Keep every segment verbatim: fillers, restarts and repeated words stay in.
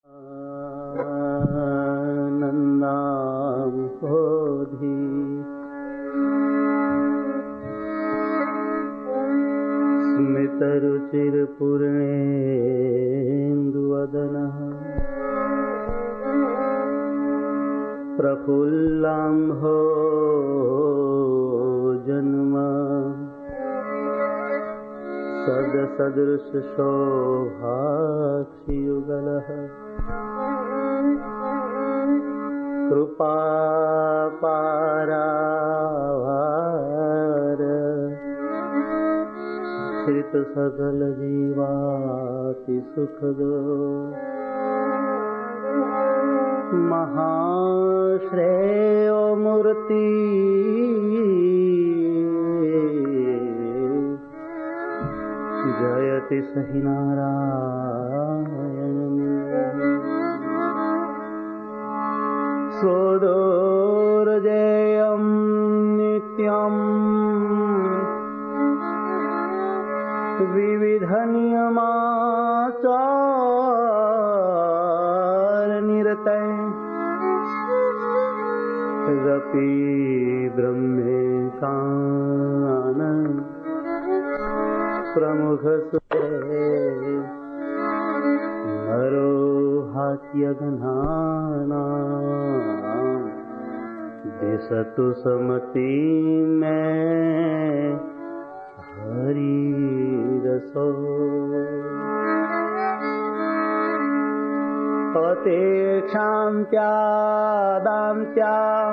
नन्दाम्भोधि स्मितरुचिरपूर्णेन्दुवदनः प्रफुल्लाम्भोजन्म सदसदृशशोभाक्षियुगलः कृपापारावार श्रित सकल जीवाति सुखदो महाश्रेयो मूर्ति जयति सहि नारायण स्वदोर्जेयं नित्यम् विविधनियमाचार निरतैः रपि ब्रह्मेकान प्रमुख नरो हास्यघ्नाना दिशतु समति में हरि रसो अतेक्षान्त्या दान्त्या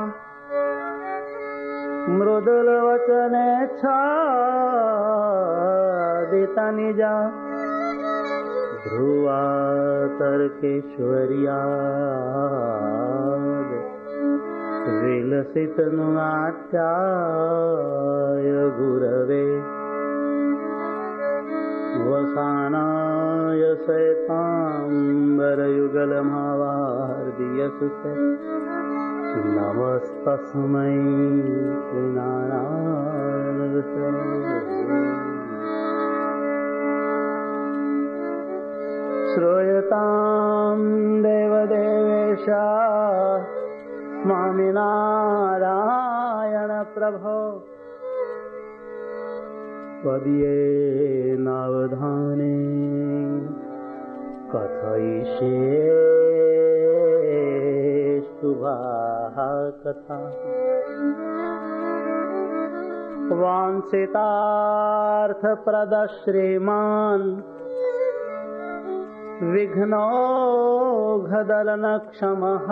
मृदुलवचने छादिता निजा ध्रुवा तर्केश्वर्याद विलसित नाट्याय गुरवे वसानाय शैताम्बरयुगलमावार्दियसुते नमस्तस्मै नारायणाय श्रूयतां देवदेवेश स्वामिनारायण प्रभो त्वदीयेनावधाने कथयिष्ये शुभाः कथा वाञ्छितार्थप्रदः श्रीमान् विघ्नौघदलनक्षमः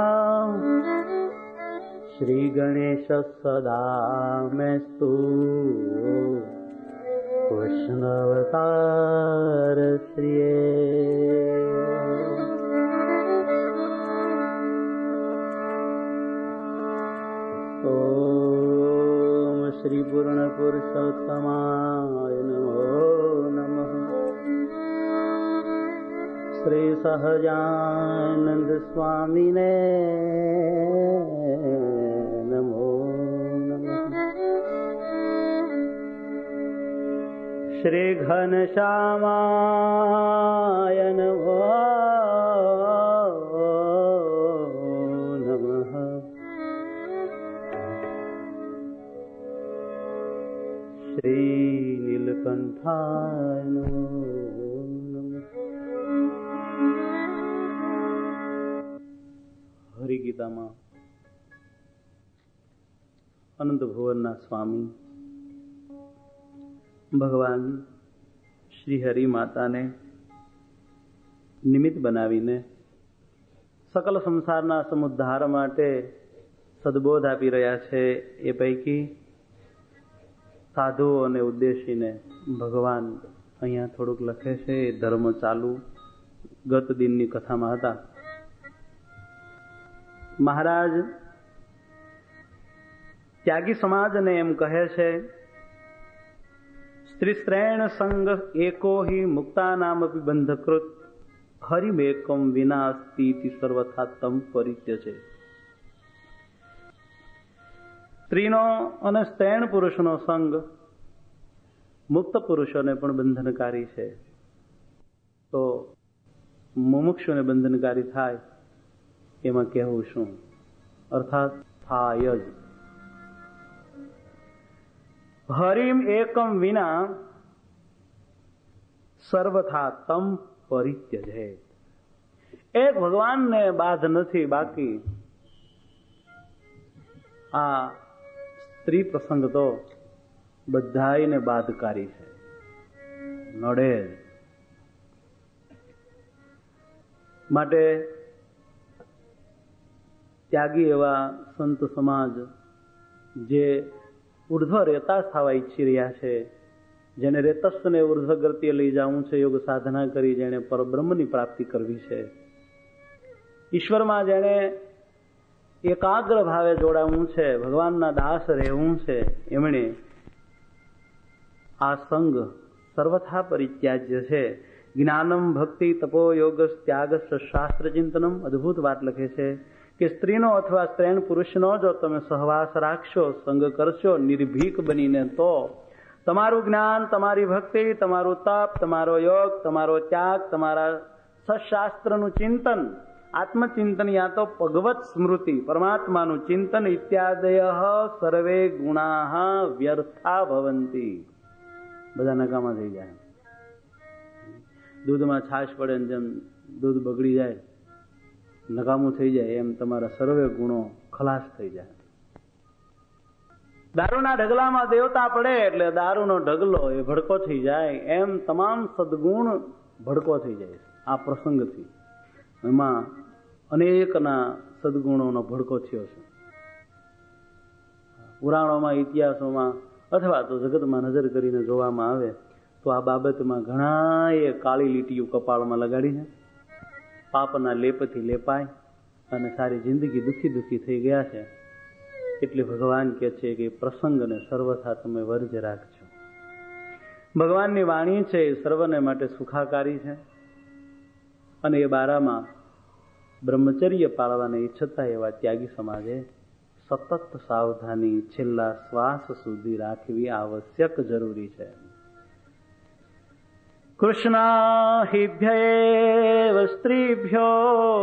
श्रीगणेशः सदा मेस्तु कृष्णावतार श्रिये ओम श्री पूर्ण पुरुषोत्तमाय नमो नमः। श्री सहजानंद स्वामिने नमो नमः। श्री घनश्यामाय नमो नमः। श्री नीलकंठाय नमो नमः। हरि गीताમાં અનંત ભુવનના સ્વામી ભગવાન શ્રી હરિ માતાને નિમિત્ત બનાવીને સકલ સંસારના સમુદ્ધાર માટે સદબોધ આપી રહ્યા છે। એ પૈકી સાધુઓને ઉદ્દેશીને ભગવાન અહીંયા થોડુંક લખે છે। ધર્મ ચાલુ ગત દિનની કથામાં હતા। મહારાજ ત્યાગી સમાજને એમ કહે છે, સ્ત્રીસ્ત્રેણ સંગ એકો હિ મુક્તાનામપી બંધકૃત હરિમેકમ વિનાસ્તી સર્વથા તમ પરિત્યજે। સ્ત્રીનો અને સ્ત્રેણ પુરુષનો સંગ મુક્ત પુરુષોને પણ બંધનકારી છે। તો મુમુક્ષુને બંધનકારી થાય એમાં કહેવું શું? અર્થાત થાય જ. હરિમ એકમ વિના સર્વથા તમ પરિત્યજે. એક ભગવાનને બાધ નથી, બાકી આ સ્ત્રી પ્રસંગ તો બધાયને બાધકારી છે, નડે. માટે ત્યાગી એવા સંત સમાજ જે ઉર્ધ્વ રેતાસ થવા ઈચ્છી રહ્યા છે, જેને રેતસ્સને ઉર્ધ્વ ગતિએ લઈ જવું છે, યોગ સાધના કરી જેને પરબ્રહ્મની પ્રાપ્તિ કરવી છે, ઈશ્વરમાં જેને એકાગ્ર ભાવે જોડાવું છે, ભગવાનના દાસ રહેવું છે, એમણે આ સંગ સર્વથા પરિત્યાજ્ય છે. જ્ઞાનમ ભક્તિ તપો યોગ ત્યાગ શાસ્ત્ર ચિંતનમ. અદભુત વાત લખે છે કે સ્ત્રીનો અથવા સ્ત્રીણ પુરુષનો જો તમે સહવાસ રાખશો, સંગ કરશો નિર્ભીક બનીને, તો તમારું જ્ઞાન, તમારી ભક્તિ, તમારું તપ, તમારો યોગ, તમારો ત્યાગ, તમારા સશાસ્ત્રનું ચિંતન, આત્મચિંતન યા તો ભગવત સ્મૃતિ, પરમાત્માનું ચિંતન ઇત્યાદય સર્વે ગુણા વ્યર્થા ભવંતી. બધા નકામા થઈ જાય. દૂધમાં છાશ પડે ને જેમ દૂધ બગડી જાય, નકામું થઈ જાય, એમ તમારા સર્વે ગુણો ખલાસ થઈ જાય. દારૂના ઢગલામાં દેવતા પડે એટલે દારૂનો ઢગલો એ ભડકો થઈ જાય, એમ તમામ સદગુણ ભડકો થઈ જાય છે આ પ્રસંગથી. એમાં અનેકના સદગુણોનો ભડકો થયો છે. પુરાણોમાં, ઇતિહાસોમાં અથવા તો જગતમાં નજર કરીને જોવામાં આવે તો આ બાબતમાં ઘણા એ કાળી લીટીઓ કપાળમાં લગાડી છે, પાપના લેપથી લેપાય અને સારી જિંદગી દુઃખી દુઃખી થઈ ગયા છે. એટલે ભગવાન કહે છે કે પ્રસંગને સર્વથા તમે વર્જ રાખજો. ભગવાનની વાણી છે એ સર્વને માટે સુખાકારી છે, અને એ બારામાં બ્રહ્મચર્ય પાળવાને ઈચ્છતા એવા ત્યાગી સમાજે સતત સાવધાની છેલ્લા શ્વાસ સુધી રાખવી આવશ્યક જરૂરી છે. કૃષ્ણાહિભ્યૈવ સ્ત્રીભ્યો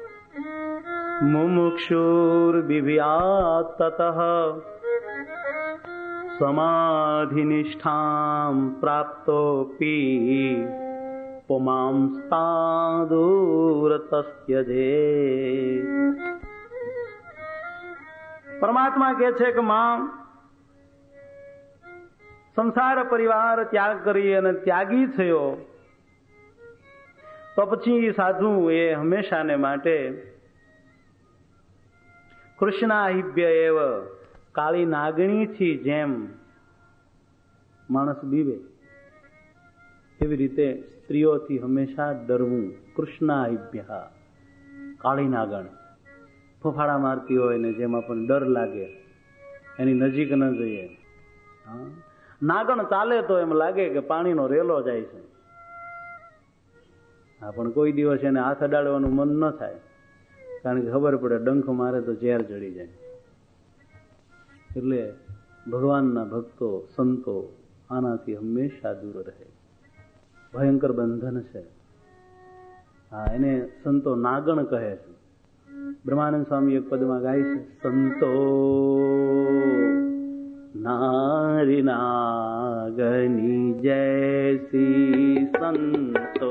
મુમુક્ષુર્બિભ્યાત્ તતઃ સમાધિનિષ્ઠાં પ્રાપ્તોપી પુમાંસ્તાદૂરતસ્ત્યજે. પરમાત્મા કહે છે કે માં, સંસાર પરિવાર ત્યાગ કરી અને ત્યાગી થયો તો પછી સાધુ એ હંમેશાને માટે કૃષ્ણાહિભ્ય એવ, કાળી નાગણીથી જેમ માણસ બીવે એવી રીતે સ્ત્રીઓથી હંમેશા ડરવું. કૃષ્ણાહિભ્ય, કાળી નાગણ ફફાડા મારતી હોય ને જેમાં પણ ડર લાગે, એની નજીક ન જઈએ. નાગણ ચાલે તો એમ લાગે કે પાણીનો રેલો જાય છે. હા, પણ કોઈ દિવસ એને હાથ અડાડવાનું મન ન થાય, કારણ કે ખબર પડે ડંખ મારે તો ઝેર ચડી જાય. એટલે ભગવાનના ભક્તો, સંતો આનાથી હંમેશા દૂર રહે. ભયંકર બંધન છે. હા, એને સંતો નાગણ કહે છે. બ્રહ્માનંદ સ્વામી એક પદમાં ગાય છે, સંતો નારી નાગની જૈસી, સંતો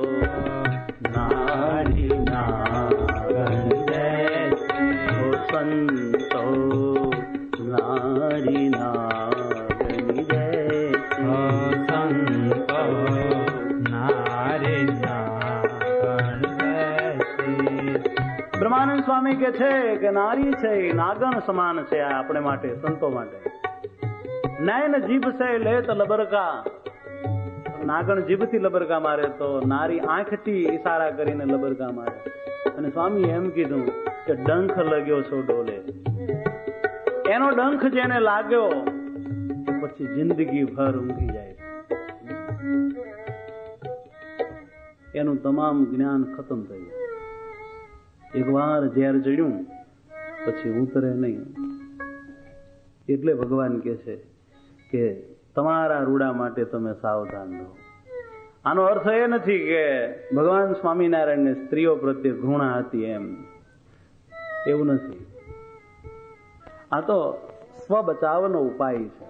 નારી નાગની જૈસી, સંતો નારી નાગની જૈસી, સંતો નારી નાગની જૈસી. બ્રહ્માનંદ સ્વામી કે છે કે નારી છે એ નાગણ સમાન છે આપણે માટે, સંતો માટે. નયન જીભ છે લેત લબરકા, નાગણ જીભથી લબરકા મારે તો નારી આંખથી ઈશારા કરીને લબરકા મારે. અને સ્વામી એમ કીધું કે ડંખ લગ્યો છો ડોલે, એનો ડંખ જેને લાગ્યો પછી જિંદગી ભર ઊંઘી જાય, એનું તમામ જ્ઞાન ખતમ થઈ જાય. એકવાર ઝેર ચડ્યું પછી ઉતરે નહીં. એટલે ભગવાન કહે છે કે તમારા રૂડા માટે તમે સાવધાન રહો. આનો અર્થ એ નથી કે ભગવાન સ્વામિનારાયણને સ્ત્રીઓ પ્રત્યે ઘૃણા હતી એમ, એવું નથી. આ તો સ્વ બચાવનો ઉપાય છે.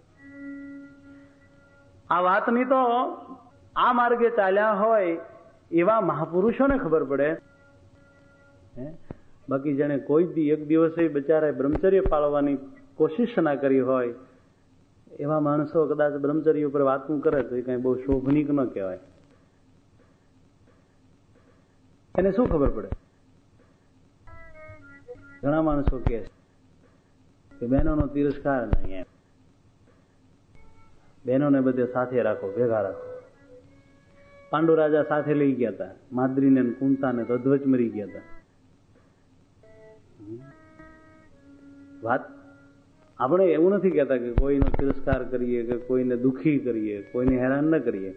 આ વાતની તો આ માર્ગે ચાલ્યા હોય એવા મહાપુરુષોને ખબર પડે. બાકી જેને કોઈ દી એક દિવસે બિચારા બ્રહ્મચર્ય પાળવાની કોશિશ ના કરી હોય એવા માણસો કદાચ બ્રહ્મચર્ય ઉપર વાતું કરે તો એ કઈ બહુ શોભનીક ન કહેવાય. એને શું ખબર પડે? ઘણા માણસો કહે કે બહેનોનો તિરસ્કાર નહીં, એમ બહેનોને બધે સાથે રાખો, ભેગા રાખો. પાંડુ રાજા સાથે લઈ ગયા હતા, માદ્રીને કુંતાને તો અધ્વચ મરી ગયા હતા. વાત આપણે એવું નથી કહેતા કે કોઈનો તિરસ્કાર કરીએ કે કોઈને દુઃખી કરીએ, કોઈને હેરાન ન કરીએ.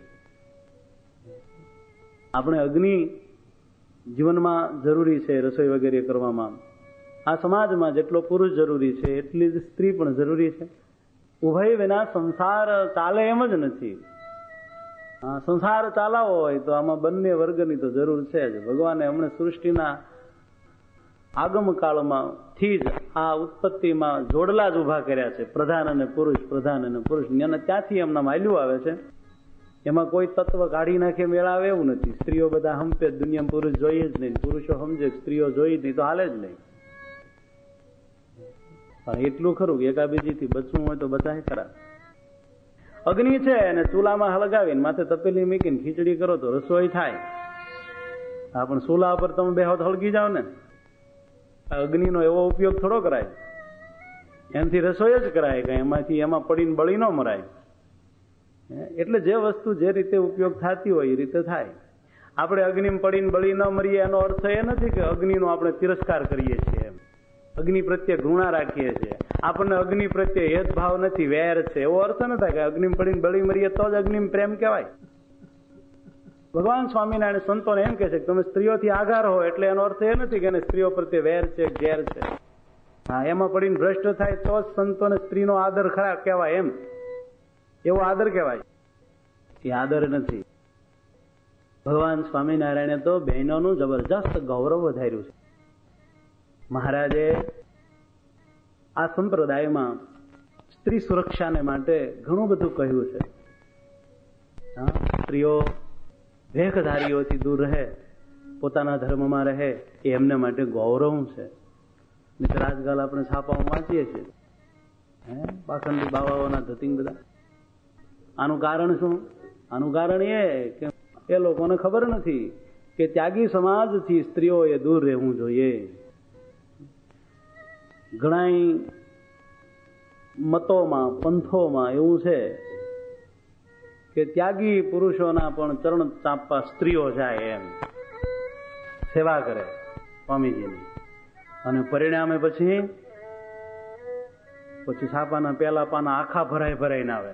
આપણે અગ્નિ જીવનમાં જરૂરી છે, રસોઈ વગેરે કરવામાં. આ સમાજમાં જેટલો પુરુષ જરૂરી છે એટલી જ સ્ત્રી પણ જરૂરી છે. ઉભય વિના સંસાર ચાલે એમ જ નથી. સંસાર ચાલાવો હોય તો આમાં બંને વર્ગની તો જરૂર છે જ. ભગવાને હમણાં સૃષ્ટિના આગમ કાળમાં થી જ આ ઉત્પત્તિમાં જોડલા જ ઉભા કર્યા છે, પ્રધાન અને પુરુષ, પ્રધાન અને પુરુષ. અને ત્યાંથી એમના માલ્યું આવે છે. એમાં કોઈ તત્વ કાઢી નાખે મેળાવે એવું નથી. સ્ત્રીઓ બધા હંપે દુનિયામાં પુરુષ જોઈએ જ નહીં, પુરુષો સમજે સ્ત્રીઓ જોઈ નહીં તો હાલે જ નહીં. પણ એટલું ખરું કે એકાબીજીથી બચવું હોય તો બચાય ખરા. અગ્નિ છે અને ચૂલામાં હળગાવીને માથે તપેલી મૂકીને ખીચડી કરો તો રસોઈ થાય. હા, પણ ચૂલા પર તમે બે હાથ હળગી જાઓ ને, અગ્નિનો એવો ઉપયોગ થોડો કરાય. એમથી રસોઈ જ કરાય, કઈ એમાંથી એમાં પડીને બળી ન મરાય. એટલે જે વસ્તુ જે રીતે ઉપયોગ થતી હોય એ રીતે થાય. આપણે અગ્નિમાં પડીને બળી ન મરીએ એનો અર્થ એ નથી કે અગ્નિનો આપણે તિરસ્કાર કરીએ છીએ, અગ્નિ પ્રત્યે ઘૃણા રાખીએ છીએ, આપણને અગ્નિ પ્રત્યે હેત ભાવ નથી, વેર છે, એવો અર્થ ન થાય કે અગ્નિ પડીને બળી મરીએ તો જ અગ્નિ પ્રેમ કહેવાય. ભગવાન સ્વામિનારાયણ સંતોને એમ કે છે કે તમે સ્ત્રીઓથી આઘાર હો, એટલે એનો અર્થ એ નથી કે એને સ્ત્રીઓ પ્રત્યે વેર છે, ઘેર છે. હા, એમાં પડીને ભ્રષ્ટ થાય તો જ સંતોને સ્ત્રીનો આદર ખરા કહેવાય. એમ એવો આદર કહેવાય, એ આદર નથી. ભગવાન સ્વામિનારાયણે તો બહેનોનું જબરજસ્ત ગૌરવ વધાર્યું છે. મહારાજે આ સંપ્રદાયમાં સ્ત્રી સુરક્ષાને માટે ઘણું બધું કહ્યું છે. સ્ત્રીઓ વેખધારીઓથી દૂર રહે, પોતાના ધર્મમાં રહે, એ એમને માટે ગૌરવ છે. આજકાલ આપણે છાપામાં વાંચીએ છીએ હે પાખંડી બાવાઓના ધતિંગ બધા. આનું કારણ શું? આનું કારણ એ કે એ લોકોને ખબર નથી કે ત્યાગી સમાજથી સ્ત્રીઓએ દૂર રહેવું જોઈએ. ઘણા મતોમાં, પંથોમાં એવું છે કે ત્યાગી પુરુષોના પણ ચરણ ચાપવા સ્ત્રીઓ જાય, એમ સેવા કરે સ્વામીજીની, અને પરિણામે પછી પછી છાપાના પેલા પાના આખા ભરાય ભરાઈને આવે.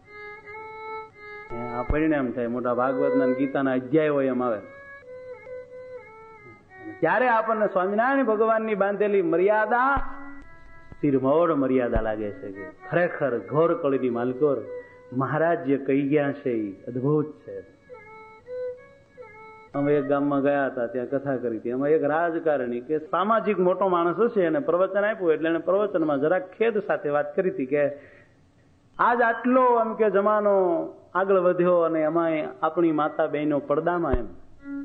આ પરિણામ થાય. મોટા ભાગવતના ગીતાના અધ્યાય હોય એમ આવે. ત્યારે આપણને સ્વામિનારાયણ ભગવાનની બાંધેલી મર્યાદા શિરમોર મર્યાદા લાગે છે કે ખરેખર ઘોર કળીની માલકોર મહારાજ જે કહી ગયા છે એ અદભુત છે. અમે એક ગામમાં ગયા હતા, ત્યાં કથા કરી હતી. એમાં એક રાજકારણી કે સામાજિક મોટો માણસ હશે એને પ્રવચન આપ્યું, એટલે એને પ્રવચનમાં જરાક ખેદ સાથે વાત કરી હતી કે આજ આટલો એમ કે જમાનો આગળ વધ્યો અને એમાં આપણી માતા બહેનો પડદામાં એમ.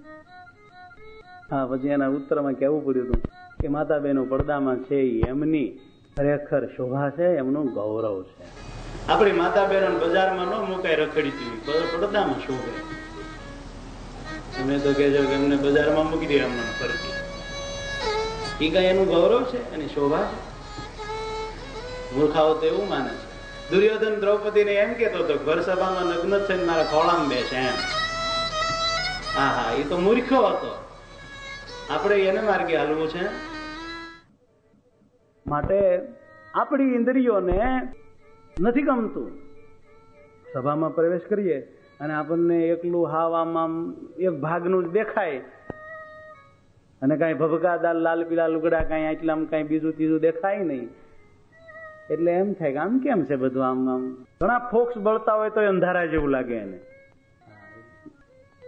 હા, પછી એના ઉત્તરમાં કહેવું પડ્યું હતું કે માતા બહેનો પડદામાં છે એમની ખરેખર શોભા છે, એમનું ગૌરવ છે. આપણી માતા બહેનો બજારમાં ન મુકાય રખડી પડદામાં શોભે. તમે તો કહેજો કે એમને બજારમાં મૂકી દે એમને ફરતી, એ કઈ એનું ગૌરવ છે, એની શોભા છે? મૂર્ખાઓ તો એવું માને છે. દુર્યોધન દ્રૌપદીને એમ કેતો હતો ઘર સભામાં નગ્ન છે મારા ખોળામાં બેસે એમ. હા હા, એ તો મૂર્ખો હતો. આપણે એને માર્ગે હાલવું છે. માટે આપણી ઇન્દ્રિયોને નથી ગમતું સભામાં પ્રવેશ કરીએ અને આપણને એકલું હાવ આમ આમ એક ભાગનું જ દેખાય, અને કઈ ભભકાદાર લાલ પીલા લુગડા કઈ આટલામ કઈ બીજું ત્રીજું દેખાય નહીં. એટલે એમ થાય કે આમ કેમ છે બધું, આમ આમ ઘણા ફોક્સ બળતા હોય તો અંધારા જેવું લાગે એને.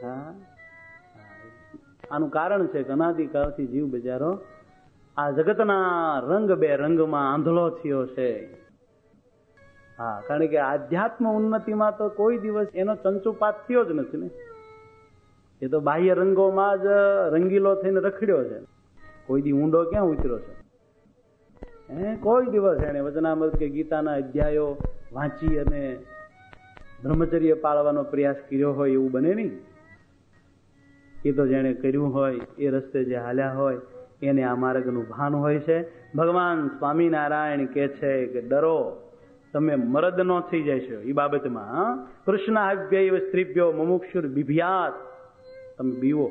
હા, આનું કારણ છે કે અનાદિકાળથી જીવ બિચારો આ જગતના રંગ બે રંગમાં આંધળો થયો છે. હા, કારણ કે આધ્યાત્મ ઉન્નતિમાં તો કોઈ દિવસ એનો ચંચુપાત થયો જ નથી ને. એ તો બાહ્ય રંગોમાં જ રંગીલો થઈને રખડ્યો છે. કોઈ દી ઊંડો ક્યાં ઉતર્યો છે? હે, કોઈ દિવસ એને વચનામૃત કે ગીતાના અધ્યાયો વાંચી અને બ્રહ્મચર્ય પાળવાનો પ્રયાસ કર્યો હોય એવું બને નહીં. એ તો જેને કર્યું હોય, એ રસ્તે જે હાલ્યા હોય, એને આ માર્ગનું ભાન હોય છે. ભગવાન સ્વામિનારાયણ કે છે કે ડરો, તમે મરદ નો થઈ જાય છે એ બાબતમાં. કૃષ્ણ હાવ્યવ સ્ત્રીભ્યો મુમુક્ષુર બિભ્યાત, તમે બીવો.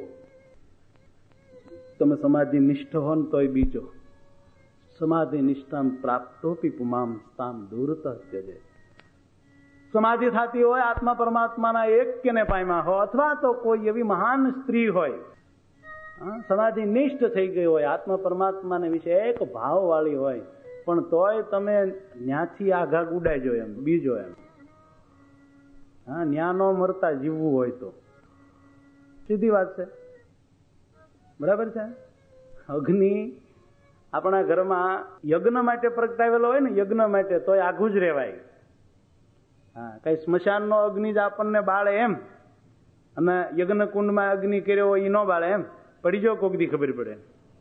તમે સમાધિ નિષ્ઠ હો ને તોય બીજો. સમાધિ નિષ્ઠામ પ્રાપ્તોપી પુમામસ્તામ દૂરત ત્યજે. સમાધિ થતી હોય, આત્મા પરમાત્માના એક્યને પામ્યા હો, અથવા તો કોઈ એવી મહાન સ્ત્રી હોય, સમાધિ નિષ્ઠ થઈ ગઈ હોય, આત્મા પરમાત્માને વિશે એક ભાવ વાળી હોય, પણ તોય તમે ન્યાથી આઘા ગુડાઈજો એમ, બીજો એમ. હા, ન્યાનો મરતા જીવવું હોય તો સીધી વાત છે. બરાબર છે. અગ્નિ આપણા ઘરમાં યજ્ઞ માટે પ્રગટાવેલો હોય ને, યજ્ઞ માટે, તોય આઘું જ રહેવાય. હા, કઈ સ્મશાન નો અગ્નિ જ આપણને બાળે એમ, અને યજ્ઞ કુંડમાં અગ્નિ કર્યો હોય એ ન બાળે એમ. પડી જો કોક દી ખબર પડે.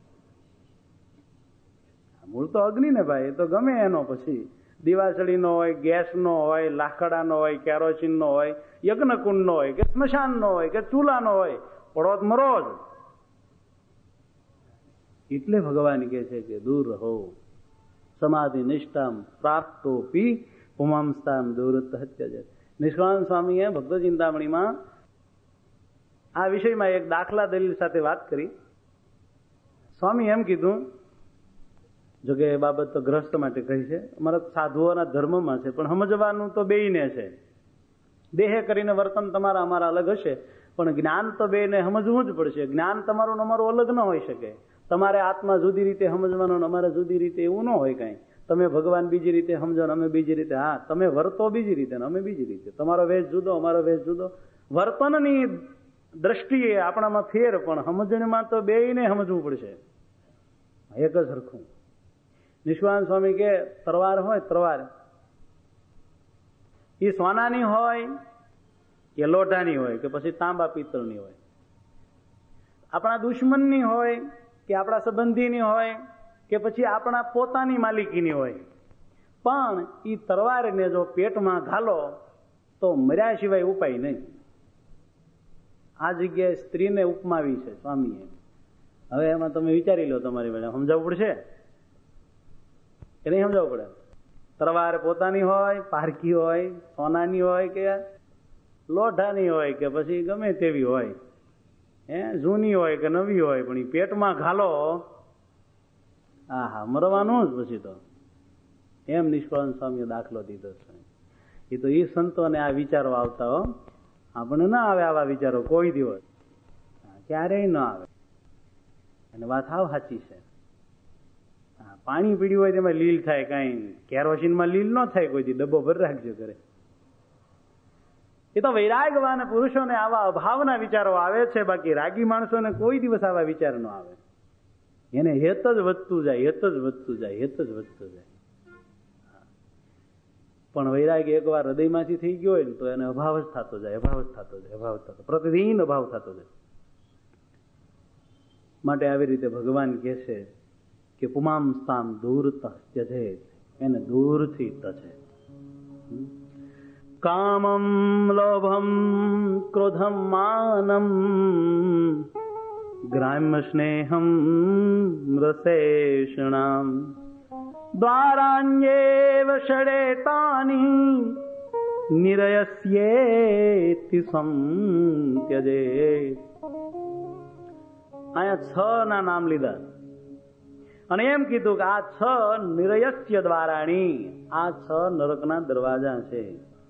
મૂળ તો અગ્નિ ને ભાઈ, એ તો ગમે એનો. પછી દિવાસળી નો હોય, ગેસ નો હોય, લાકડા નો હોય, કેરોસીન નો હોય, યજ્ઞ કુંડ નો હોય, કે સ્મશાન નો હોય, કે ચૂલા નો હોય, પડો જ મરો જ. એટલે ભગવાન કહે છે કે દૂર રહો. સમાધિ નિષ્ઠામ પ્રાપ્તોપી પુમાંસ્તામ દૂરત હત્યજે. નિષ્કાળાનંદ સ્વામીએ ભક્ત ચિંતામણીમાં આ વિષયમાં એક દાખલા દલીલ સાથે વાત કરી. સ્વામી એમ કીધું, જોકે એ બાબત તો ગ્રસ્ત માટે કહી છે, અમારા સાધુઓના ધર્મમાં છે, પણ સમજવાનું તો બેયને છે. દેહે કરીને વર્તન તમારા અમારા અલગ હશે, પણ જ્ઞાન તો બેયને સમજવું જ પડશે. જ્ઞાન તમારું ને અમારું અલગ ન હોઈ શકે. તમારે આત્મા જુદી રીતે સમજવાનો, અમારે જુદી રીતે, એવું ન હોય કાંઈ. તમે ભગવાન બીજી રીતે સમજો ને અમે બીજી રીતે. હા, તમે વર્તો બીજી રીતે ને અમે બીજી રીતે. તમારો વેશ જુદો, અમારો વેશ જુદો. વર્તનની દ્રષ્ટિએ આપણામાં ફેર, પણ સમજણમાં તો બેયને સમજવું પડશે. એક જ સરખું. નિષ્કાળાનંદ સ્વામી કે તરવાર હોય, તરવાર એ સોનાની હોય કે લોઢાની હોય કે પછી તાંબા પિત્તળની હોય, આપણા દુશ્મનની હોય કે આપણા સંબંધીની હોય કે પછી આપણા પોતાની માલિકીની હોય, પણ એ તરવારને જો પેટમાં ઘાલો તો મર્યા સિવાય ઉપાય નહીં. આ જગ્યાએ સ્ત્રીને ઉપમાવી છે સ્વામીએ. હવે એમાં તમે વિચારી લો, તમારી બેન સમજાવવું પડશે કે નહીં સમજાવવું પડે? તરવાર પોતાની હોય, પારકી હોય, સોનાની હોય કે લોઢાની હોય કે પછી ગમે તેવી હોય, હે જૂની હોય કે નવી હોય, પણ એ પેટમાં ઘાલો, હા હા મરવાનું જ પછી તો. એમ નિષ્કાળાનંદ સ્વામીએ દાખલો દીધો છે. એ તો એ સંતોને આ વિચારો આવતા હો, આપણને ના આવે આવા વિચારો કોઈ દિવસ, ક્યારેય ન આવે. અને વાત હાવ સાચી છે. પાણી પીડ્યું હોય તેમાં લીલ થાય, કઈ કેરોસીનમાં લીલ ન થાય કોઈ દી. ડબ્બો ભરી રાખજો ઘરે. એ તો વૈરાગવાન પુરુષોને આવા અભાવના વિચારો આવે છે, બાકી રાગી માણસોને કોઈ દિવસ આવા વિચાર ન આવે. એને હેત જ વધતું જાય, હેત જ વધતું જાય, હેત જ વધતું જાય. પણ વૈરાગી એકવાર હૃદયમાંથી થઈ ગયો હોય ને તો એને અભાવ જ થતો જાય, અભાવ જ થતો જાય, અભાવ થતો, પ્રતિદિન અભાવ થતો જાય. માટે આવી રીતે ભગવાન કહે છે કે પુમામ સ્થામ દૂર ત્યજે, એને દૂરથી તજે. કામમ લોભમ ક્રોધમ માનમ ગ્રામ્ય સ્નેહમ રસેષણામ દ્વારાણ્યેવ ષડેતાની નિરયસ્યેતિ સંત્યજે. અહીંયા છ ના નામ લીધા અને એમ કીધું કે આ છ નિરયસ્ય દ્વારાણી, આ છ નરકના દરવાજા છે.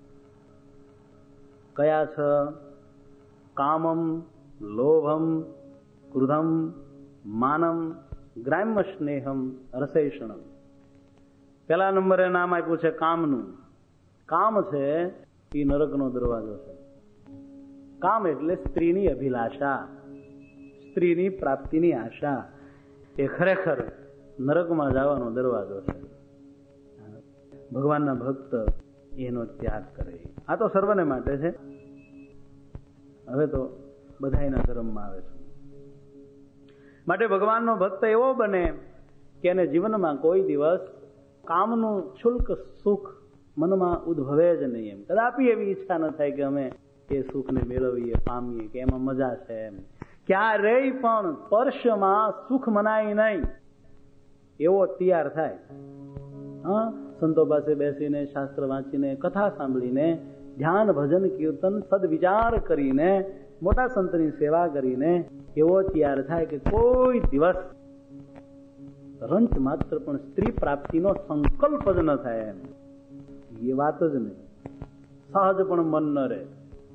કયા છ? કામમ, લોભમ, ક્રોધમ, માનમ, ગ્રામ્ય સ્નેહમ, રસૈષણમ. પેલા નંબરે નામ આપ્યું છે કામનું. કામ છે એ નરકનો દરવાજો છે. કામ એટલે સ્ત્રીની અભિલાષા, સ્ત્રીની પ્રાપ્તિની આશા, એ ખરેખર નરકમાં જવાનો દરવાજો છે. ભગવાનના ભક્ત એનો ત્યાગ કરે. આ તો સર્વને માટે છે. હવે તો બધાયના ધર્મમાં આવે છે. માટે ભગવાનનો ભક્ત એવો બને કે એને જીવનમાં કોઈ દિવસ કામનું ક્ષુલ્ક સુખ મનમાં ઉદ્ભવે જ નહીં. એમ કદાપી એવી ઈચ્છા ન થાય કે અમે એ સુખને મેળવીએ, પામીએ, કે એમાં મજા છે. એમ ક્યારેય પણ સ્પર્શમાં સુખ મનાય નહીં એવો તૈયાર થાય. હા, સંતો પાસે બેસીને, શાસ્ત્ર વાંચીને, કથા સાંભળીને, ધ્યાન, ભજન, કીર્તન, સદવિચાર કરીને, મોટા સંતની સેવા કરીને એવો તૈયાર થાય કે કોઈ દિવસ રંચ માત્ર પણ સ્ત્રી પ્રાપ્તિનો સંકલ્પ જ ન થાય. એમ એ વાત જ નહીં, સહજ પણ મન ન રહે.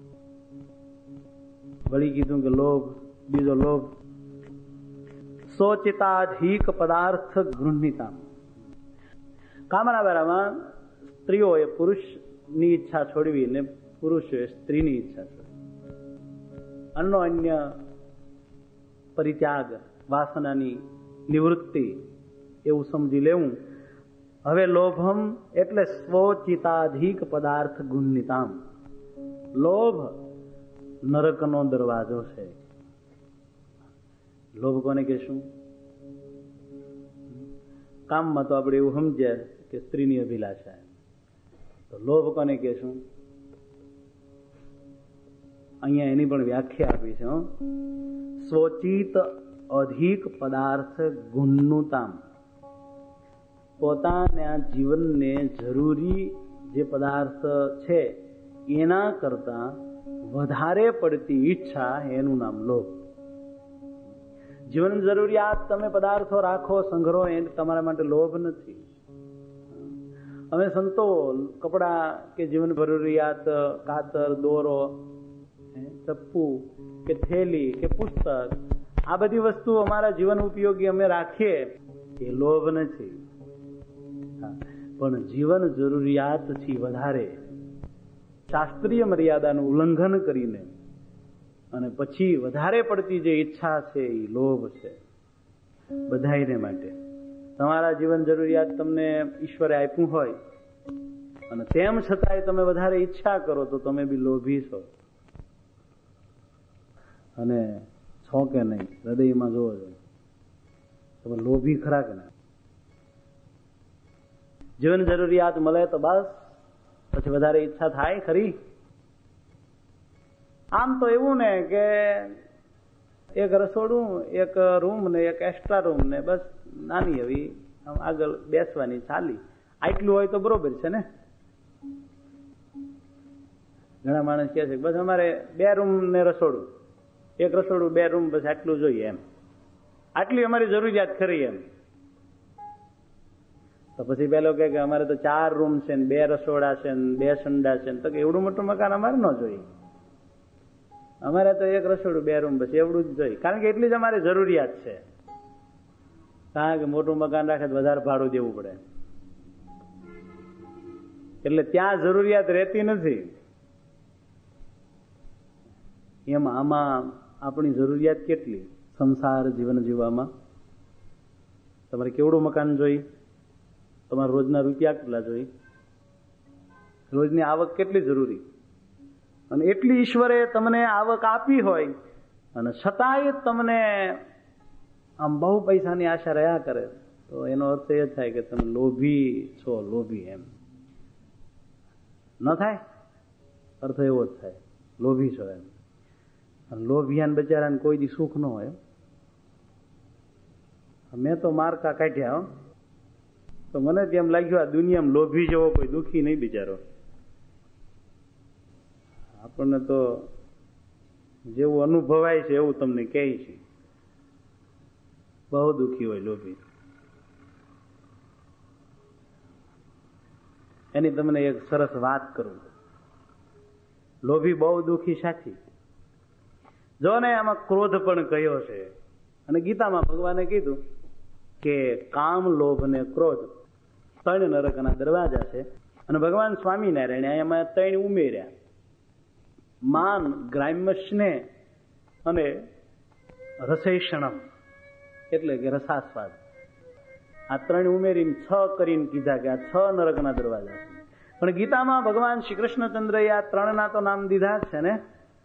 વળી કીધું કે લોભ, બીજો લોભ, સોચિતાધિક પદાર્થ ગૃહ્ણિતા. કામના બેરામાં સ્ત્રીઓએ પુરુષની ઈચ્છા છોડવી ને પુરુષોએ સ્ત્રીની ઈચ્છા છોડવી. અન્ય અન્ય પરિત્યાગ, વાસનાની નિવૃત્તિ એવું સમજી લેવું. હવે લોભમ એટલે સ્વચિતાધિક પદાર્થ ગુણ્યતામ. લોભ નરકનો દરવાજો છે. લોભ કોને કહેશું? કામમાં તો આપણે એવું સમજ્યા કે સ્ત્રીની અભિલાષા. તો લોભ કોને કહેશું? અહીંયા એની પણ વ્યાખ્યા આપી છે. સ્વચિત અધિક પદાર્થ ગુણ્યતામ. પોતાના જીવનને જરૂરી જે પદાર્થ છે એના કરતા વધારે પડતી ઈચ્છા, એનું નામ લોભ. જીવન જરૂરિયાત તમે પદાર્થો રાખો, સંગ્રહો, એ તમારા માટે લોભ નથી. અમે સંતો કપડા કે જીવન જરૂરિયાત, કાતર, દોરો, ચપ્પુ કે થેલી કે પુસ્તક, આ બધી વસ્તુ અમારા જીવન ઉપયોગી અમે રાખીએ, એ લોભ નથી. પણ જીવન જરૂરિયાતથી વધારે શાસ્ત્રીય મર્યાદાનું ઉલ્લંઘન કરીને અને પછી વધારે પડતી જે ઈચ્છા છે એ લોભ છે. બધાયને માટે તમારા જીવન જરૂરિયાત તમને ઈશ્વરે આપ્યું હોય અને તેમ છતાંય તમે વધારે ઈચ્છા કરો તો તમે બી લોભી છો. અને છો કે નહીં, હૃદયમાં જોવો છો તમે લોભી ખરા કે ના? જીવન જરૂરિયાત મળે તો બસ પછી વધારે ઈચ્છા થાય ખરી? આમ તો એવું ને કે એક રસોડું, એક રૂમ ને એક એક્સ્ટ્રા રૂમ ને બસ નાની એવી આગળ બેસવાની ચાલી, આટલું હોય તો બરોબર છે ને. ઘણા માણસ કહે છે બસ અમારે બે રૂમ ને રસોડું, એક રસોડું બે રૂમ, બસ આટલું જોઈએ, એમ આટલી અમારી જરૂરિયાત ખરી. એમ તો પછી પેલો કે અમારે તો ચાર રૂમ છે ને બે રસોડા છે ને બે સંડા છે, તો કે એવડું મોટું મકાન અમારે ન જોઈએ, અમારે તો એક રસોડું બે રૂમ બસ એવડું જ જોઈએ, કારણ કે એટલી જ અમારે જરૂરિયાત છે. કારણ કે મોટું મકાન રાખે તો વધારે ભાડું દેવું પડે, એટલે ત્યાં જરૂરિયાત રહેતી નથી. એમ આમાં આપણી જરૂરિયાત કેટલી? સંસાર જીવન જીવવામાં તમારે કેવડું મકાન જોઈ? તમારે રોજના રૂપિયા કેટલા જોઈ? રોજની આવક કેટલી જરૂરી? અને એટલી ઈશ્વરે તમને આવક આપી હોય અને છતાંય તમને આમ બહુ પૈસાની આશા રહ્યા કરે, તો એનો અર્થ એ થાય કે તમે લોભી છો. લોભી એમ ન થાય? અર્થ એવો જ થાય, લોભી છો એમ. લોભિયાન બચારાને કોઈ દી સુખ ન હોય. મેં તો મારકા કાઢ્યા, તો મને તેમ લાગ્યું આ દુનિયામાં લોભી જેવો કોઈ દુઃખી નહીં બિચારો. આપણને તો જેવું અનુભવાય છે એવું તમને કહે છે, બહુ દુઃખી હોય લોભી. એની તમને એક સરસ વાત કરું. લોભી બહુ દુઃખી સાથી. જો ને આમાં ક્રોધ પણ કયો છે, અને ગીતામાં ભગવાને કીધું કે કામ, લોભ ને ક્રોધ ત્રણ નરકના દરવાજા છે. અને ભગવાન સ્વામિનારાયણ એમાં ત્રણ ઉમેર્યા. માન, ગ્રામ્ય સ્નેહ અને રસૈષણમ એટલે કે રસાસ્વાદ. આ ત્રણ ઉમેરીને છ કરીને કીધા કે આ છ નરકના દરવાજા છે. પણ ગીતામાં ભગવાન શ્રી કૃષ્ણચંદ્રએ આ ત્રણના તો નામ દીધા છે ને,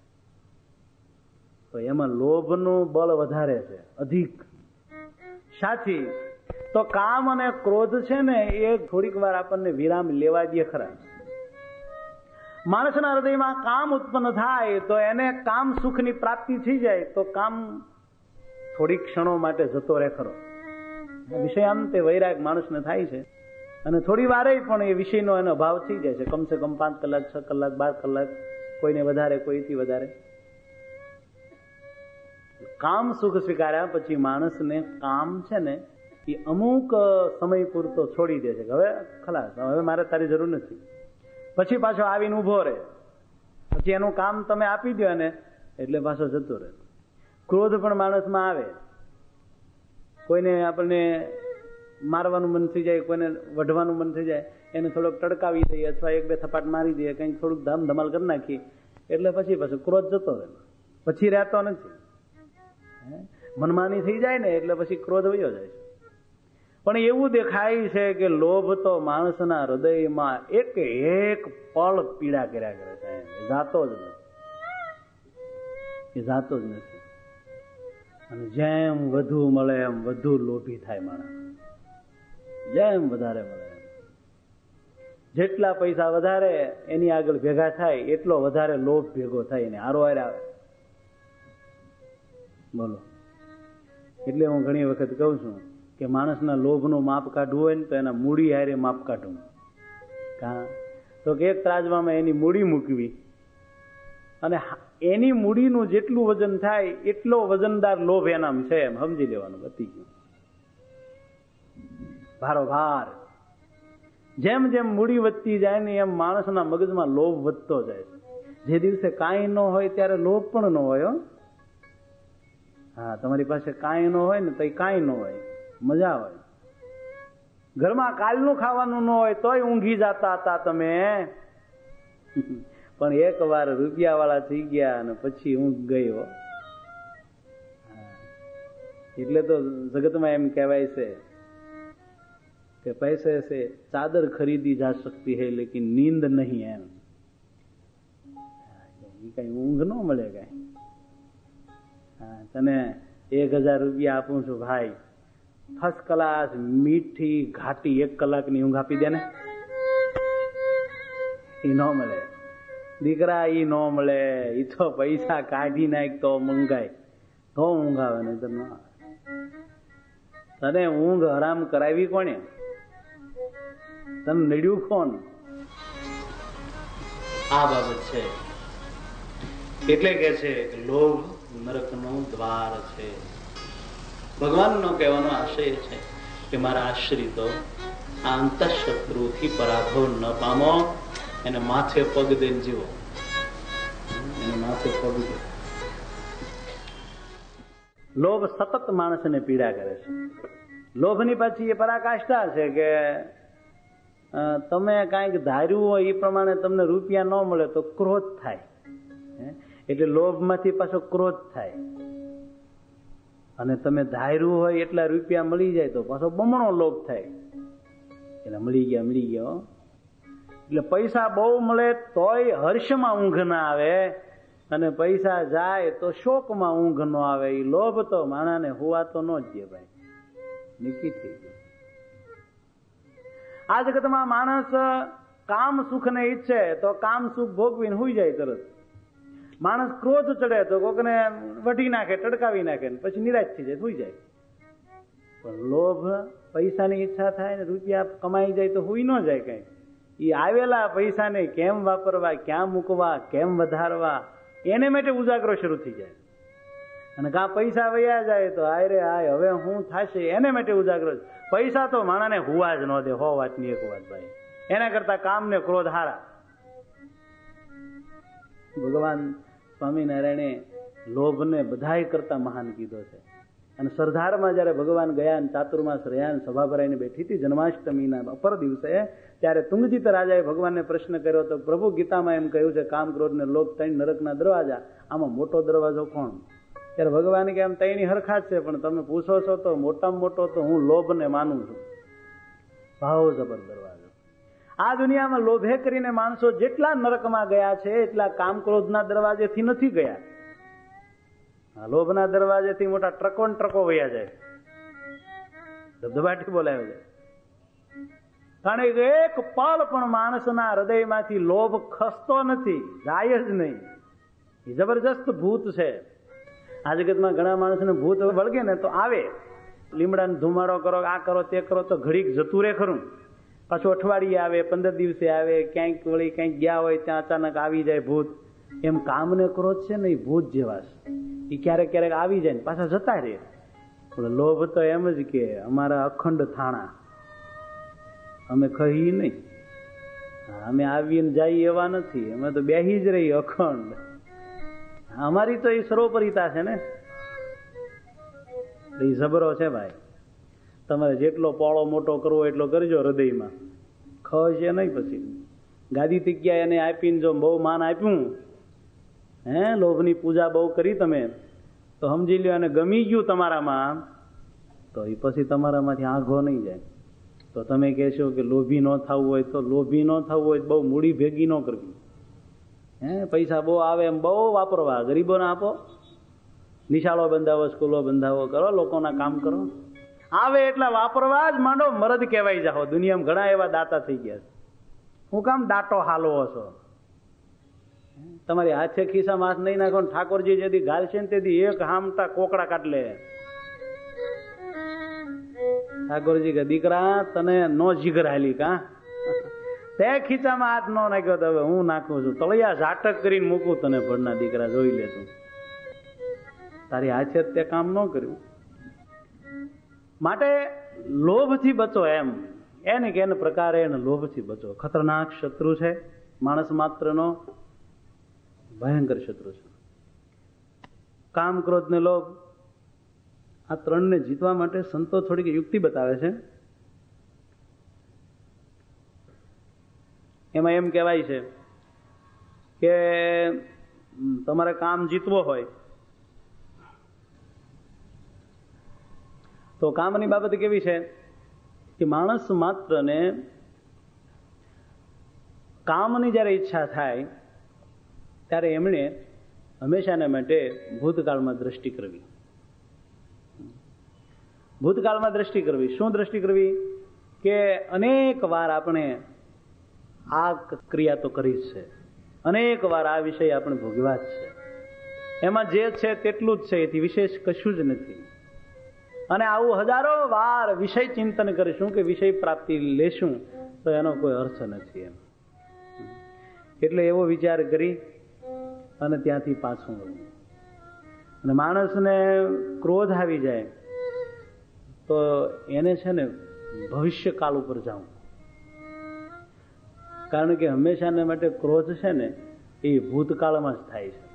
તો એમાં લોભનું બળ વધારે છે, અધિક. સાથી તો કામ અને ક્રોધ છે ને એ થોડીક વાર આપણને વિરામ લેવા દે ખરા. માણસના હૃદયમાં કામ ઉત્પન્ન થાય તો એને કામ સુખની પ્રાપ્તિ થઈ જાય તો કામ થોડીક ક્ષણો માટે જતો રહે ખરો. વિષયાંતે વૈરાગ માણસને થાય છે અને થોડી વારે પણ એ વિષયનો એનો અભાવ થઈ જાય છે. કમસે કમ પાંચ કલાક, છ કલાક, બાર કલાક, કોઈને વધારે, કોઈથી વધારે. કામ સુખ સ્વીકાર્યા પછી માણસને કામ છે ને એ અમુક સમય પૂરતો છોડી દે છે કે હવે ખલાસ, હવે મારે તારી જરૂર નથી. પછી પાછો આવીને ઉભો રહે, પછી એનું કામ તમે આપી દો ને એટલે પાછો જતો રહે. ક્રોધ પણ માણસમાં આવે. કોઈને આપણને મારવાનું મન થઈ જાય, કોઈને વઢવાનું મન થઈ જાય, એને થોડોક ટડકાવી દઈએ અથવા એક બે થપાટ મારી દઈએ, કંઈક થોડુંક ધામ ધમાલ કરી નાખી એટલે પછી પાછો ક્રોધ જતો રહે, પછી રહેતો નથી. મનમાની થઈ જાય ને એટલે પછી ક્રોધ વયો જાય છે. પણ એવું દેખાય છે કે લોભ તો માણસના હૃદયમાં એક એક પળ પીડા કર્યા કરે છે, એ જાતો જ નથી, એ જાતો જ નથી. અને જેમ વધુ મળે એમ વધુ લોભી થાય માણસ, જેમ વધારે મળે એમ. જેટલા પૈસા વધારે એની આગળ ભેગા થાય એટલો વધારે લોભ ભેગો થાય એને હારો હારે આવે. બોલો. એટલે હું ઘણી વખત કહું છું કે માણસના લોભનું માપ કાઢવું હોય ને તો એના મૂડી હારે માપ કાઢવું. કા તો કે એક ત્રાજવામાં એની મૂડી મૂકવી અને એની મૂડીનું જેટલું વજન થાય એટલો વજનદાર લોભ એનામ છે એમ સમજી લેવાનું. બધી ગયું ભારો ભાર. જેમ જેમ મૂડી વધતી જાય ને એમ માણસના મગજમાં લોભ વધતો જાય. જે દિવસે કાંઈ ન હોય ત્યારે લોભ પણ ન હોય. હા, તમારી પાસે કાંઈ ન હોય ને તો કાંઈ ન હોય, મજા હોય. ઘરમાં કાલનું ખાવાનું ન હોય તોય ઊંઘી જતા હતા તમે, પણ એક વાર રૂપિયા વાળા થઈ ગયા અને પછી ઊંઘ ગયો. એટલે તો જગતમાં એમ કહેવાય છે કે પૈસે સે ચાદર ખરીદી જા શકતી હૈ લેકિન નીંદ નહીં. એમ કઈ ઊંઘ ન મળે કઈ. તને એક હજાર રૂપિયા આપું છું ભાઈ, ફર્સ્ટ ક્લાસ મીઠી ઘાટી એક કલાકની ઊંઘ આપી દે ને, એ ન મળે દીકરા, એ ન મળે. એ તો પૈસા કાઢી નાખ તો મંગાય તો ઊંઘ આવે ને તો ન આવે. તને ઊંઘ હરામ કરાવી કોને? તને નડ્યું કોણ? આ બાબત છે. એટલે કે છે કે લોભ નરકનું દ્વાર છે. ભગવાનનો કહેવાનો આશય છે કે મારા આશ્રિતો આ અંતઃશત્રુથી પરાભવ ન પામો, એને માથે પગ દઈને જીવો, એને માથે પગ દે. લોભ સતત માણસને પીડા કરે છે. લોભની પાછી એ પરાકાષ્ઠા છે કે તમે કાંઈક ધાર્યું હોય એ પ્રમાણે તમને રૂપિયા ન મળે તો ક્રોધ થાય, એટલે લોભમાંથી પાછો ક્રોધ થાય. અને તમે ધાર્યું હોય એટલા રૂપિયા મળી જાય તો પાછો બમણો લોભ થાય, એટલે મળી ગયા મળી ગયા. એટલે પૈસા બહુ મળે તોય હર્ષમાં ઊંઘ ના આવે અને પૈસા જાય તો શોકમાં ઊંઘ ન આવે. એ લોભ તો માણાને હુવા તો ન જ દે ભાઈ, નીકી થઈ ગયું. આ જગતમાં માણસ કામ સુખ ને ઈચ્છે તો કામ સુખ ભોગવીને હુઈ જાય તરત. માણસ ક્રોધ ચડે તો કોકને વઢી નાખે, ટડકાવી નાખે, પછી નિરાશ થઈ જાય, સુઈ જાય. પણ લોભ, પૈસાની ઈચ્છા થાય ને રૂપિયા કમાઈ જાય તો હુઈ ન જાય કઈ. એ આવેલા પૈસાને કેમ વાપરવા, ક્યાં મૂકવા, કેમ વધારવા, એને માટે ઉજાગરો શરૂ થઈ જાય. અને કા પૈસા વયા જાય તો આય રે આય હવે શું થશે એને માટે ઉજાગરો. પૈસા તો માણાને હુવા જ ન દે. હો વાતની એક વાત ભાઈ, એના કરતા કામ ને ક્રોધ હારા. ભગવાન સ્વામિનારાયણે લોભને બધાય કરતા મહાન કીધો છે અને સરદારમાં જયારે ભગવાન ગયા અને ચાતુર્માસ રહ્યા સભા ભરાઈને બેઠી હતી જન્માષ્ટમીના અપર દિવસે, ત્યારે તુંગજીત રાજાએ ભગવાનને પ્રશ્ન કર્યો તો પ્રભુ ગીતામાં એમ કહ્યું છે કામ ક્રોધ ને લોભ ત્રણ નરકના દરવાજા, આમાં મોટો દરવાજો કોણ? ત્યારે ભગવાન કે આમ ત્રણની હરખા જ છે, પણ તમે પૂછો છો તો મોટામાં મોટો તો હું લોભને માનું છું. ભાવ જબર દરવાજો. આ દુનિયામાં લોભે કરીને માણસો જેટલા નરકમાં ગયા છે એટલા કામ ક્રોધના દરવાજેથી નથી ગયા. લોભના દરવાજેથી મોટા ટ્રકો ને ટ્રકો વયા જાય, ધબધબાટી બોલાવે જાય. કારણ કે એક પલ પણ માણસના હૃદયમાંથી લોભ ખસતો નથી, જાય જ નહીં. એ જબરજસ્ત ભૂત છે. આ જગતમાં ઘણા માણસને ભૂત વળગે ને તો આવે, લીમડાને ધુમાડો કરો, આ કરો તે કરો, તો ઘડીક જતું રે ખરું. પાછું અઠવાડિયે આવે, પંદર દિવસે આવે, ક્યાંક વળી ક્યાંક ગયા હોય ત્યાં અચાનક આવી જાય ભૂત. એમ કામ ને ક્રોધ છે ને એ ભૂત જેવા છે, એ ક્યારેક ક્યારેક આવી જાય ને પાછા જતા રહે. પણ લોભ તો એમ જ કે અમારા અખંડ થાણા, અમે કહી નહીં, અમે આવીને જઈએ એવા નથી, અમે તો બેહી જ રહી અખંડ. અમારી તો એ સર્વોપરિતા છે ને, એ જબરો છે ભાઈ. તમારે જેટલો પોળો મોટો કરવો એટલો કરજો હૃદયમાં, ખસે નહીં. પછી ગાદી તિક્યા એને આપીને જો બહુ માન આપ્યું, હે લોભની પૂજા બહુ કરી તમે, તો સમજી લ્યો અને ગમી ગયું તમારામાં, તો એ પછી તમારામાંથી આંખો નહીં જાય. તો તમે કહેશો કે લોભી ન થવું હોય તો લોભી ન થવું હોય બહુ મૂડી ભેગી ન કરવી. હે પૈસા બહુ આવે એમ બહુ વાપરવા, ગરીબોને આપો, નિશાળો બંધાવો, સ્કૂલો બંધાવો, કરો, લોકોના કામ કરો. આવે એટલા વાપરવા જ માંડો, મરદ કહેવાય જાઓ. દુનિયામાં ઘણા એવા દાતા થઈ ગયા છે. હું કામ દાટો હાલવો છો? તમારી હાથે ખિસ્સામાં હાથ નહીં નાખો. ઠાકોરજી જેથી ગાલશે ને તેથી એક હામટા કોકડા કાઢલે. ઠાકોરજી કે દીકરા તને નો જીગર હાલી કા, તે ખીચામાં હાથ ન નાખ્યો તો હવે હું નાખું છું, તળિયા ઝાટક કરીને મૂકું તને ભણના દીકરા, જોઈ લે તું. તારી હાથે તે કામ ન કર્યું. માટે લોભથી બચો. એમ એને કે એને પ્રકારે એને લોભથી બચો. ખતરનાક શત્રુ છે માણસ માત્રનો, ભયંકર શત્રુ છે. કામ ક્રોધ ને લોભ, આ ત્રણને જીતવા માટે સંતો થોડીક યુક્તિ બતાવે છે. એમાં એમ કહેવાય છે કે તમારે કામ જીતવો હોય તો કામની બાબત કેવી છે કે માણસ માત્રને કામની જ્યારે ઈચ્છા થાય ત્યારે એમણે હંમેશાને માટે ભૂતકાળમાં દ્રષ્ટિ કરવી. ભૂતકાળમાં દ્રષ્ટિ કરવી. શું દ્રષ્ટિ કરવી? કે અનેક વાર આપણે આ ક્રિયા તો કરી જ છે, અનેક વાર આ વિષય આપણે ભોગવ્યા જ છે, એમાં જે છે તેટલું જ છે, એથી વિશેષ કશું જ નથી. અને આવું હજારો વાર વિષય ચિંતન કરીશું કે વિષય પ્રાપ્તિ લેશું તો એનો કોઈ અર્થ નથી. એમ એટલે એવો વિચાર કરી અને ત્યાંથી પાછું વળવું. અને માણસને ક્રોધ આવી જાય તો એને છે ને ભવિષ્યકાળ ઉપર જવું. કારણ કે હંમેશાને માટે ક્રોધ છે ને એ ભૂતકાળમાં જ થાય છે.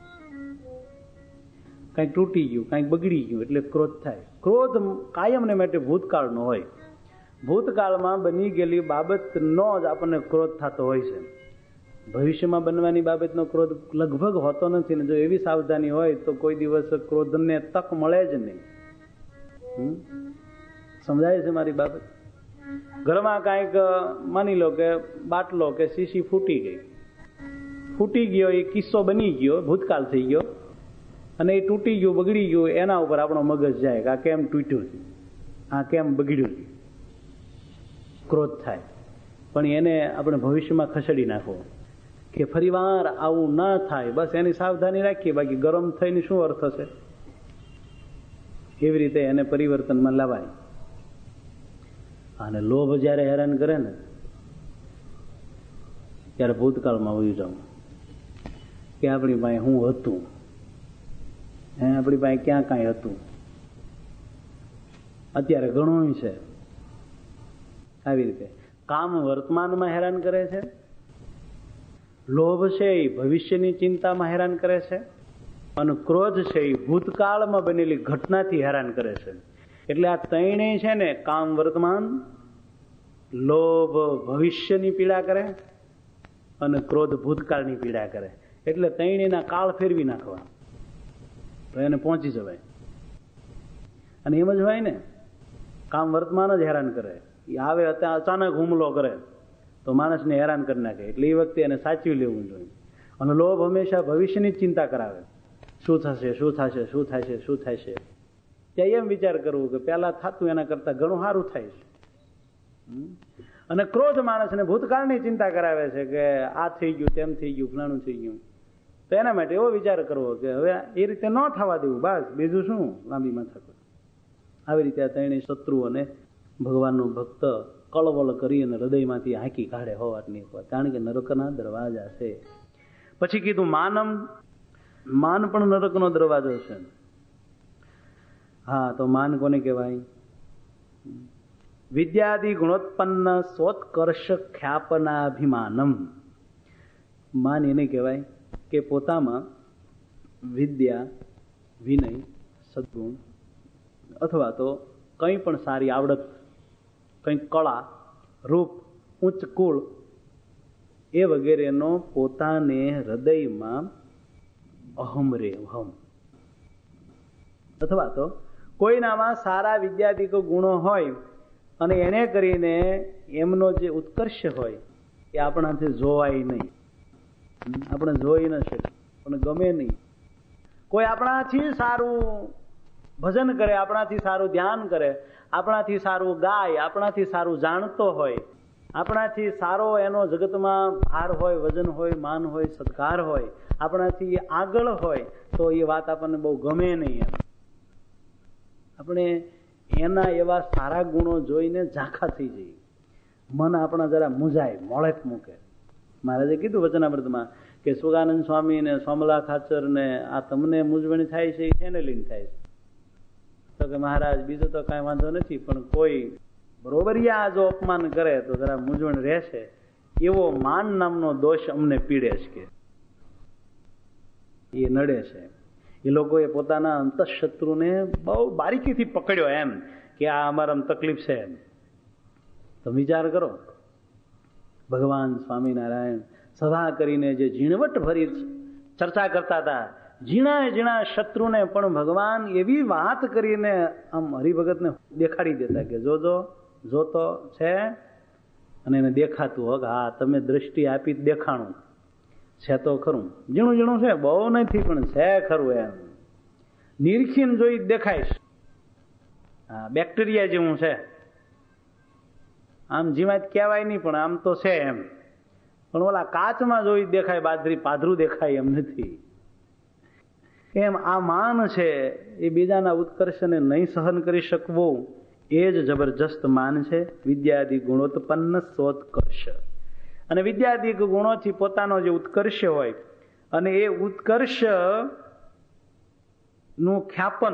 કંઈક તૂટી ગયું, કંઈક બગડી ગયું એટલે ક્રોધ થાય. ક્રોધ કાયમને માટે ભૂતકાળનો હોય. ભૂતકાળમાં બની ગયેલી બાબતનો જ આપણને ક્રોધ થતો હોય છે. ભવિષ્યમાં બનવાની બાબતનો ક્રોધ લગભગ હોતો નથી. ને જો એવી સાવધાની હોય તો કોઈ દિવસ ક્રોધને તક મળે જ નહીં. સમજાય છે મારી બાબત? ઘરમાં કાંઈક માની લો કે બાટલો કે શીશી ફૂટી ગઈ, ફૂટી ગયો એ કિસ્સો બની ગયો, ભૂતકાળ થઈ ગયો, અને એ તૂટી ગયું, બગડી ગયું, એના ઉપર આપણો મગજ જાય કે આ કેમ તૂટ્યું છે, આ કેમ બગડ્યું છે, ક્રોધ થાય. પણ એને આપણે ભવિષ્યમાં ખસેડી નાખવો કે ફરી વાર આવું ન થાય, બસ એની સાવધાની રાખીએ. બાકી ગરમ થઈને શું અર્થ હશે? એવી રીતે એને પરિવર્તનમાં લાવાય. અને લોભ જ્યારે હેરાન કરે ને ત્યારે ભૂતકાળમાં વયું જવું કે આપણી પાસે હું હતું, હે આપણી પાસે ક્યાં કાંઈ હતું, અત્યારે ઘણું છે. આવી રીતે કામ વર્તમાનમાં હેરાન કરે છે, લોભ છે એ ભવિષ્યની ચિંતામાં હેરાન કરે છે, અને ક્રોધ છે એ ભૂતકાળમાં બનેલી ઘટનાથી હેરાન કરે છે. એટલે આ ત્રણેય છે ને, કામ વર્તમાન, લોભ ભવિષ્યની પીડા કરે અને ક્રોધ ભૂતકાળની પીડા કરે. એટલે ત્રણેયના કાળ ફેરવી નાખવા તો એને પહોંચી જવાય. અને એમ જ હોય ને, કામ વર્તમાન જ હેરાન કરે. એ આવે અત્યારે અચાનક હુમલો કરે તો માણસને હેરાન કરી નાખે. એટલે એ વખતે એને સાચવી લેવું જોઈએ. અને લોભ હંમેશા ભવિષ્યની જ ચિંતા કરાવે. શું થશે, શું થશે, શું થશે, શું થશે. ત્યાં એમ વિચાર કરવું કે પહેલા થતું એના કરતા ઘણું સારું થાય છે. અને ક્રોધ માણસને ભૂતકાળની ચિંતા કરાવે છે કે આ થઈ ગયું, તેમ થઈ ગયું, ફલાણું થઈ ગયું. તો એના માટે એવો વિચાર કરવો કે હવે એ રીતે ન થવા દેવું, બસ બીજું શું લાંબી માથા કર. આવી રીતે આ ત્રણેય શત્રુઓને ભગવાનનો ભક્ત કળવળ કરી અને હૃદયમાંથી હાંકી કાઢે હોવાની, કારણ કે નરકના દરવાજા છે. પછી કીધું માનમ, માન પણ નરકનો દરવાજો છે. હા, તો માન કોને કહેવાય? વિદ્યાદિ ગુણોત્પન્ન સોત્કર્ષ ખ્યાપનાભિમાનમ. માન એને કહેવાય કે પોતામાં વિદ્યા, વિનય, સદગુણ અથવા તો કંઈ પણ સારી આવડત, કંઈક કળા, રૂપ, ઉચ્ચ કુળ એ વગેરેનો પોતાને હૃદયમાં અહમ રે અહમ. અથવા તો કોઈનામાં સારા વિદ્યાદિક ગુણો હોય અને એને કરીને એમનો જે ઉત્કર્ષ હોય એ આપણાથી જોવાય નહીં, આપણે જોઈ ન શકીએ, પણ ગમે નહીં. કોઈ આપણાથી સારું ભજન કરે, આપણાથી સારું ધ્યાન કરે, આપણાથી સારું ગાય, આપણાથી સારું જાણતો હોય, આપણાથી સારો એનો જગતમાં ભાર હોય, વજન હોય, માન હોય, સત્કાર હોય, આપણાથી આગળ હોય, તો એ વાત આપણને બહુ ગમે નહીં. એમ આપણે એના એવા સારા ગુણો જોઈને ઝાંખા થઈ જઈએ, મન આપણા જરા મુંજાય, મોળેક મૂકે. મહારાજે કીધું વચનામૃતમાં કે સુગાનંદ સ્વામી ને સોમલા ખાચર ને આ તમને મૂંઝવણ થાય છે, એ શેને લઈને થાય છે? તો કે મહારાજ બીજું તો કાંઈ વાંધો નથી, પણ કોઈ બરોબરિયા જો અપમાન કરે તો જરા મૂંઝવણ રહેશે. એવો માન નામનો દોષ અમને પીડે છે, કે એ નડે છે. એ લોકોએ પોતાના અંતઃશત્રુને બહુ બારીકીથી પકડ્યો એમ કે આ અમારામાં તકલીફ છે. તો વિચાર કરો, ભગવાન સ્વામિનારાયણ સભા કરીને જે ઝીણવટ ભરી ચર્ચા કરતા હતા, ઝીણા ઝીણા શત્રુને પણ ભગવાન એવી વાત કરીને આમ હરિભગતને દેખાડી દેતા કે જોજો, જોતો છે. અને એને દેખાતું હો કે હા તમે દ્રષ્ટિ આપી દેખાણું છે તો ખરું, ઝીણું ઝીણું છે, બહુ નથી પણ છે ખરું. એમ નિરીક્ષીને જોઈ દેખાઈશ. હા, બેક્ટેરિયા જેવું છે, આમ જીવાત કહેવાય નહીં પણ આમ તો છે એમ. પણ ઓલા કાચમાં જોઈ દેખાય, બાદરી પાધરું દેખાય એમ નથી. એમ આ માન છે એ બીજાના ઉત્કર્ષને નહીં સહન કરી શકવું, એ જ જબરજસ્ત માન છે. વિદ્યાદિ ગુણોત્પન્ન સોત્કર્ષ. અને વિદ્યાદિક ગુણોથી પોતાનો જે ઉત્કર્ષ હોય અને એ ઉત્કર્ષ નું ખ્યાપન,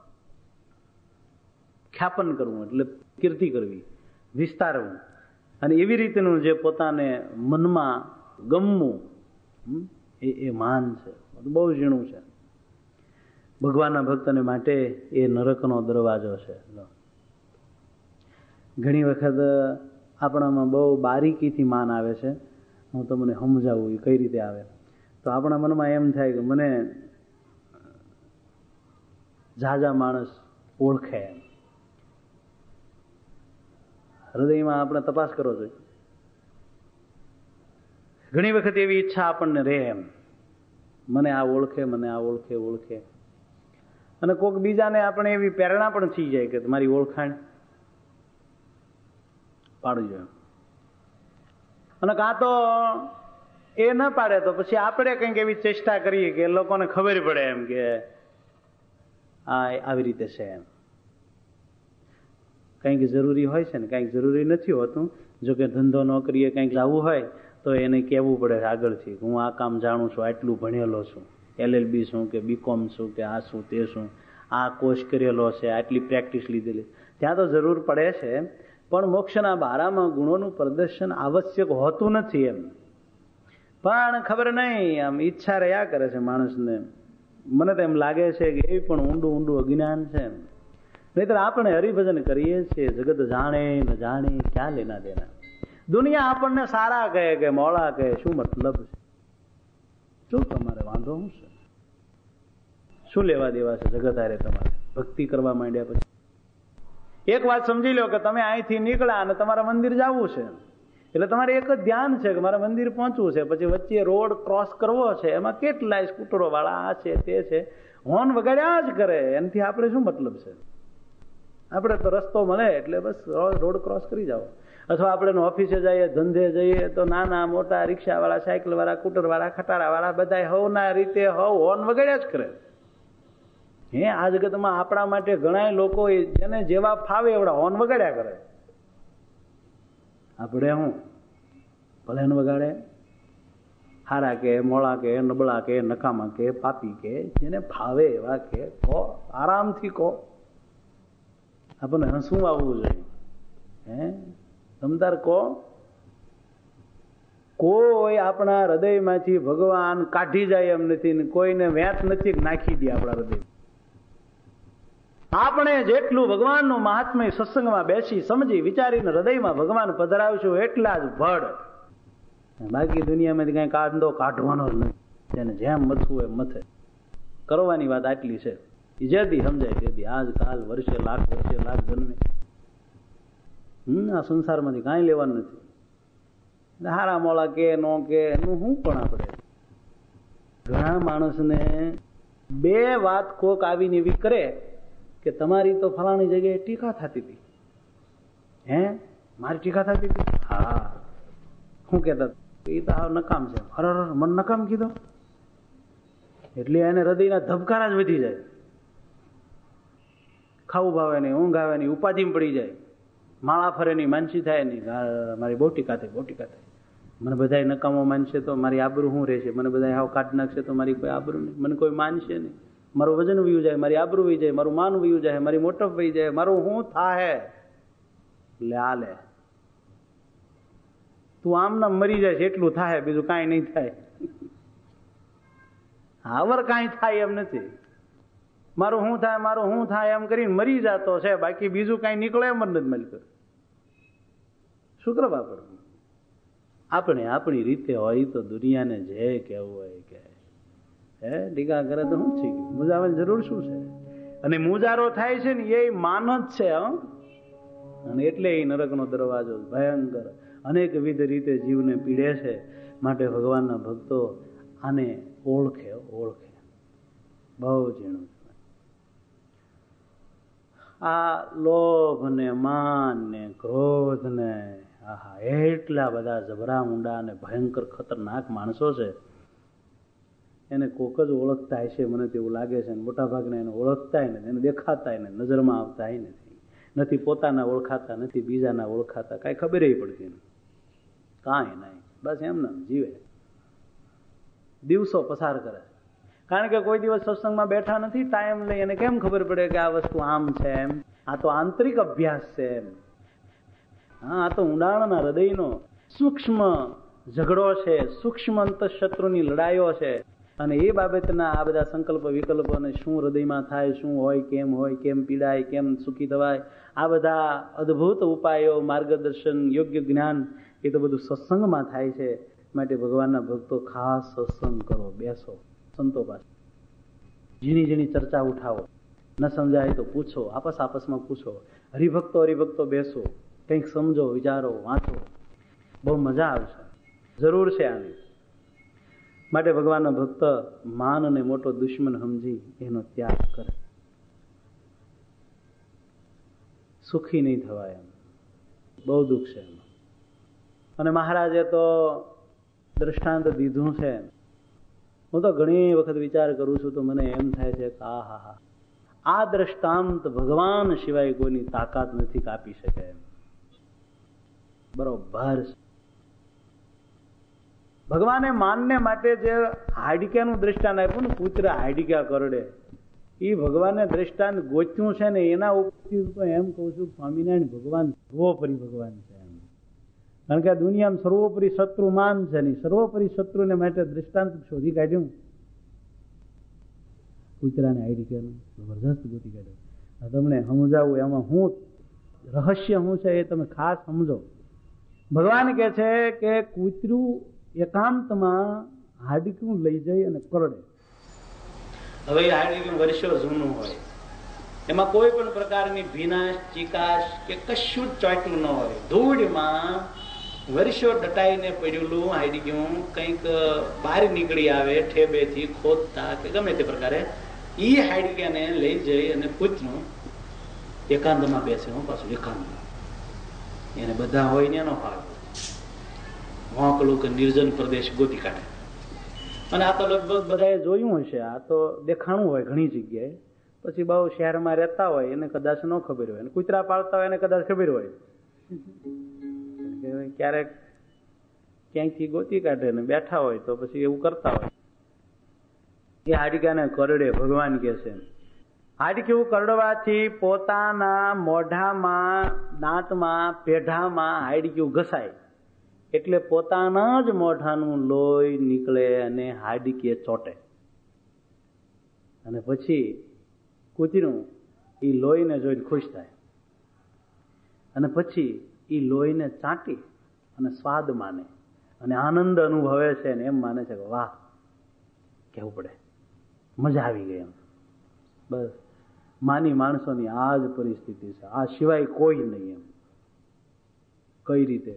ખ્યાપન કરવું એટલે કીર્તિ કરવી, વિસ્તારવું, અને એવી રીતનું જે પોતાને મનમાં ગમવું, એ એ માન છે. બહુ ઝીણું છે. ભગવાનના ભક્તને માટે એ નરકનો દરવાજો છે. ઘણી વખત આપણામાં બહુ બારીકીથી માન આવે છે. હું તમને સમજાવું એ કઈ રીતે આવે. તો આપણા મનમાં એમ થાય કે મને ઝાઝા માણસ ઓળખે. હૃદયમાં આપણે તપાસ કરવો જોઈએ. ઘણી વખત એવી ઈચ્છા આપણને રહે એમ, મને આ ઓળખે, મને આ ઓળખે ઓળખે અને કોઈક બીજાને આપણે એવી પ્રેરણા પણ થઈ જાય કે તમારી ઓળખાણ પાડવી જોઈએ. અને કાં તો એ ન પાડે તો પછી આપણે કંઈક એવી ચેષ્ટા કરીએ કે લોકોને ખબર પડે એમ કે આ આવી રીતે છે એમ. કંઈક જરૂરી હોય છે ને કંઈક જરૂરી નથી હોતું. જો કે ધંધો નોકરીએ કંઈક જવું હોય તો એને કહેવું પડે આગળથી, હું આ કામ જાણું છું, આટલું ભણેલો છું, એલ એલ બી શું કે બીકોમ શું કે આ શું તે શું, આ કોર્સ કરેલો છે, આટલી પ્રેક્ટિસ લીધેલી. ત્યાં તો જરૂર પડે છે, પણ મોક્ષના બારામાં ગુણોનું પ્રદર્શન આવશ્યક હોતું નથી એમ. પણ ખબર નહીં, આમ ઈચ્છા રહ્યા કરે છે માણસને. મને તો એમ લાગે છે કે એ પણ ઊંડું ઊંડું અજ્ઞાન છે. નહીતર આપણે હરિભજન કરીએ છીએ, જગત જાણે ન જાણે, ક્યાં લેના દેના. દુનિયા આપણને સારા કહે કે મોળા કહે, શું મતલબ છે? શું તમારે વાંધો શું છે? શું લેવા દેવા છે જગત હારે તમારે? ભક્તિ કરવા માંડ્યા પછી એક વાત સમજી લો કે તમે અહીંથી નીકળ્યા અને તમારે મંદિર જવું છે, એટલે તમારે એક જ ધ્યાન છે કે મારે મંદિર પહોંચવું છે. પછી વચ્ચે રોડ ક્રોસ કરવો છે, એમાં કેટલાય સ્કૂટરો વાળા આ છે તે છે, હોર્ન વગાડ્યા જ કરે. એનાથી આપણે શું મતલબ છે? આપણે તો રસ્તો મળે એટલે બસ રોડ ક્રોસ કરી જાઓ. અથવા આપણે ઓફિસે જઈએ, ધંધે જઈએ તો નાના મોટા રિક્ષા વાળા, સાયકલ વાળા, સ્કૂટર વાળા, ખટારા વાળા બધા હવના રીતે હવ હોર્ન વગાડ્યા જ કરે. હે આ જગતમાં આપણા માટે ઘણા લોકો જેને જેવા ફાવે એવડા હોર્ન વગાડ્યા કરે. આપણે હું ભલે ન વગાડે, હારા કે મોળા કે નબળા કે નકામા કે પાપી કે જેને ફાવે એવા કે કહો, આરામથી કહો. આપણને હસવું આવવું જોઈએ. હે તમતાર કહો. કોઈ આપણા હૃદયમાંથી ભગવાન કાઢી જાય એમ નથી, કોઈને વેચ નથી નાખી દે આપણા હૃદય. આપણે જેટલું ભગવાનનું મહાત્મ્ય સત્સંગમાં બેસી સમજી વિચારીને હૃદયમાં ભગવાન પધરાવશું એટલા જ ભળ. બાકી દુનિયામાંથી કઈ કાંદો કાઢવાનો જ નથી. તેને જેમ મથવું એમ મથે. કરવાની વાત આટલી છે. જેથી સમજાય તેથી આજ કાલ વર્ષે લાખ વર્ષે લાખ જન્મે હમ આ સંસારમાંથી કાંઈ લેવાનું નથી. હારા મોળા કે નો કે એનું શું પણ આપણે ઘણા માણસને બે વાત કોક આવીને એવી કરે કે તમારી તો ફલાણી જગ્યાએ ટીકા થતી હતી. હે મારી ટીકા થતી હતી? હા શું કેતા? એ તો આ નકામ છે. અરે મન નકામ કીધો એટલે એને હૃદયના ધબકારા જ વધી જાય. ખાવું ભાવે નહીં, ઊંઘ આવે નહીં, ઉપાધિમાં પડી જાય, માળા ફરે નહીં, માનસી થાય નહીં. મારી બહુ ટીકા થાય, બહુ ટીકા થાય. મને બધા નકામો માનશે તો મારી આબરૂ શું રહેશે? મને બધા હાવ કાઢ નાખશે તો મારી કોઈ આબરૂ નહીં, મને કોઈ માનશે નહીં. મારું વજન વયું જાય, મારી આબરૂ વહી જાય, મારું માન વયું જાય, મારી મોટપ વહી જાય, મારું શું થાય? એટલે આ લે તું આમ ના મરી જાય એટલું થાય, બીજું કાંઈ નહીં થાય. હાવર કાંઈ થાય એમ નથી. મારું શું થાય, મારું શું થાય એમ કરીને મરી જતો છે, બાકી બીજું કાંઈ નીકળે એમ જ નથી મળતું. શું કરવા પડે? આપણે આપણી રીતે હોય તો દુનિયાને જે કહેવું હોય કે હે ટીકા કરે તો શું છે? મુજાવાની જરૂર શું છે? અને મુજારો થાય છે ને એ માન જ છે. અને એટલે એ નરકનો દરવાજો ભયંકર અનેકવિધ રીતે જીવને પીડે છે. માટે ભગવાનના ભક્તો આને ઓળખે ઓળખે બહુ ઝીણું. આ લોભ ને માન ને ક્રોધ ને આહા એટલા બધા જબરા ઊંડા અને ભયંકર ખતરનાક માણસો છે. એને કોક જ ઓળખતા હશે, મને તેવું લાગે છે. મોટા ભાગના એને ઓળખતા નથી, એને દેખાતા ને નજરમાં આવતા નથી. નથી પોતાના ઓળખાતા, નથી બીજાના ઓળખાતા, કાંઈ ખબર પડતી નથી. કાંઈ નહીં, બસ એમને જીવે, દિવસો પસાર કરે. કારણ કે કોઈ દિવસ સત્સંગમાં બેઠા નથી, ટાઈમ લઈ. એને કેમ ખબર પડે કે આ વસ્તુ આમ છે એમ? આ તો આંતરિક અભ્યાસ છે એમ. હા આ તો ઊંડાણના હૃદયનો સૂક્ષ્મ ઝઘડો છે, સૂક્ષ્મ અંતઃશત્રુની લડાઈઓ છે. અને એ બાબતના આ બધા સંકલ્પ વિકલ્પો અને શું હૃદયમાં થાય, શું હોય, કેમ હોય, કેમ પીડાય, કેમ સુખી થવાય, આ બધા અદ્ભુત ઉપાયો, માર્ગદર્શન, યોગ્ય જ્ઞાન એ તો બધું સત્સંગમાં થાય છે. માટે ભગવાનના ભક્તો ખાસ સત્સંગ કરો, બેસો સંતો પાસે, ઝીણી ઝીણી ચર્ચા ઉઠાવો. ન સમજાય તો પૂછો, આપસ આપસમાં પૂછો. હરિભક્તો હરિભક્તો બેસો, કંઈક સમજો, વિચારો, વાંચો, બહુ મજા આવશે. જરૂર છે આની. માટે ભગવાનનો ભક્ત માન અને મોટો દુશ્મન સમજી એનો ત્યાગ કરે. સુખી નહીં થવાય એમ, બહુ દુઃખ છે એમાં. અને મહારાજે તો દ્રષ્ટાંત દીધું છે. હું તો ઘણી વખત વિચાર કરું છું તો મને એમ થાય છે કે આ હા હા આ દ્રષ્ટાંત ભગવાન સિવાય કોઈની તાકાત નથી કાપી શકે એમ. બરોબર. ભગવાને માનને માટે જે હાડિકાનું દ્રષ્ટાંત આપ્યું ને, પુત્ર હાડિકા કરડે, એ ભગવાને દ્રષ્ટાંત ગોચ્યું છે ને એના ઉપર એમ કહું છું સ્વામિનારાયણ ભગવાન સર્વોપરી ભગવાન છે એમ. કારણ કે આ દુનિયામાં સર્વોપરી શત્રુ માન છે નહીં. સર્વોપરી શત્રુને માટે દ્રષ્ટાંત શોધી કાઢ્યું કુતરાને હાડિકાનું, જબરજસ્ત ગોતી કાઢ્યું. તમને સમજાવું એમાં હું રહસ્ય શું છે એ તમે ખાસ સમજો. ભગવાન કહે છે કે કૂતરું એકાંતમાં હાડકું લઈ જાય અને કરડે. હવે એ હાડકું વર્ષો જૂનું હોય, એમાં કોઈ પણ પ્રકારની ભીનાશ ચીકાશ કે કશું જ ચોંટ્યું ન હોય, ધૂળમાં વર્ષો દટાઈને પડેલું હાડકું કંઈક બહાર નીકળી આવે ઠેબેથી ખોદતા કે ગમે તે પ્રકારે એ હાડકાને લઈ જઈ અને કૂતરું એકાંતમાં બેસે. હું પાછું એકાંતમાં એને બધા હોય ને એનો ભાગ મોકલું કે નિર્જન પ્રદેશ ગોતી કાઢે. અને આ તો લગભગ બધાએ જોયું હશે, આ તો દેખાણું હોય ઘણી જગ્યાએ. પછી બહુ શહેરમાં રહેતા હોય એને કદાચ ન ખબર હોય, કૂતરા પાળતા હોય એને કદાચ ખબર હોય, ક્યારેક ક્યાંયથી ગોતી કાઢે ને બેઠા હોય તો પછી એવું કરતા હોય. એ હાડકાને કરડે. ભગવાન કહે છે હાડકું કરડવાથી પોતાના મોઢામાં દાંતમાં પેઢામાં હાડકું ઘસાય એટલે પોતાના જ મોઢાનું લોહી નીકળે અને હાડકે ચોટે. અને પછી કૂતરું એ લોહીને જોઈને ખુશ થાય અને પછી એ લોહીને ચાટી અને સ્વાદ માને અને આનંદ અનુભવે છે ને એમ માને છે કે વાહ, કહેવું પડે મજા આવી ગઈ એમ. બસ માની માણસોની આ જ પરિસ્થિતિ છે, આ સિવાય કોઈ નહીં એમ. કઈ રીતે?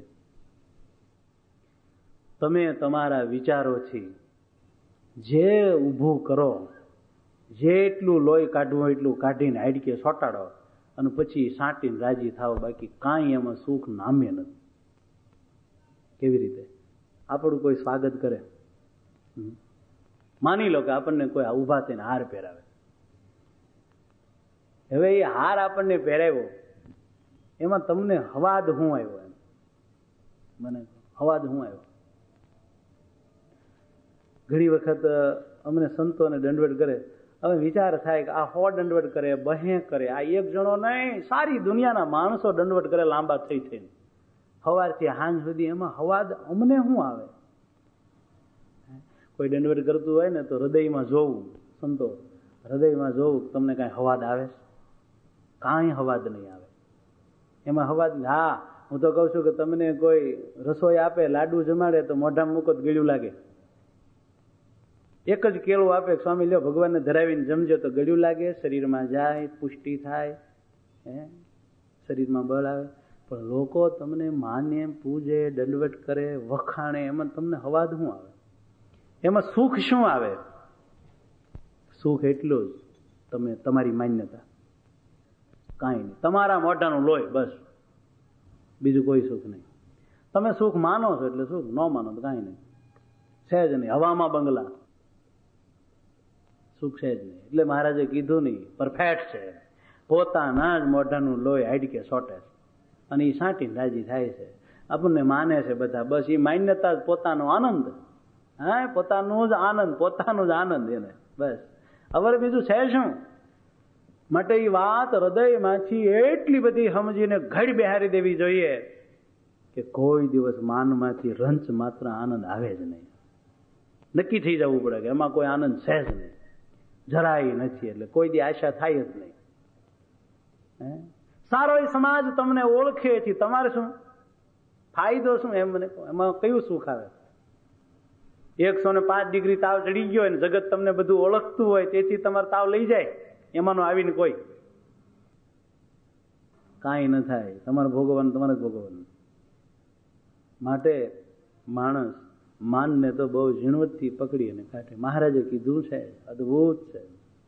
તમે તમારા વિચારોથી જે ઊભું કરો, જેટલું લોહી કાઢવું એટલું કાઢીને હાડકે સોટાડો અને પછી સાંટીને રાજી થાવ, બાકી કાંઈ એમાં સુખ નામે નથી. કેવી રીતે? આપણું કોઈ સ્વાગત કરે, માની લો કે આપણને કોઈ ઊભા થઈને હાર પહેરાવે. હવે એ હાર આપણને પહેરાવ્યો એમાં તમને હવાદ શું આવ્યો? એમ મને હવાદ શું આવ્યો? ઘણી વખત અમને સંતોને દંડવત કરે, હવે વિચાર થાય કે આ હો દંડવત કરે, બહે કરે, આ એક જણો નહીં, સારી દુનિયાના માણસો દંડવત કરે લાંબા થઈ થઈને સવારથી સાંજ સુધી. એમાં હવાદ અમને શું આવે? કોઈ દંડવત કરતું હોય ને તો હૃદયમાં જોવું, સંતો હૃદયમાં જોવું તમને કાંઈ હવાદ આવે? કાંઈ હવાદ નહીં આવે એમાં. હવાદ હા, હું તો કહું છું કે તમને કોઈ રસોઈ આપે, લાડુ જમાડે તો મોઢામાં મૂકો તો ગળ્યું લાગે. એક જ કેળું આપે, સ્વામી લ્યો ભગવાનને ધરાવીને જમજો તો ગળ્યું લાગે, શરીરમાં જાય, પુષ્ટિ થાય, હે શરીરમાં બળ આવે. પણ લોકો તમને માને, પૂજે, દંડવત કરે, વખાણે, એમાં તમને હવાદ શું આવે? એમાં સુખ શું આવે? સુખ એટલું જ તમે તમારી માન્યતા, કાંઈ નહીં. તમારા મોઢાનું લોહી, બસ, બીજું કોઈ સુખ નહીં. તમે સુખ માનો છો એટલે સુખ, ન માનો તો કાંઈ નહીં, છે જ નહીં. હવામાં બંગલા, સુખ છે જ નહીં. એટલે મહારાજે કીધું નહીં, પરફેક્ટ છે. પોતાના જ મોઢાનું લોહી હાડકે સોટે છે અને એ સાંટીને રાજી થાય છે. આપણને માને છે બધા, બસ એ માન્યતા જ પોતાનો આનંદ. હા, પોતાનું જ આનંદ, પોતાનું જ આનંદ એને, બસ. હવે બીજું છે શું? માટે એ વાત હૃદયમાંથી એટલી બધી સમજીને ઘડી બેહારી દેવી જોઈએ કે કોઈ દિવસ માનમાંથી રંચ માત્ર આનંદ આવે જ નહીં. નક્કી થઈ જવું પડે કે એમાં કોઈ આનંદ છે જ નહીં, જરાય નથી. એટલે કોઈ દી આશા થાય જ નહીં. સારો એ સમાજ તમને ઓળખે છે, તમારે શું ફાયદો? શું એમ મને એમાં કયું સુખ આવે? એકસો ને પાંચ ડિગ્રી તાવ ચડી ગયો હોય ને જગત તમને બધું ઓળખતું હોય, તેથી તમારે તાવ લઈ જાય, એમાંનો આવીને કોઈ કાંઈ ન થાય. તમારે ભોગવવાનું, તમારે જ ભોગવવાનું. માટે માણસ માનને તો બહુ ઝીણવટથી પકડી અને કાઢે. મહારાજે કીધું છે, અદભુત છે,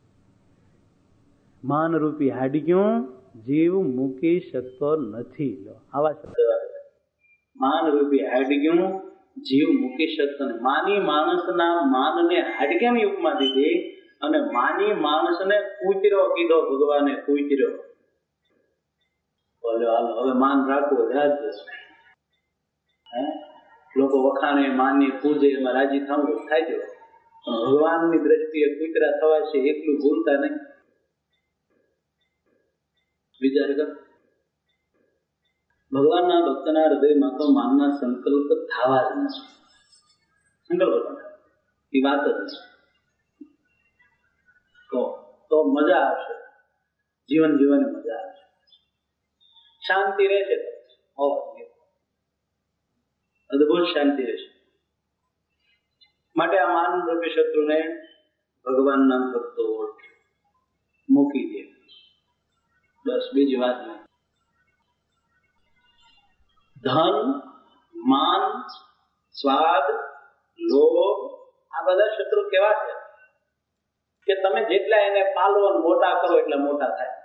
માનરૂપી હાડક્યું જીવ મૂકી શકતો નથી. આવા શબ્દ માનરૂપી હાડક્યું જીવ મૂકી શકતો નથી. માની માણસના માનને હાડક્યાની ઉપમા દીધી અને માની માણસને કૂતરો કીધો ભગવાને. કૂતરો બોલો, હાલો હવે માન રાખવું ધ્યાન જશે. હે લોકો વખાણે, માનની પૂજે, એમાં રાજી થવું થાય છે. પણ ભગવાનની દ્રષ્ટિએ કૂતરા થવા છે એટલું ભૂલતા નહીં. વિચાર કર, ભગવાનના ભક્તના હૃદયમાં તો માનના સંકલ્પ થવા જ નથી. સંકલ્પ એ વાત જ તો તો મજા આવશે. જીવન જીવવાની મજા આવે છે, શાંતિ રહેશે, અદભુત શાંતિ રહેશે. માટે આ માન રૂપી શત્રુને ભગવાનના ભક્તો મૂકી દે, બસ બીજી વાત નહીં. ધન, માન, સ્વાદ, લોભ આ બધા શત્રુ કેવા છે કે તમે જેટલા એને પાલવો મોટા કરો એટલા મોટા થાય,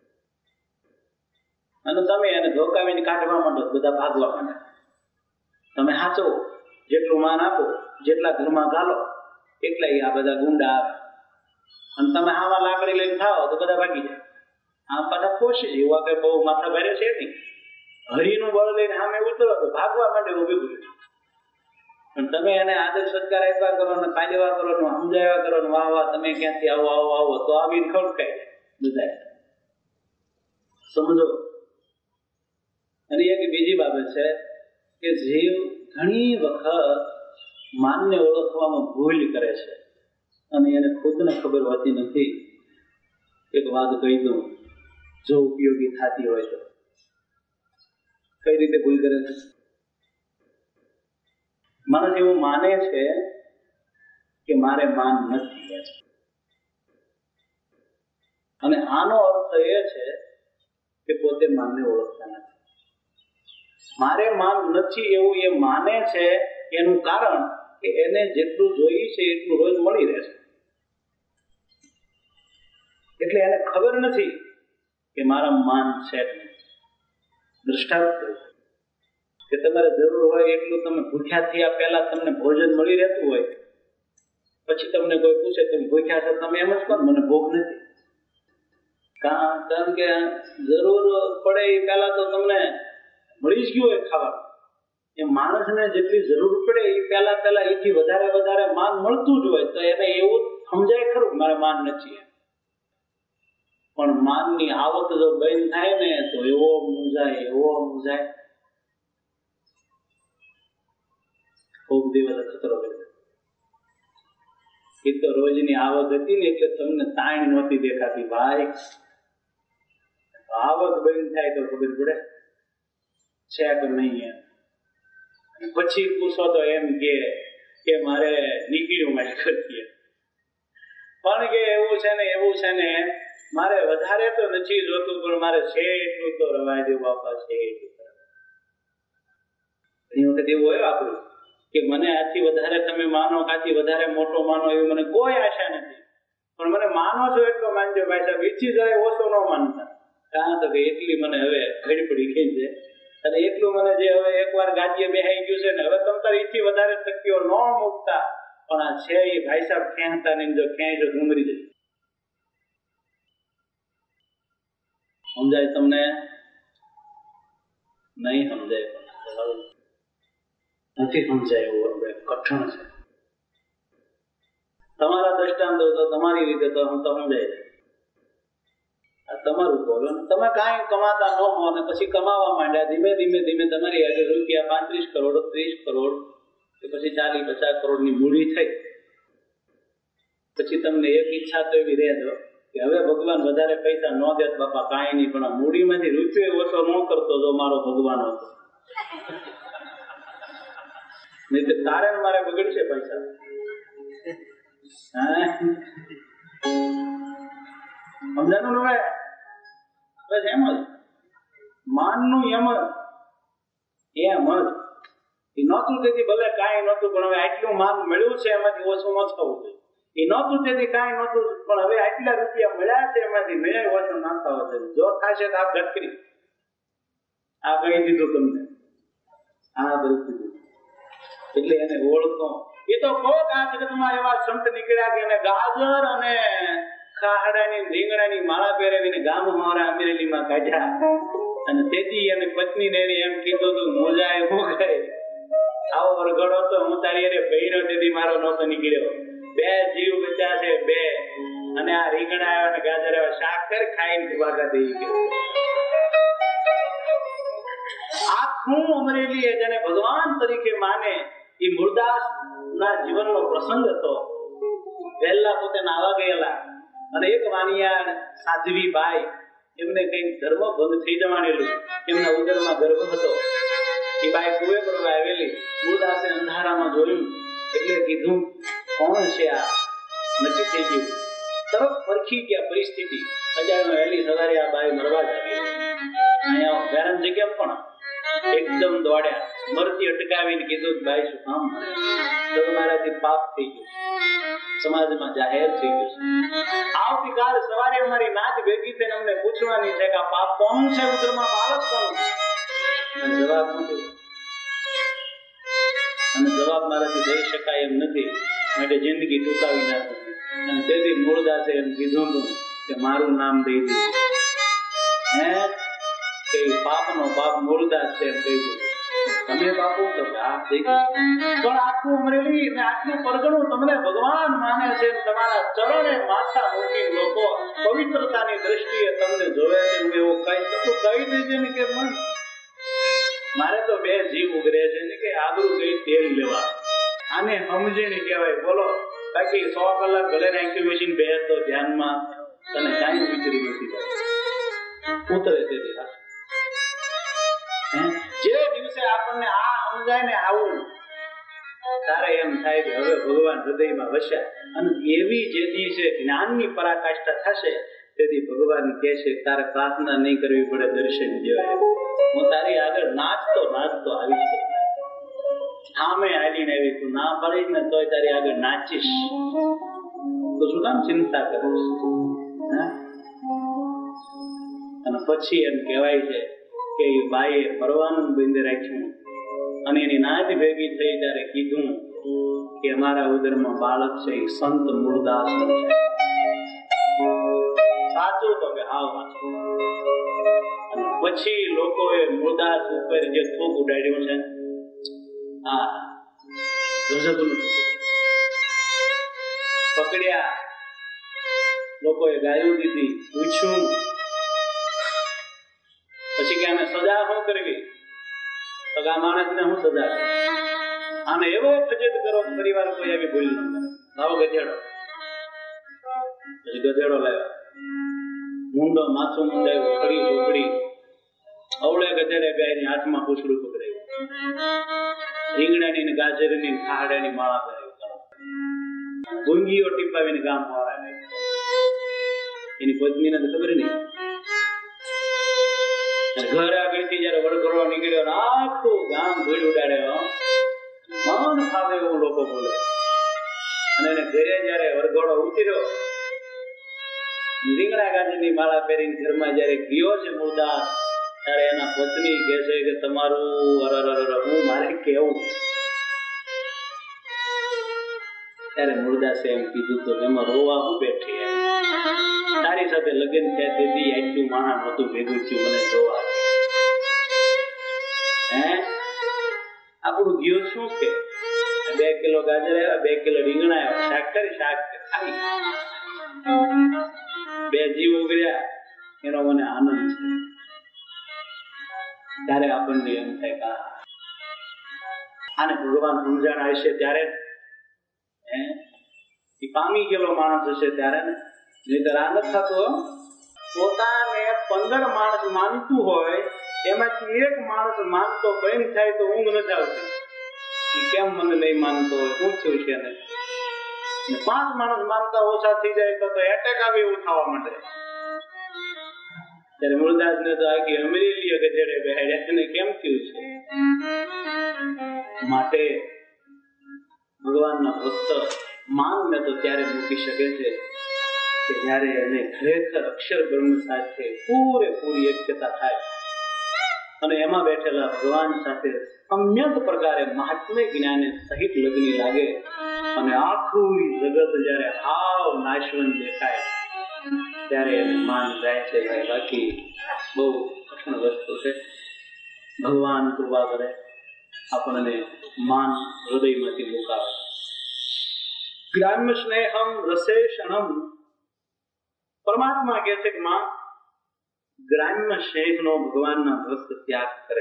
અને તમે એને ધોકાવીને કાઢવા માંડો બધા ભાગવા માંડે. તમે હાચો, જેટલું માન આપો, જેટલા ઘરમાં ગાલો એટલા આ બધા ગુંડા આવે, અને તમે આમાં લાકડી લઈને થાઓ તો બધા ભાગી જાય. આમ પાછા ખુશી છે, એવા કઈ બહુ માથા ભારે છે નહીં. હરિનું બળ લઈને સામે ઉતરો તો ભાગવા માંડે ઉભી ગયું. પણ તમે એને આદર સત્કાર આપ્યા કરો ને કાઢવા કરો ને સમજાવ્યા કરો ને વાહ વાહ તમે ક્યાંથી આવો આવો આવો તો આવીને ખડકાય બધા. સમજો. અને એક બીજી બાબત છે કે જીવ ઘણી વખત માનને ઓળખવામાં ભૂલ કરે છે અને એને ખુદને ખબર હોતી નથી. એક વાત કહી દઉં, જો ઉપયોગી થતી હોય તો. કઈ રીતે ભૂલ કરે છે? માણસ એવું માને છે કે મારે માન નથી, અને આનો અર્થ એ છે કે પોતે માનને ઓળખતા નથી. મારે માન નથી એવું એ માને છે, એનું કારણ કે એને જેટલું જોઈએ છે એટલું રોજ મળી રહે છે, એટલે એને ખબર નથી કે મારા માન છે. દ્રષ્ટાંત કે તમારે જરૂર હોય એટલું તમે ભૂખ્યા થયા પહેલા તમને ભોજન મળી રહેતું હોય, પછી તમને કોઈ પૂછે તમે ભૂખ્યા છો, તમે એમ જ કહો મને ભૂખ નથી. કારણ કે જરૂર પડે એ પહેલા તો તમને મળી જ ગયું હોય ખાવાનું. એ માણસને જેટલી જરૂર પડે એ પહેલા પહેલા એથી વધારે વધારે માન મળતું જ હોય તો એને એવું સમજાય ખરું મારે માન નથી. પણ માનની આવક જો બંધ થાય ને તો એવો મૂંઝાય એવો મૂંઝાય. ખૂબ દિવસ ખતરો કર્યો. એ તો રોજની આવક હતી ને એટલે તમને તાણ નહોતી દેખાતી ભાઈ. આવક બંધ થાય તો ખબર પડે છે કે નહીં. પછી પૂછો તો એમ કે મારે નીકળ્યું મારી ખર્ચીએ, પણ કે એવું છે ને એવું છે ને મારે વધારે તો નથી જોતું, પણ મારે છે એટલું તો રવાય દે બાપા, છે એટલું. ઘણી વખત એવું હોય આપણું કે મને આથી વધારે તમે માનો, આથી વધારે મોટો માનો એવી મને કોઈ આશા નથી, પણ મને માનો છો એટલો માનજો ભાઈ સાહેબ, ઈચ્છી જાય ઓછો ન માનતા. કારણ તો કે એટલી મને હવે ઘડી પડી ગઈ છે, અને એટલું મને જે હવે એકવાર ગાદીએ બેહાઈ ગયું છે ને હવે તમ તાર ઈથી વધારે તકીઓ ન મૂકતા, પણ આ છે એ ભાઈ સાહેબ ખેંચતા નહીં, જો ખેંચો ડુંગળી જશે. સમજાય તમને? નહીં સમજાય, નથી સમજાય એવું કઠણ છે. તમારા દ્રષ્ટાંતો તો તમારી રીતે તો હું તો સમજાય છે. તમારું બોલો, તમે કાંઈ કમાતા ન હો અને પછી કમાવા માંડ્યા, ધીમે ધીમે ધીમે તમારી આજે રૂપિયા પાંત્રીસ કરોડ ત્રીસ કરોડ કે પછી ચાલીસ પચાસ કરોડ ની મૂડી થઈ, પછી તમને એક ઈચ્છા તો એવી રહેજો કે હવે ભગવાન વધારે પૈસા ન દે બાપા કાંઈ નહીં, પણ આ મૂડીમાંથી રૂપિયો ઓછો ન કરતો જો મારો ભગવાન હતો, નહીં તો તારે મારે બગડશે પૈસા. સમજાનું હવે? બસ એમ જ માનનું એમ જ એમ જ એ નહોતું તેથી ભલે કાંઈ નહોતું, પણ હવે આટલું માન મળ્યું છે એમાંથી ઓછું ન થવું જોઈએ. એ નહોતું તેથી કાંઈ નહોતું, પણ હવે આટલા રૂપિયા મળ્યા છે એમાંથી મેં ઓછું ના થવા જોઈએ. જો થશે તો આ ઘટકરી આ કહી દીધું તમને, આ પરિસ્થિતિ. એટલે એને ઓળખો. એ તો કોક આ જગતમાં એવા સંત નીકળ્યા કે એને ગાજર અને ખાહડાની રીંગણાની માળા પહેરાવીને ગામ અમારા અમરેલીમાં કાઢ્યા, અને તેથી એની પત્નીને એમ કીધું હતું મોજા એવું કરે આવો વરઘડો તો હું તારી અરે બહેનો તેથી મારો નહોતો નીકળ્યો, બે જીવ બચ્યા છે બે, અને આ રીંગણા આવ્યા ને ગાજર આવ્યા, શાક કર ખાઈને ધુવાકા દઈ ગયો. આખું અમરેલી જેને ભગવાન તરીકે માને એ મુરદાસ ના જીવનનો પ્રસંગ હતો. પહેલા પોતે નાવા ગયેલા અને એક વાણિયા સાધ્વી બાઈ એમને કઈક ધર્મ ભંગ થઈ જવાનેલું, એમના ઉદરમાં ગર્ભ હતો. એ બાઈ કુએ પડવા આવેલી. મૂળદાસે અંધારામાં જોયું એટલે કીધું કોણ છે આ? નક્કી થઈ ગયું. તરત પરખી ગયા પરિસ્થિતિ. અજાણ્યો વહેલી સવારે આ બાઈ મરવા જ આવી. અહીંયા ગરમ જગ્યા પણ એકદમ દોડ્યા. મરતી અટકાવીને કીધું બાઈ શું કામ મરે? તો તમારાથી પાપ થઈ ગયું, સમાજમાં જાહેર થઈ ગયું. આવતીકાલ સવારે અમારી નાચ ભેગી થઈને અમને પૂછવાની છે કે આ પાપ કોનું છે, ઉદરમાં બાળક કોનું? અને જવાબ નથી. અને જવાબ મારાથી દઈ શકાય એમ નથી, માટે જિંદગી ટૂંકાવી નાખું. અને તેથી મૂળદાસે એમ કીધું હતું કે મારું નામ દઈ દીધું. હે કે પાપનો બાપ મૂળદાસ છે એમ કહી દીધું. તમે બાપુ તો આ થઈ પણ આખું અમરેલી ને આટલું પરગણું તમને ભગવાન માને છે. તમારા ચરણે માથા મૂકી લોકો પવિત્રતાની દ્રષ્ટિએ તમને જોવે છે. હું એવું કઈ શકું કહી દેજે ને કે મન મારે તો બે જીવ ઉગરે છે ને કે આબરૂ કઈ તેલ લેવા. આને સમજે ને કહેવાય. બોલો બાકી સો કલાક ભલે નાખ્યું મશીન બે તો ધ્યાનમાં તને કાંઈ વિચરી નથી ભાઈ ઉતરે તે દિવસ. જે દિવસે આપણને આ સમજાય ને આવું તારે એમ થાય કે હવે ભગવાન હૃદયમાં વસ્યા. અને એવી જે દિવસે જ્ઞાનની પરાકાષ્ઠા થશે તેથી ભગવાન કહે છે તારે પ્રાર્થના નહીં કરવી પડે, દર્શન જેવાય. હું તારી આગળ નાચતો નાચતો આવીશ. સામે આવીને આવી તું ના પડીશ ને તોય તારી આગળ નાચીશ. તો શું કામ ચિંતા કરીશ? અને પછી એમ કહેવાય છે કે એ બાઈએ ફરવાનું બંધ રાખ્યું અને એની નાચ ભેગી થઈ ત્યારે કીધું કે અમારા ઉદરમાં બાળક છે એ સંત મૂળદાસ છે. સાચું તો કે હાવ સાચું. અને પછી લોકોએ મૂળદાસ ઉપર જે થૂક ઉડાડ્યું છે હા ગજબનું પકડ્યા. લોકોએ ગાયું દીધી, પૂછ્યું પછી કે આને સજા શું કરવી? તો આ માણસને હું સજા કરું? આને એવો ફજેત કરો પરિવાર કોઈ આવી ભૂલ ન કરે. લાવો ગધેડો. પછી ગધેડો લાવ્યો, મુંડો માથું મુંડાયું, ખડી ઝોપડી. અવળે ગધેડે ગાયની હાથમાં પૂછડું પકડાયું, રીંગણાની ગાજરની ખાડાની માળા પહેરાવી, ગુંગીઓ ટીપાવીને ગામ ખવડાવે. એની પત્નીને તો ખબર નહીં. ઘર આગળથી જયારે વડઘોડો નીકળ્યો આખું ગામ ધૂળ ઉડાડ્યો. મન ફાવે એવું લોકો બોલે. અને એને ઘરે જયારે વડઘોડો ઉતર્યો રીંગણા ગાજરની માળા પહેરીને ઘરમાં જયારે ગયો છે મૂળદાસ ત્યારે એના પત્ની કહે છે કે તમારું અરર હું મારે કેવું? ત્યારે મૂળદાસે એમ કીધું તો એમાં રોવા હું બેઠી તારી સાથે લગ્ન થયા તેથી આટલું માણસ નતું ભેગું થયું મને જોવા. હે આપણું ગયું શું કે બે કિલો ગાજર આવ્યા, બે કિલો રીંગણા આવ્યા, શાક કરી શાક ખાઈ બે જીવ ઉગર્યા એનો મને આનંદ છે. ત્યારે આપણને એમ થાય કે આને ભગવાન સમજણ આવશે ત્યારે એ પામી ગયેલો માણસ હશે ત્યારે ને. નહીતર આ નથી થતું. પોતાને પંદર માણસ માનતું હોય એમાંથી એક માણસ માનતો બંધ થાય તો ઊંઘ નથી આવતી. કેમ મને નહીં માનતો હોય, શું થયું છે ને? પાંચ માણસ માનતા ઓછા થઈ જાય તો એટેક આવે એવું થવા માંડે. ત્યારે મૂળદાસ ને તો આખી અમરેલી ગધેડે બેહાડ્યા એને કેમ થયું છે? માટે ભગવાનના ભક્ત માનને તો ત્યારે મૂકી શકે છે કે જયારે એને ખરેખર અક્ષર બ્રહ્મ સાથે પૂરેપૂરી એકતા થાય અને એમાં બેઠેલા ભગવાન સાથે સમ્યક પ્રકારે મહાત્મ્ય જ્ઞાને સહિત લગ્ન લાગે અને આખું જગત જયારે હાવ નાશવંત દેખાય ત્યારે એને માન જાય છે. ભાઈ બાકી બહુ કઠણ વસ્તુ છે. ભગવાન કૃપા કરે આપણને માન હૃદયમાંથી મુકાવે. ગ્રામ્ય સ્નેહમ રસેષણમ. પરમાત્મા કહે છે કે માં ગ્રામ્ય સ્નેહનો ભગવાનના ભક્ત ત્યાગ કરે.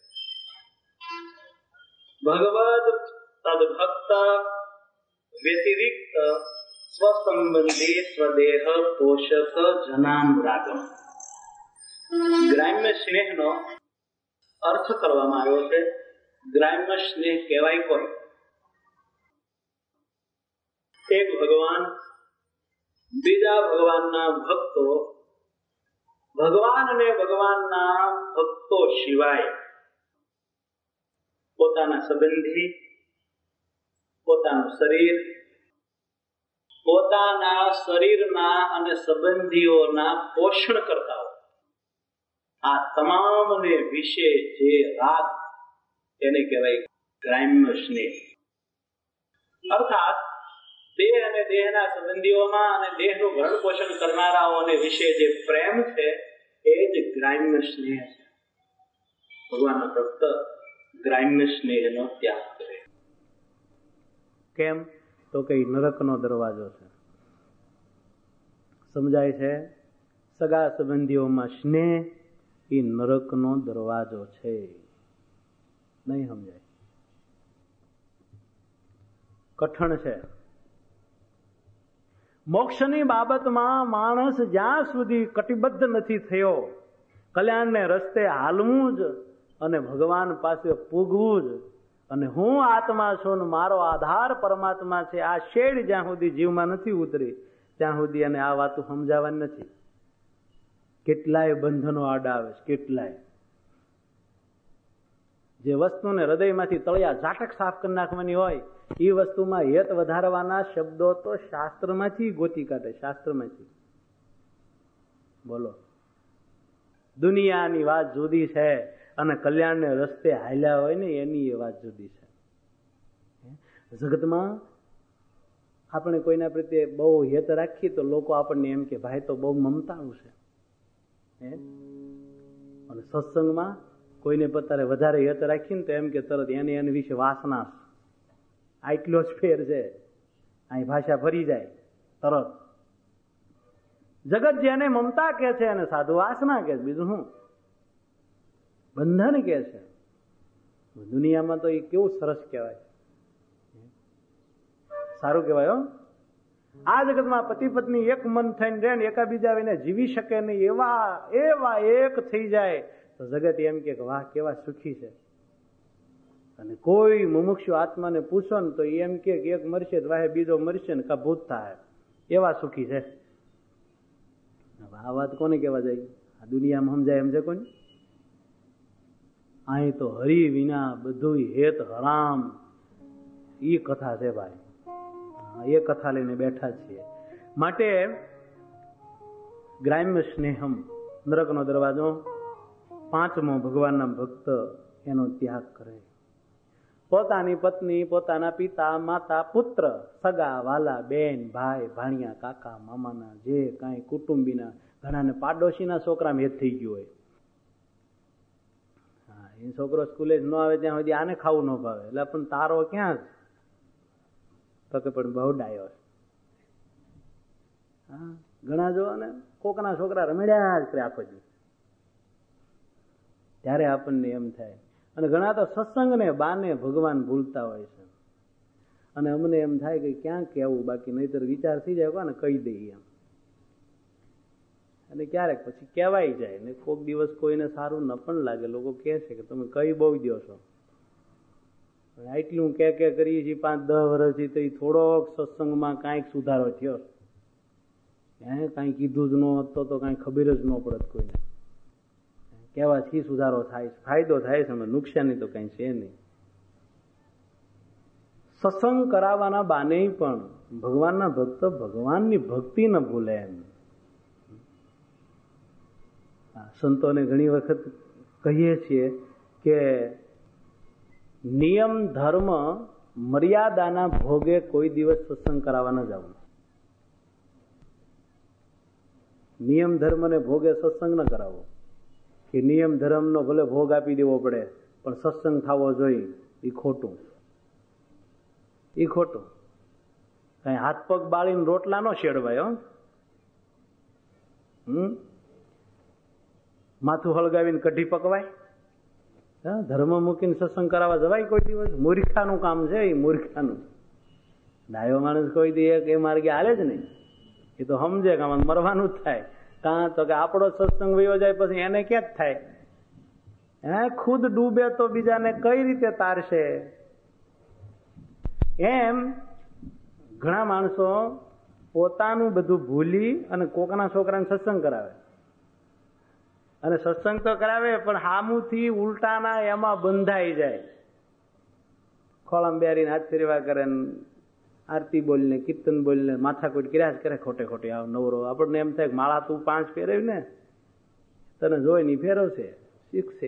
ભગવદ તદભક્ત વ્યતિરિક્ત સ્વસંબંધી સ્વદેહ પોષક જનાનુરાગમ. ગ્રામ્ય સ્નેહનો અર્થ કરવામાં આવ્યો છે. ગ્રામ્ય સ્નેહ કહેવાય કોઈ એક ભગવાન બીજા ભગવાનના ભક્તો, ભગવાન અને ભગવાનના ભક્તો સિવાય પોતાના સંબંધી, પોતાનું શરીર, પોતાના શરીરના અને સંબંધીઓના પોષણ કરતા હોય, આ તમામને વિશે જે રાગ તેને કહેવાય ગ્રામ્ય સ્નેહ. અર્થાત દેહ અને દેહના સંબંધીઓમાં અને દેહનું ભરણ પોષણ કરનારાઓને વિશે જે પ્રેમ છે એ જ ગ્રામ્ય સ્નેહ છે. ભગવાનનો ભક્ત ગ્રામ્ય સ્નેહનો ત્યાગ કરે. કેમ? તો કે નરકનો દરવાજો છે. સમજાય છે? સગા સંબંધીઓમાં સ્નેહ એ નરકનો દરવાજો છે. નહીં સમજાય? કઠણ છે. મોક્ષની બાબતમાં માણસ જ્યાં સુધી કટિબદ્ધ નથી થયો, કલ્યાણને રસ્તે હાલવું જ અને ભગવાન પાસે પૂગવું જ, અને હું આત્મા છું ને મારો આધાર પરમાત્મા છે, આ શેડ જ્યાં સુધી જીવમાં નથી ઉતરી ત્યાં સુધી અને આ વાતો સમજાવવાની નથી. કેટલાય બંધનો આડા આવે છે, કેટલાય. જે વસ્તુને હૃદયમાંથી તળિયા ઝાટક સાફ કરી નાખવાની હોય એ વસ્તુમાં હેત વધારવાના શબ્દો તો શાસ્ત્રમાંથી ગોતી કાઢે, શાસ્ત્રમાંથી. બોલો, દુનિયાની વાત જુદી છે અને કલ્યાણને રસ્તે હાલ્યા હોય ને એની એ વાત જુદી છે. જગતમાં આપણે કોઈના પ્રત્યે બહુ હેત રાખીએ તો લોકો આપણને એમ કે ભાઈ તો બહુ મમતાળું છે. અને સત્સંગમાં કોઈને પતારે વધારે હેત રાખીને તો એમ કે તરત એને એની વિશે વાસના, આટલો જ ફેર છે. અહીં ભાષા ફરી જાય તરત. જગત જેને મમતા કે છે અને સાધુ વાસના કે છે, બીજું શું? બંધન કે છે. દુનિયામાં તો એ કેવું સરસ કહેવાય, સારું કહેવાય. આ જગતમાં પતિ પત્ની એક મન થઈને રહે ને એકાબીજા વિને જીવી શકે નહીં, એવા એવા એક થઈ જાય તો જગત એમ કે વાહ કેવા સુખી છે. અને કોઈ મુમુક્ષુ આત્માને પૂછો ને તો એમ કે એક મરશે તો વાહે બીજો મરશે ને કા ભૂત થાય, એવા સુખી છે. આ વાત કોને કહેવા જાય? આ દુનિયામાં સમજાય સમજે કોને? અહીં તો હરી વિના બધું હેત હરામ, ઈ કથા છે ભાઈ. એ કથા લઈને બેઠા છીએ. માટે ગ્રામ્ય સ્નેહમ, નરકનો દરવાજો. પાંચમો, ભગવાનના ભક્ત એનો ત્યાગ કરે. પોતાની પત્ની, પોતાના પિતા, માતા, પુત્ર, સગા વાલા, બેન, ભાઈ, ભાણિયા, કાકા, મામાના જે કાંઈ કુટુંબીના, ઘણાને પાડોશીના છોકરામાં હેત થઈ ગયું હોય. હા, એ છોકરો સ્કૂલે જ ન આવે ત્યાં સુધી આને ખાવું ન ભાવે, એટલે પણ તારો ક્યાં તો કે પણ બહુ ડાયો છે. હા, ઘણા જો ને કોકના છોકરા રમેડ્યા જ કરે આખો દી, ત્યારે આપણને એમ થાય. અને ઘણા તો સત્સંગને બાને ભગવાન ભૂલતા હોય છે. અને અમને એમ થાય કે ક્યાં કહેવું, બાકી નહીતર વિચાર થઈ જાય કોને કહી દઈએ એમ. અને ક્યારેક પછી કહેવાય જાય ને કોઈક દિવસ કોઈને સારું ન પણ લાગે, લોકો કહે છે કે તમે કઈ બહુ દો છો. આટલું કે કે કરીએ છીએ પાંચ દસ વર્ષથી, તો થોડોક સત્સંગમાં કાંઈક સુધારો થયો. હે કાંઈ કીધું જ ન હતો તો કાંઈ ખબર જ ન પડત કોઈને. કહેવાથી સુધારો થાય, ફાયદો થાય છે, નુકસાની તો કઈ છે નહીં. સત્સંગ કરાવવાના બાને પણ ભગવાનના ભક્ત ભગવાનની ભક્તિ ન ભૂલે એમ. સંતોને ઘણી વખત કહીએ છીએ કે નિયમ ધર્મ મર્યાદાના ભોગે કોઈ દિવસ સત્સંગ કરાવવા ન જવું. નિયમ ધર્મને ભોગે સત્સંગ ન કરાવો. કે નિયમ ધર્મનો ભલે ભોગ આપી દેવો પડે પણ સત્સંગ થવો જોઈએ, એ ખોટું. એ ખોટું. કઈ હાથ પગ બાળીને રોટલા નો શેડવાય. હમ માથું હળગાવીને કઢી પકવાય? ધર્મ મૂકીને સત્સંગ કરાવવા જવાય કોઈ દિવસ? મૂર્ખાનું કામ છે એ, મૂર્ખાનું. ડાયો માણસ કોઈ દી એ માર્ગે હાલે જ નહીં. એ તો સમજે કે આમાં મરવાનું જ થાય કાં તો કે આપણો સત્સંગ વયો જાય પછી એને ક્યાં જ થાય? હે, ખુદ ડૂબે તો બીજાને કઈ રીતે તારશે? એમ ઘણા માણસો પોતાનું બધું ભૂલી અને કોકના છોકરાને સત્સંગ કરાવે, અને સત્સંગ તો કરાવે પણ હામુથી ઉલટાના એમાં બંધાઈ જાય. ખોળામાં બેરીને હાથ ફેરવા કરે, આરતી બોલીને કીર્તન બોલીને માથાકૂટ કર્યા જ કરે ખોટે ખોટી. આવ નવરો આપણને એમ થાય કે માળા તું પાંચ ફેરવી ને, તને જોઈ ની ફેરવશે, શીખશે.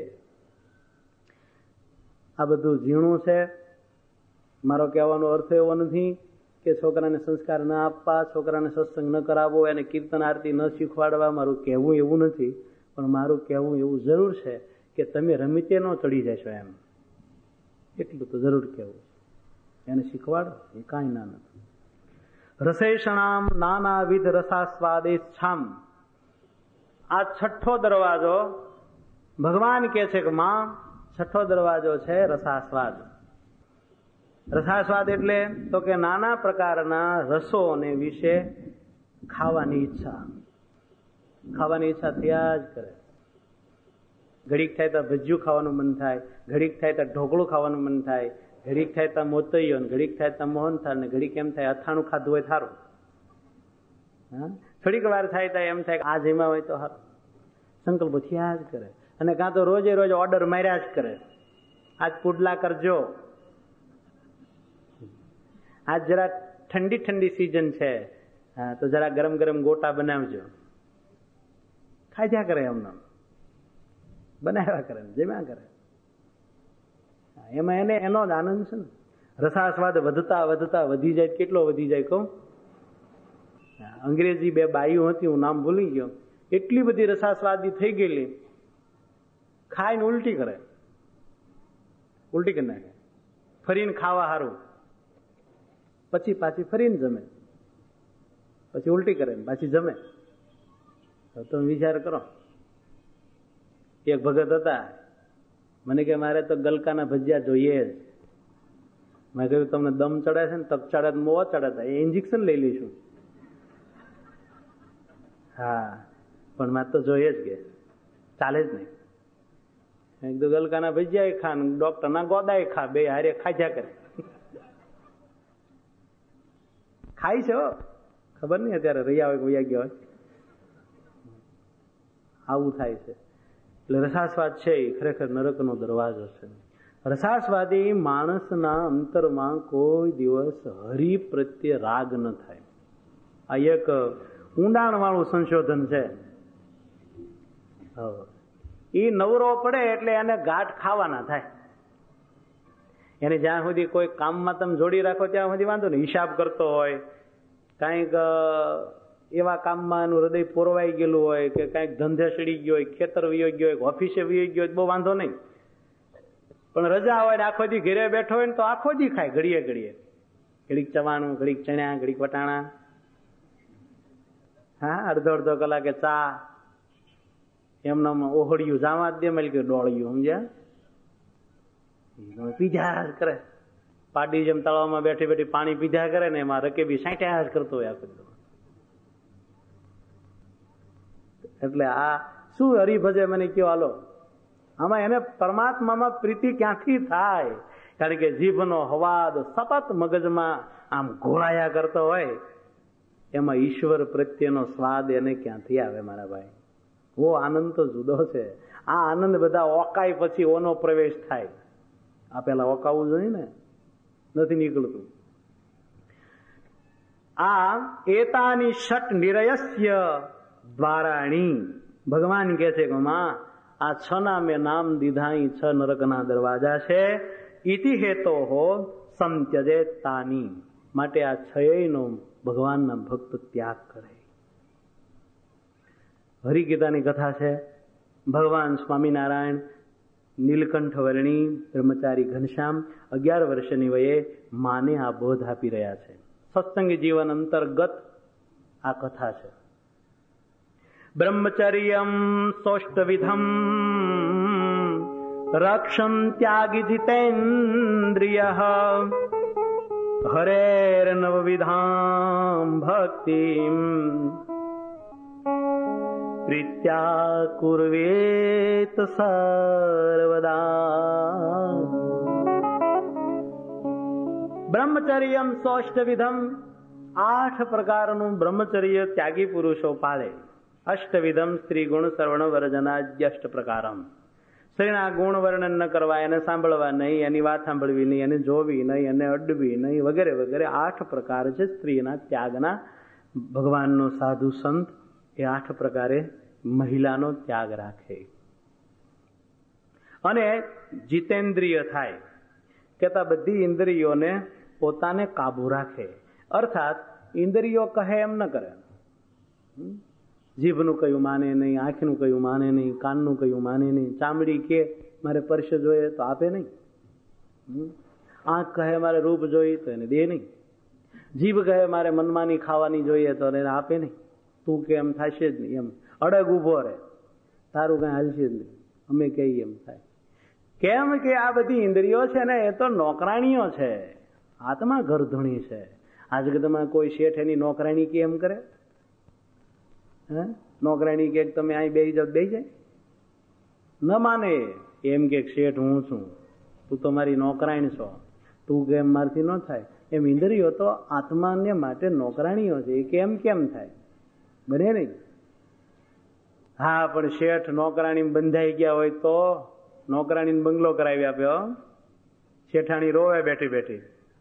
આ બધું ઝીણું છે. મારો કહેવાનો અર્થ એવો નથી કે છોકરાને સંસ્કાર ન આપવા, છોકરાને સત્સંગ ન કરાવવો, એને કીર્તન આરતી ન શીખવાડવા. મારું કહેવું એવું નથી, પણ મારું કહેવું એવું જરૂર છે કે તમે રમીતે ન ચડી જશો, એમ એટલું તો જરૂર કહેવું. એને શીખવાડો એ કાંઈ ના નથી. રસેષણામ નાનાવિધ રસાસ્વાદેચ્છામ. આ છઠ્ઠો દરવાજો ભગવાન કહે છે કે માં, છઠ્ઠો દરવાજો છે રસાસ્વાદ. રસાસ્વાદ એટલે તો કે નાના પ્રકારના રસોને વિશે ખાવાની ઈચ્છા. ખાવાની ઈચ્છા થયા જ કરે. ઘડીક થાય તો ભજીયું ખાવાનું મન થાય, ઘડીક થાય તો ઢોકળું ખાવાનું મન થાય, ઘડીક થાય તો મોતૈયો, ઘડીક થાય તો મોહનથાળ, ને ઘડીક એમ થાય અથાણું ખાધું હોય સારું. હા, થોડીક વાર થાય તો એમ થાય આ જેમાં હોય તો સારું. સંકલ્પો થયા જ કરે. અને કાં તો રોજે રોજ ઓર્ડર માર્યા જ કરે. આજ પુડલા કરજો, આજ જરા ઠંડી ઠંડી સિઝન છે, હા તો જરા ગરમ ગરમ ગોટા બનાવજો. ખાધ્યા કરે, એમને બનાવ્યા કરે, જેમ્યા કરે. એમાં એને એનો જ આનંદ છે ને. રસાસ્વાદ વધતા વધતા વધી જાય. કેટલો વધી જાય કહું? અંગ્રેજી બે બાઈઓ હતી, હું નામ ભૂલી ગયો, એટલી બધી રસાસ્વાદી થઈ ગયેલી, ખાઈને ઉલટી કરે, ઉલટી કરી નાખે. ફરીને ખાવા સારું, પછી પાછી ફરીને જમે, પછી ઉલટી કરે પાછી જમે. તમે વિચાર કરો. એક ભગત હતા, મને કે મારે તો ગલકાના ભજીયા જોઈએ જ. મેં કહ્યું તમને દમ ચડે છે ને, તક ચડે મોવા ચડે, એ ઇન્જેક્શન લઈ લઈશું. હા, પણ મારે તો જોઈએ જ કે ચાલે જ નહીં. એકદમ ગલકાના ભજીયા ખા, ડોક્ટર ના ગોદાય ખા, બે હારે ખાધ્યા કરે. ખાય છે ખબર નહીં, અત્યારે રહ્યા હોય વયા ગયા હોય, આવું થાય છે. એટલે રસાસ્વાદ છે એ ખરેખર નરકનો દરવાજો છે. રસાસ્વાદી માણસના અંતરમાં કોઈ દિવસ હરિ પ્રત્યે રાગ ન થાય. આ એક ઊંડાણ વાળું સંશોધન છે. એ નવરો પડે એટલે એને ગાંઠ ખાવાના થાય. એને જ્યાં સુધી કોઈ કામમાં તમે જોડી રાખો ત્યાં સુધી વાંધો નહીં. હિસાબ કરતો હોય, કાંઈક એવા કામમાં એનું હૃદય પોરવાઈ ગયેલું હોય, કે કાંઈક ધંધે ચડી ગયો હોય, ખેતર વયો ગયો હોય, ઓફિસે વયો ગયો હોય, બહુ વાંધો નહીં. પણ રજા હોય ને આખો દી ઘરે બેઠો હોય ને તો આખો દી ખાય, ઘડીએ ઘડીએ. ઘડીક ચવાણું, ઘડીક ચણ્યા, ઘડીક વટાણા, હા અડધો અડધો કલાકે ચા, એમને ઓહળિયું જાવા જ દે, મેં કે ડોળિયું, સમજ્યા? પીધા જ કરે. પાડી જેમ તળાવમાં બેઠી બેઠી પાણી પીધા કરે ને, એમાં રકેબી સાંઠ્યા જ કરતો હોય આખો. એટલે આ શું હરિભજે મને કયો હાલો. આમાં એને પરમાત્મામાં પ્રીતિ ક્યાંથી થાય? કારણ કે જીભનો હવાદ સતત મગજમાં આમ ઘોળાયા કરતો હોય, એમાં ઈશ્વર પ્રત્યેનો સ્વાદ એને ક્યાંથી આવે મારા ભાઈ? ઓ આનંદ તો જુદો છે. આ આનંદ બધા ઓકાય પછી ઓનો પ્રવેશ થાય. આ પેલા ઓકાવું જોઈએ ને, નથી નીકળતું. આ એતાની ષટ નિરયસ્ય દ્વારાણી. ભગવાન કહે છે કે માં, આ છ ના મેં નામ દીધા, છ નરકના દરવાજા છે. ઇતિ હેતો હો સંત્યજે તાની. માટે આ છયનો ભગવાનના ભક્ત ત્યાગ કરે. હરિગીતાની કથા છે. ભગવાન સ્વામિનારાયણ નીલકંઠ વર્ણી બ્રહ્મચારી ઘનશ્યામ અગિયાર વર્ષની વયે માને આ બોધ આપી રહ્યા છે. સત્સંગી જીવન અંતર્ગત આ કથા છે. બ્રહ્મચર્યમ સોષ્ટવિધમ રક્ષમ ત્યાગી જીતેન્દ્રિય હરેર નવવિધામ ભક્તિમ પ્રીત્યા કુર્વેત સર્વદા. બ્રહ્મચર્યમ સોષ્ટવિધમ, આઠ પ્રકારનું બ્રહ્મચર્ય ત્યાગી પુરુષો પાળે. અષ્ટવિધમ સ્ત્રી ગુણ શ્રવણ વર્જનાદ્યષ્ટ પ્રકારમ. સ્ત્રીના ગુણ વર્ણન ન કરવા, એને સાંભળવા નહીં, એની વાત સાંભળવી નહીં, એને જોવી નહીં, એને અડવી નહીં, વગેરે વગેરે આઠ પ્રકાર છે સ્ત્રીના ત્યાગના. ભગવાનનો સાધુ સંત એ આઠ પ્રકારે મહિલાનો ત્યાગ રાખે. અને જીતેન્દ્રિય થાય, કેતા બધી ઇન્દ્રિયોને પોતાને કાબુ રાખે. અર્થાત ઇન્દ્રિયો કહે એમ ન કરે. જીભનું કયું માને નહીં, આંખનું કયું માને નહીં, કાનનું કયું માને નહીં. ચામડી કે મારે સ્પર્શ જોઈએ તો આપે નહીં. આંખ કહે મારે રૂપ જોઈએ તો એને દે નહીં. જીભ કહે મારે મનમાની ખાવાની જોઈએ તો એને આપે નહીં. તું કે એમ થશે જ નહીં. એમ અડગ ઉભો રહે, તારું કઈ હાલશે જ નહીં, અમે કહીએ એમ થાય. કેમ કે આ બધી ઇન્દ્રિયો છે ને એ તો નોકરાણીઓ છે, આત્મા ઘરધણી છે. આ જગતમાં કોઈ શેઠ એની નોકરાણી કે એમ કરે? હે નોકરાણી કે તમે અહીં બેસી જાવ, બેસી જાય? ન માને. એમ કે શેઠ હું છું, તું તો મારી નોકરાણી છો, તું કે એમ મારથી ન થાય. એમ ઇન્દ્રિયો તો આત્માને માટે નોકરાણીઓ છે. એ કેમ કેમ થાય? બને નહીં. હા, પણ શેઠ નોકરાણી બંધાઈ ગયા હોય તો નોકરાણી બંગલો કરાવી આપ્યો, શેઠાણી રોવે બેઠી બેઠી.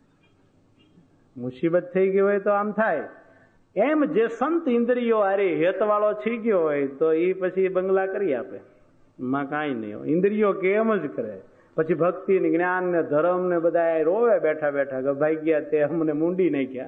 મુસીબત થઈ ગઈ હોય તો આમ થાય. એમ જે સંત ઇન્દ્રિયો હારે હેતવાળો થઈ ગયો હોય તો એ પછી બંગલા કરી આપે, માં કાંઈ નહીં. ઇન્દ્રિયો કેમ જ કરે. પછી ભક્તિ ને જ્ઞાન ને ધર્મ ને બધા રોવે બેઠા બેઠા કે ભાઈ ગયા તે અમને મૂંડી નાખ્યા.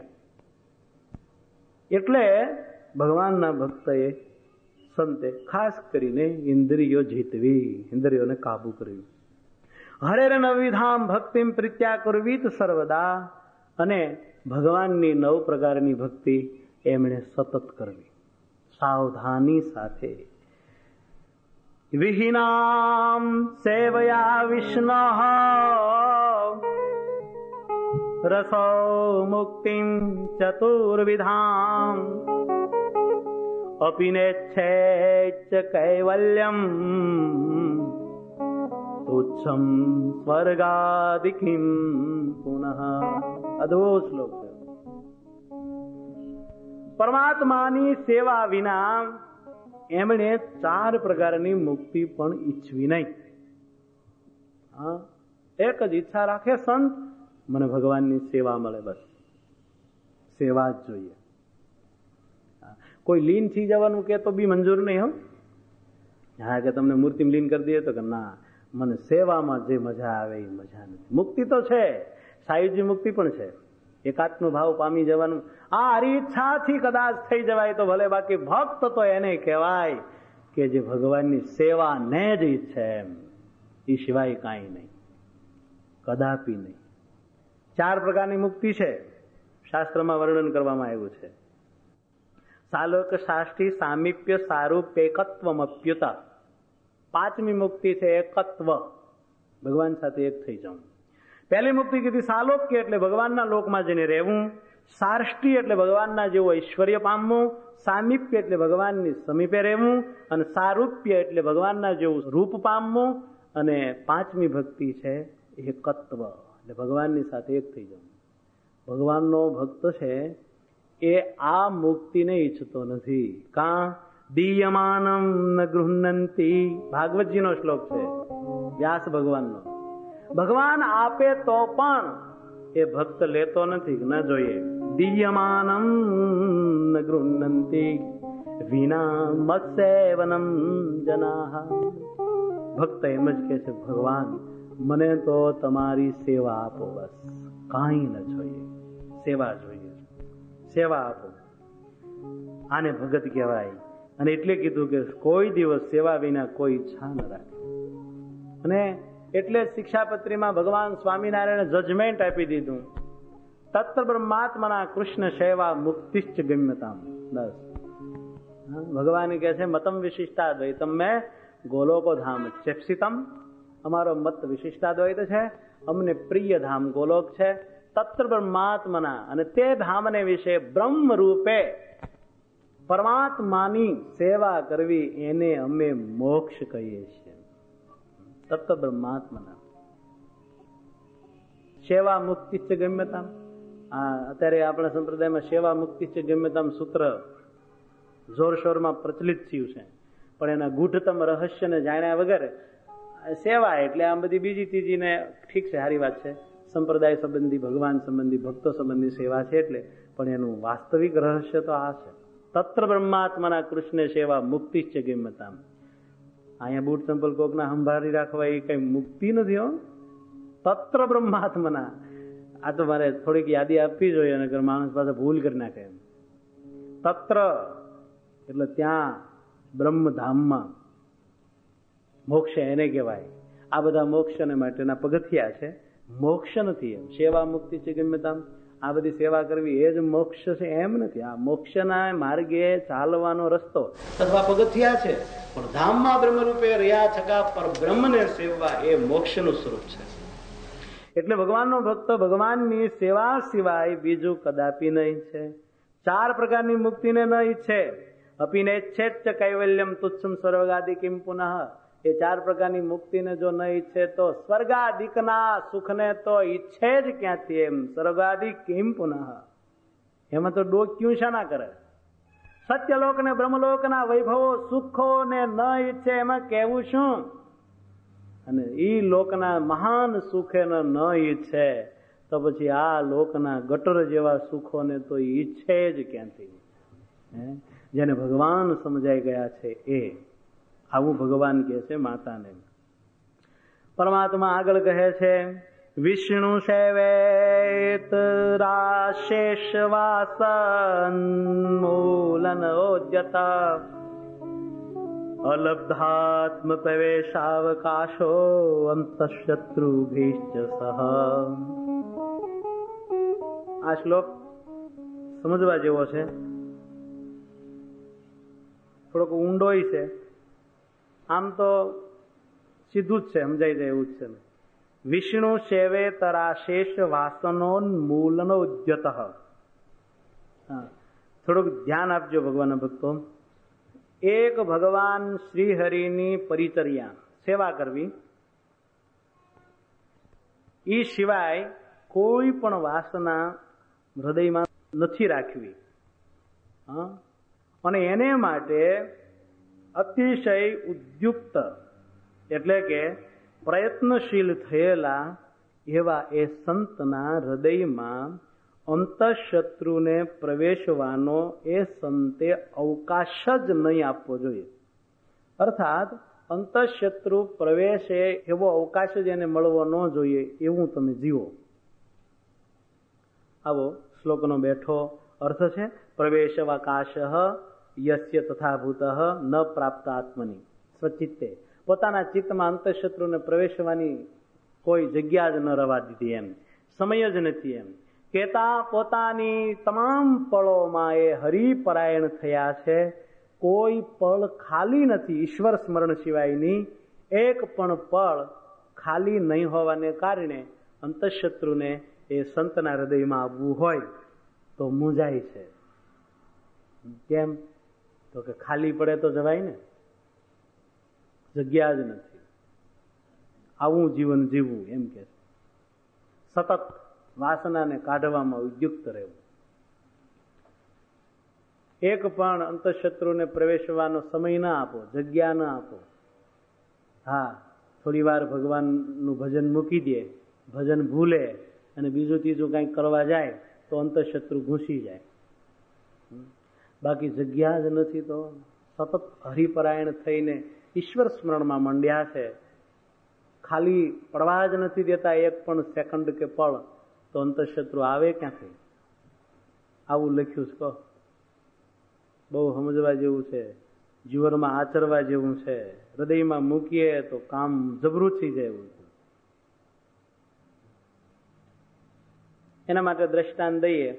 એટલે ભગવાનના ભક્તએ સંતે ખાસ કરીને ઇન્દ્રિયો જીતવી, ઇન્દ્રિયોને કાબુ કરવી. હરેર નવવિધામ ભક્તિમ પ્રીત્યા કુર્વીત સર્વદા. અને ભગવાનની નવ પ્રકારની ભક્તિ એમણે સતત કરવી, સાવધાની સાથે. વિહિનામ સેવયા વિષ્ણુ રસો મુક્તિમ ચતુર્વિધામ અપિનેચ્છેચ્ચ કૈવલ્યમ તુચ્છમ સ્વર્ગાદિકિમ પુનઃ. અદ્ભુત શ્લોક છે. પરમાત્માની સેવા વિના એમણે ચાર પ્રકારની મુક્તિ પણ ઈચ્છવી નહીં. હા, એક જ ઈચ્છા રાખે સંત, મને ભગવાનની સેવા મળે, બસ સેવા જ જોઈએ. કોઈ લીન થઈ જવાનું કે તો બી મંજૂર નહીં. હો હા, કે તમને મૂર્તિમાં લીન કરી દઈએ તો કે ના, મને સેવામાં જે મજા આવે એ મજા નથી. મુક્તિ તો છે, સાયુજી મુક્તિ પણ છે, એકાત્મ ભાવ પામી જવાનું. આ હરિચ્છાથી કદાચ થઈ જવાય તો ભલે, બાકી ભક્ત તો એને કહેવાય કે જે ભગવાનની સેવા ને જ ઈચ્છે, એમ એ સિવાય કાંઈ નહીં, કદાપી નહીં. ચાર પ્રકારની મુક્તિ છે, શાસ્ત્રમાં વર્ણન કરવામાં આવ્યું છે. સાલોક શાસ્ત્રી સામીપ્ય સારૂપેકત્વમ અપ્યુતા. પાંચમી મુક્તિ છે એકત્વ, ભગવાન સાથે એક થઈ જવું. પહેલી મુક્તિ કીધી સાલોક્ય એટલે ભગવાનના લોકમાં જઈને રહેવું. સાર્ષ્ટી એટલે ભગવાનના જેવું ઐશ્વર્ય પામવું. સામીપ્ય એટલે ભગવાનની સમીપે રહેવું. અને સારૂપ્ય એટલે ભગવાનના જેવું રૂપ પામવું. અને પાંચમી ભક્તિ છે એકત્વ, એટલે ભગવાનની સાથે એક થઈ જવું. ભગવાનનો ભક્ત છે એ આ મુક્તિને ઈચ્છતો નથી. કા દીયમાનમ ન ગૃહ્ણંતી, ભાગવતજીનો શ્લોક છે, વ્યાસ ભગવાનનો. ભગવાન આપે તો પણ એ ભક્ત લેતો નથી, ન જોઈએ. દીયમાનમ ન ગૃહ્ણંતી વિના મત્સેવનમ જનાહ. ભક્ત એમ જ કે છે, ભગવાન મને તો તમારી સેવા આપો, બસ કાંઈ ન જોઈએ, સેવા જોઈએ, સેવા આપો. આને ભગત કહેવાય. અને એટલે કીધું કે કોઈ દિવસ સેવા વિના કોઈ ઈચ્છા ન રાખે. અને એટલે શિક્ષાપત્રીમાં ભગવાન સ્વામિનારાયણે જજમેન્ટ આપી દીધું, તત્ર બ્રહ્માત્મના કૃષ્ણ સેવા મુક્તિશ્ચ ગમ્યતામ. બસ ભગવાન કહે છે મતમ વિશિષ્ટાદ્વૈતમ મેં ગોલોકો ધામ ચેપ્સિતમ. અમારો મત વિશિષ્ટાદ્વૈત છે, અમને પ્રિય ધામ ગોલોક છે. તત્ર બ્રહ્માત્મના, અને તે ધામને વિશે બ્રહ્મ રૂપે પરમાત્માની સેવા કરવી એને અમે મોક્ષ કહીએ છીએ. તત્વ બ્રહ્માત્મના સેવા મુક્તિ છે ગમ્યતામ. આ અત્યારે આપણા સંપ્રદાયમાં સેવા મુક્તિ છે ગમ્યતામ સૂત્ર જોરશોરમાં પ્રચલિત થયું છે, પણ એના ગૂઢતમ રહસ્યને જાણ્યા વગર સેવા એટલે આમ બધી બીજી ત્રીજી ને ઠીક છે, સારી વાત છે, સંપ્રદાય સંબંધી, ભગવાન સંબંધી, ભક્તો સંબંધી સેવા છે એટલે, પણ એનું વાસ્તવિક રહસ્ય તો આ છે. તત્ર બ્રહ્માત્માના કૃષ્ણ સેવા મુક્તિ છે ગમ્યતામ. અહીંયા બૂટ ચંપલ કોકના સંભાળી રાખવા એ કઈ મુક્તિ નથી હો. તત્ર બ્રહ્માત્મના, આ તો મારે થોડીક યાદી આપવી જોઈએ, અને માણસ પાસે ભૂલ કરી નાખે. તત્ર એટલે ત્યાં બ્રહ્મધામમાં, મોક્ષ એને કહેવાય. આ બધા મોક્ષને માટેના પગથિયા છે, મોક્ષ નથી એમ. સેવા મુક્તિ છે ગમ્યતામ, આ બધી સેવા કરવી એ જ મોક્ષ છે એમ નથી. આ મોક્ષના માર્ગે ચાલવાનો રસ્તો અથવા પગથિયા છે, પણ ધામમાં બ્રહ્મરૂપે રહ્યા છકા પર બ્રહ્મને સેવવા એ મોક્ષનું સ્વરૂપ છે. એટલે ભગવાનનો ભક્ત ભગવાનની સેવા સિવાય બીજું કદાપી નહીં છે. ચાર પ્રકારની મુક્તિને ન ઈચ્છે. અપીને ઈચ્છેત કૈવલ્યમ તુચ્છમ સ્વર્ગાદિ કિમ પુનઃ. એ ચાર પ્રકારની મુક્તિને જો ન ઈચ્છે તો સ્વર્ગાદિકના સુખને તો ઈચ્છે જ ક્યાંથી એમ. સ્વર્ગાદિ કિમ પુનઃ, એમાં તો ડોક્યું શા ના કરે. સત્યલોક ને બ્રહ્મલોકના વૈભવો સુખો ને ન ઈચ્છે એમાં કેવું શું? અને ઈ લોકના મહાન સુખે ન ઈચ્છે તો પછી આ લોકના ગટર જેવા સુખોને તો ઈચ્છે જ ક્યાંથી. જેને ભગવાન સમજાઈ ગયા છે એ આવું ભગવાન કહે છે માતાને. પરમાત્મા આગળ કહે છે વિષ્ણુ સેવેત રાશેષ વાસન મૂલન ઓદ્યતા અલબ્ધાત્મ પ્રવેશાવકાશો અંતઃશત્રુભિશ્ચ સહ. આ શ્લોક સમજવા જેવો છે, થોડોક ઊંડોય છે. આમ તો સીધું જ છે, સમજાઈ જાય એવું જ છે. વિષ્ણુ સેવે તરાશેષ વાસનોન્મૂલનો ઉદ્યત. થોડુંક ધ્યાન આપજો ભગવાનના ભક્તો. એક ભગવાન શ્રી હરિની પરિચર્યા સેવા કરવી, એ સિવાય કોઈ પણ વાસના હૃદયમાં નથી રાખવી. હા, અને એને માટે અતિશય ઉદ્યુક્ત એટલે કે પ્રયત્નશીલ થયેલા એવા એ સંતના હૃદયમાં અંતઃશત્રુને પ્રવેશવાનો એ સંતે અવકાશ જ નહીં આપવો જોઈએ. અર્થાત અંતઃશત્રુ પ્રવેશે એવો અવકાશ જ એને મળવો ન જોઈએ એવું તમે જીવો. આવો શ્લોકનો બેઠો અર્થ છે. પ્રવેશવાકાશ યસ્ય તથાભૂત ન પ્રાપ્ત આત્મની સ્વચિત્તે. પોતાના ચિત્તમાં અંતઃશત્રુને પ્રવેશવાની કોઈ જગ્યા જ ન રવા દીધી એમ, સમય જ નથી એમ. કેતા પોતાની તમામ પળોમાં એ હરિપરાયણ થયા છે. કોઈ પળ ખાલી નથી ઈશ્વર સ્મરણ સિવાયની. એક પણ પળ ખાલી નહીં હોવાને કારણે અંતઃશત્રુને એ સંતના હૃદયમાં આવવું હોય તો મૂંઝાય છે. કેમ? તો કે ખાલી પડે તો જવાય ને, જગ્યા જ નથી. આવું જીવન જીવવું એમ કે સતત વાસનાને કાઢવામાં ઉદ્યુક્ત રહેવું. એક પણ અંતઃશત્રુને પ્રવેશવાનો સમય ના આપો, જગ્યા ના આપો. હા, થોડી વાર ભગવાનનું ભજન મૂકી દે, ભજન ભૂલે અને બીજું ત્રીજું કંઈક કરવા જાય તો અંતઃશત્રુ ઘૂસી જાય. બાકી જગ્યા જ નથી તો સતત હરિપરાયણ થઈને ઈશ્વર સ્મરણમાં મંડ્યા છે. ખાલી પડવા જ નથી દેતા એક પણ સેકન્ડ કે પળ, તો અંતઃશત્રુ આવે ક્યાંથી? આવું લખ્યું છે. બહુ સમજવા જેવું છે, જીવનમાં આચરવા જેવું છે. હૃદયમાં મૂકીએ તો કામ જબરું થઈ જાય એવું છે. એના માટે દ્રષ્ટાંત દઈએ.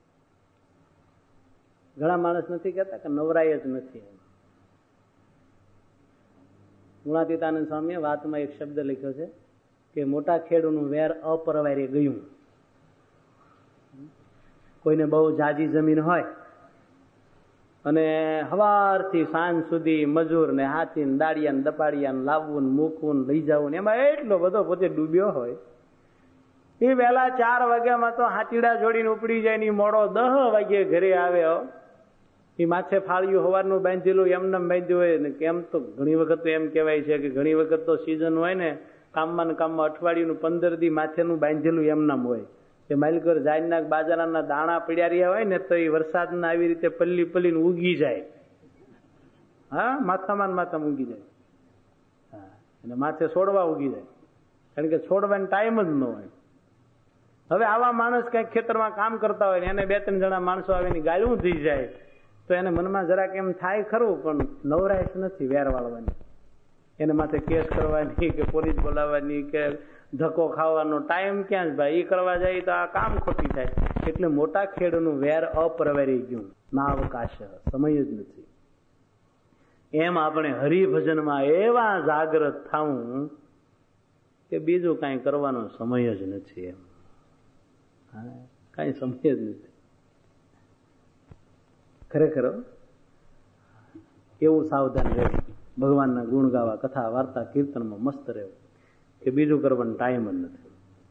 ઘણા માણસ નથી કહેતા કે નવરાય જ નથી. ગુણાતીતાનંદ સ્વામીએ વાતમાં એક શબ્દ લખ્યો છે કે મોટા ખેડૂનું વેર અપરવારે ગયું. કોઈને બહુ જાજી જમીન હોય અને સવારથી સાંજ સુધી મજૂર ને હાથી ને દાડિયા ને દપાડિયા ને લાવવું ને મૂકવું ને લઈ જવું ને એમાં એટલો બધો પોતે ડૂબ્યો હોય. એ વહેલા ચાર વાગ્યામાં તો હાથીડા જોડીને ઉપડી જાય ને મોડો દહ વાગ્યે ઘરે આવે. એ માથે ફાળ્યું સવારનું બાંધેલું એમને બાંધ્યું હોય ને કેમ તો ઘણી વખત તો એમ કહેવાય છે કે ઘણી વખત તો સિઝન હોય ને કામમાં ને કામમાં અઠવાડિયું પંદર દી માથેનું બાંધેલું એમનામ હોય. એ માલિકર જાયના બાજરાના દાણા પડ્યા રહ્યા હોય ને તો એ વરસાદના આવી રીતે પલ્લી પલ્લીને ઉગી જાય. હા, માથામાં માથામાં ઉગી જાય. હા, અને માથે છોડવા ઉગી જાય, કારણ કે છોડવાનો ટાઈમ જ ન હોય. હવે આવા માણસ કઈક ખેતરમાં કામ કરતા હોય ને એને બે ત્રણ જણા માણસો આવીને ગાળું થઈ જાય તો એને મનમાં જરાક એમ થાય ખરું, પણ નવરાશ નથી વેર વાળવાની. એને માથે કેસ કરવાની કે પોલીસ બોલાવવાની કે ધક્કો ખાવાનો ટાઈમ ક્યાં જ ભાઈ. એ કરવા જાય તો આ કામ ખોટી થાય. એટલે મોટા ખેડનું વેર અપરવેરી ગયું, ના અવકાશ, સમય જ નથી. એમ આપણે હરિભજનમાં એવા જાગૃત થવું કે બીજું કાંઈ કરવાનો સમય જ નથી. એમ હા, કાંઈ સમય જ નથી ખરેખર. એવું સાવધાન રહેવું, ભગવાનના ગુણ ગાવા, કથા વાર્તા કીર્તનમાં મસ્ત રહેવું, કે બીજું કરવાનો ટાઈમ જ નથી.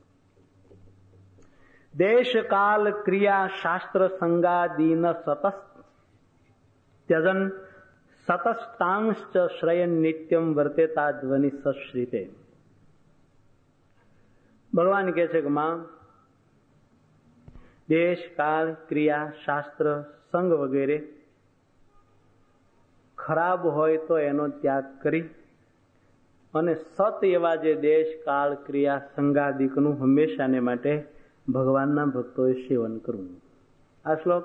દેશ કાલ ક્રિયા શાસ્ત્ર સંગાદીન સતત ત્યજન સતષ્ટાંશ્ચ શ્રયન નિત્યમ વર્તેતા ધ્વનિ સશ્રિતે. ભગવાન કહે છે કે માં, દેશ કાળ ક્રિયા શાસ્ત્ર સંગ વગેરે ખરાબ હોય તો એનો ત્યાગ કરી અને સત એવા જે દેશ કાળ ક્રિયા સંગાદિકનું હંમેશાને માટે ભગવાનના ભક્તોએ સેવન કરવું. આ શ્લોક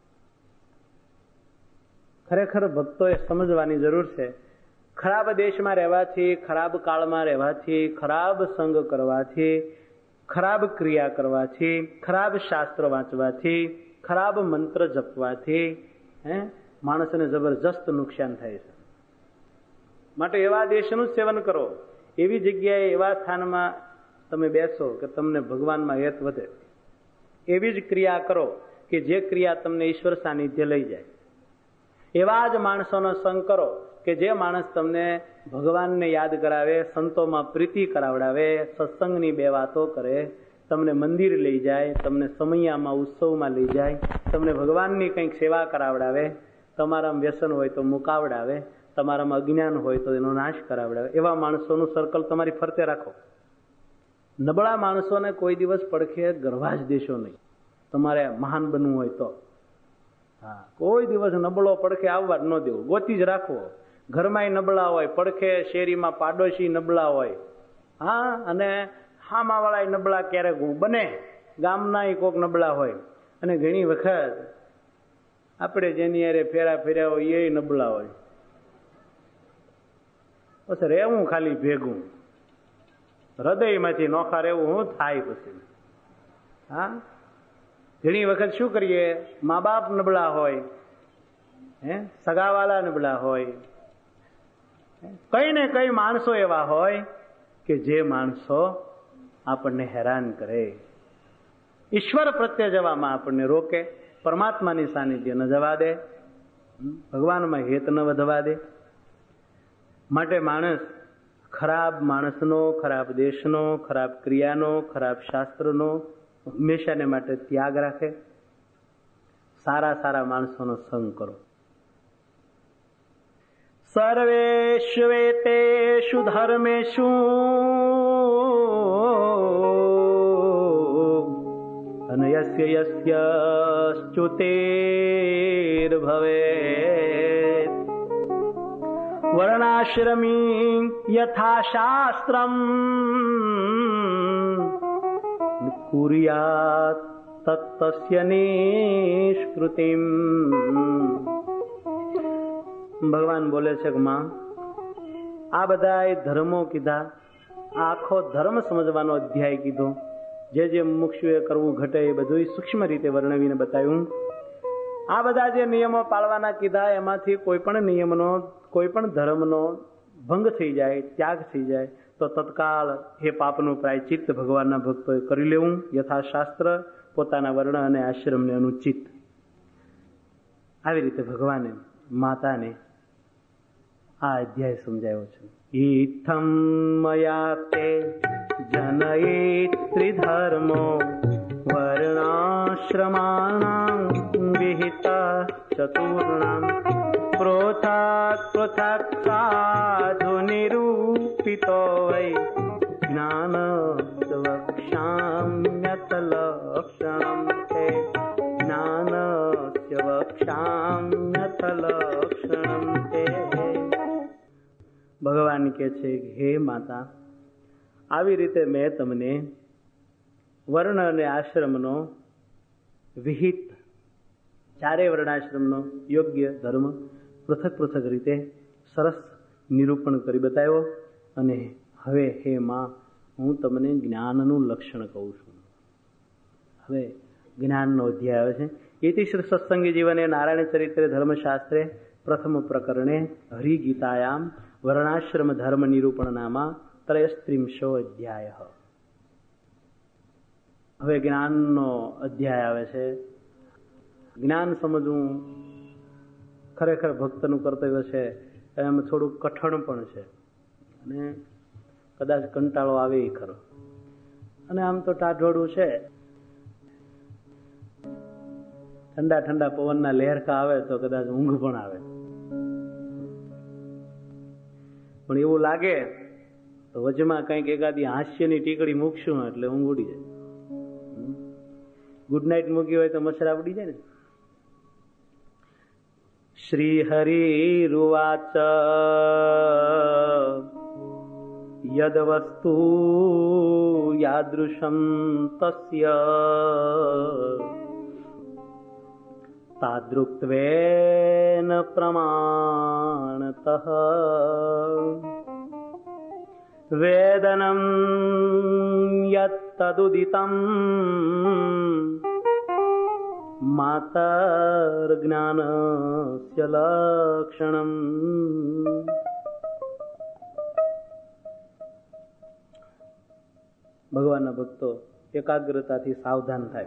ખરેખર ભક્તોએ સમજવાની જરૂર છે. ખરાબ દેશમાં રહેવાથી, ખરાબ કાળમાં રહેવાથી, ખરાબ સંગ કરવાથી, ખરાબ ક્રિયા કરવાથી, ખરાબ શાસ્ત્ર વાંચવાથી, ખરાબ મંત્ર જપવાથી હે માણસને જબરજસ્ત નુકસાન થાય છે. માટે એવા દેશનું સેવન કરો, એવી જગ્યાએ એવા સ્થાનમાં તમે બેસો કે તમને ભગવાનમાં હેત વધે. એવી જ ક્રિયા કરો કે જે ક્રિયા તમને ઈશ્વર સાનિધ્ય લઈ જાય. એવા જ માણસોનો સંગ કરો કે જે માણસ તમને ભગવાનને યાદ કરાવે, સંતોમાં પ્રીતિ કરાવડાવે, સત્સંગની બે વાતો કરે, તમને મંદિર લઈ જાય, તમને સમૈયામાં ઉત્સવમાં લઈ જાય, તમને ભગવાનની કંઈક સેવા કરાવડાવે, તમારામાં વ્યસન હોય તો મુકાવડાવે, તમારામાં અજ્ઞાન હોય તો એનો નાશ કરાવડાવે. એવા માણસોનું સર્કલ તમારી ફરતે રાખો. નબળા માણસોને કોઈ દિવસ પડખે ગરવા જ દેશો નહીં. તમારે મહાન બનવું હોય તો હા, કોઈ દિવસ નબળો પડખે આવવા જ ન દેવો, ગોતી જ રાખવો. ઘરમાં નબળા હોય, પડખે શેરીમાં પાડોશી નબળા હોય, હા, અને હામાવાળા નબળા ક્યારેક બને, ગામના કોક નબળા હોય, અને ઘણી વખત આપણે જેની યારે ફેરા ફેર્યા હોય એ નબળા હોય. પછી રહેવું ખાલી ભેગું, હૃદયમાંથી નોખા રહેવું શું થાય પછી? હા, ઘણી વખત શું કરીએ, મા બાપ નબળા હોય, હે સગાવાલા નબળા હોય, કઈ ને કઈ માણસો એવા હોય કે જે માણસો આપણને હેરાન કરે, ઈશ્વર પ્રત્યે જવામાં આપણને રોકે, પરમાત્માની સાનિધ્ય ન જવા દે, ભગવાનમાં હેત ન વધવા દે. માટે માણસ ખરાબ માણસનો, ખરાબ દેશનો, ખરાબ ક્રિયાનો, ખરાબ શાસ્ત્રનો હંમેશાને માટે ત્યાગ રાખે. સારા સારા માણસોનો સંગ કરો. સર્વેષ્વેતેષુ ધર્મેષુ અનયસ્ય યસ્યશ્ચ્યુતિર્ભવેત વર્ણાશ્રમી યથા શાસ્ત્રમ કુર્યાત તત્તસ્ય નિષ્કૃતિમ. ભગવાન બોલે છે કે માં, આ બધા ધર્મો કીધા, આખો ધર્મ સમજવાનો અધ્યાય કીધો, જે જે મુક્ષુએ કરવું ઘટે એ બધું સૂક્ષ્મ રીતે વર્ણવીને બતાવ્યું. આ બધા જે નિયમો પાળવાના કીધા એમાંથી કોઈ પણ નિયમનો, કોઈ પણ ધર્મનો ભંગ થઈ જાય, ત્યાગ થઈ જાય તો તત્કાળ એ પાપનું પ્રાયચિત્ત ભગવાનના ભક્તોએ કરી લેવું, યથાશાસ્ત્ર, પોતાના વર્ણ અને આશ્રમને અનુચિત. આવી રીતે ભગવાને માતાને આ અધ્યાય સમજાયો છે. ઈથમ મયા તે જનયિત્રી ધર્મો વર્ણાશ્રમાણાં વિહિતા ચતુર્ણાં પ્રોથાક પ્રોથાક સાધુ નિરૂપિતો વૈ જ્ઞાન વક્ષ્યામ્યત લક્ષણમ તે જ્ઞાન વક્ષ્યામ્યત લક્ષણમ તે. ભગવાન કહે છે, હે માતા, આવી રીતે મેં તમને વર્ણ અને આશ્રમનો વિહિત ચારે વર્ણાશ્રમનો યોગ્ય ધર્મ પૃથક પૃથક રીતે સરસ નિરૂપણ કરી બતાવ્યો. અને હવે હે માં, હું તમને જ્ઞાનનું લક્ષણ કહું છું. હવે જ્ઞાનનો અધ્યાય આવે છે. ઇતિ શ્રી સત્સંગી જીવને નારાયણ ચરિત્રે ધર્મશાસ્ત્રે પ્રથમ પ્રકરણે હરિગીતાયામ વર્ણાશ્રમ ધર્મ નિરૂપણ નામા ત્રયસ્ત્રિંશો અધ્યાય. હવે જ્ઞાનનો અધ્યાય આવે છે. જ્ઞાન સમજવું ખરેખર ભક્તનું કર્તવ્ય છે. એમ થોડું કઠણ પણ છે અને કદાચ કંટાળો આવે ખરો. અને આમ તો ટાઢોળું છે. ઠંડા ઠંડા પવનના લહેરકા આવે તો કદાચ ઊંઘ પણ આવે. પણ એવું લાગે તો વચમાં કંઈક એકાદી હાસ્યની ટીકડી મૂકશું એટલે ઊંઘ ઉડી જાય. ગુડ નાઇટ મૂકી હોય તો મચ્છરા ઉડી જાય ને. શ્રી હરિરુવાચ યદ વસ્તુ યાદૃશમ તસ્ય તાદૃક્ત્વેન પ્રમાણતઃ વેદનમ યત તદુદિતમ માતર જ્ઞાનસ્ય લક્ષણમ. ભગવાનના ભક્તો એકાગ્રતાથી સાવધાન થાય.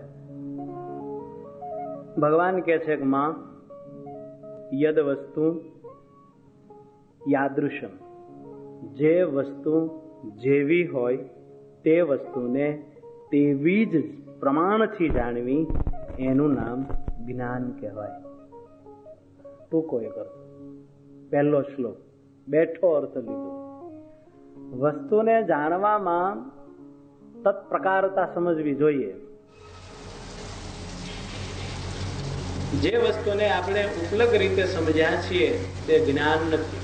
ભગવાન કહે છે કે માં, યદ વસ્તુ યાદૃશમ, જે વસ્તુ જેવી હોય તે વસ્તુને તેવી જ પ્રમાણથી જાણવી, એનું નામ જ્ઞાન કહેવાય. ટૂંકો એ કરો. પહેલો શ્લોક, બેઠો અર્થ લીધો. વસ્તુને જાણવામાં તત્પ્રકારતા સમજવી જોઈએ. જે વસ્તુને આપણે ઉપલબ્ધ રીતે સમજ્યા છીએ તે જ્ઞાન નથી.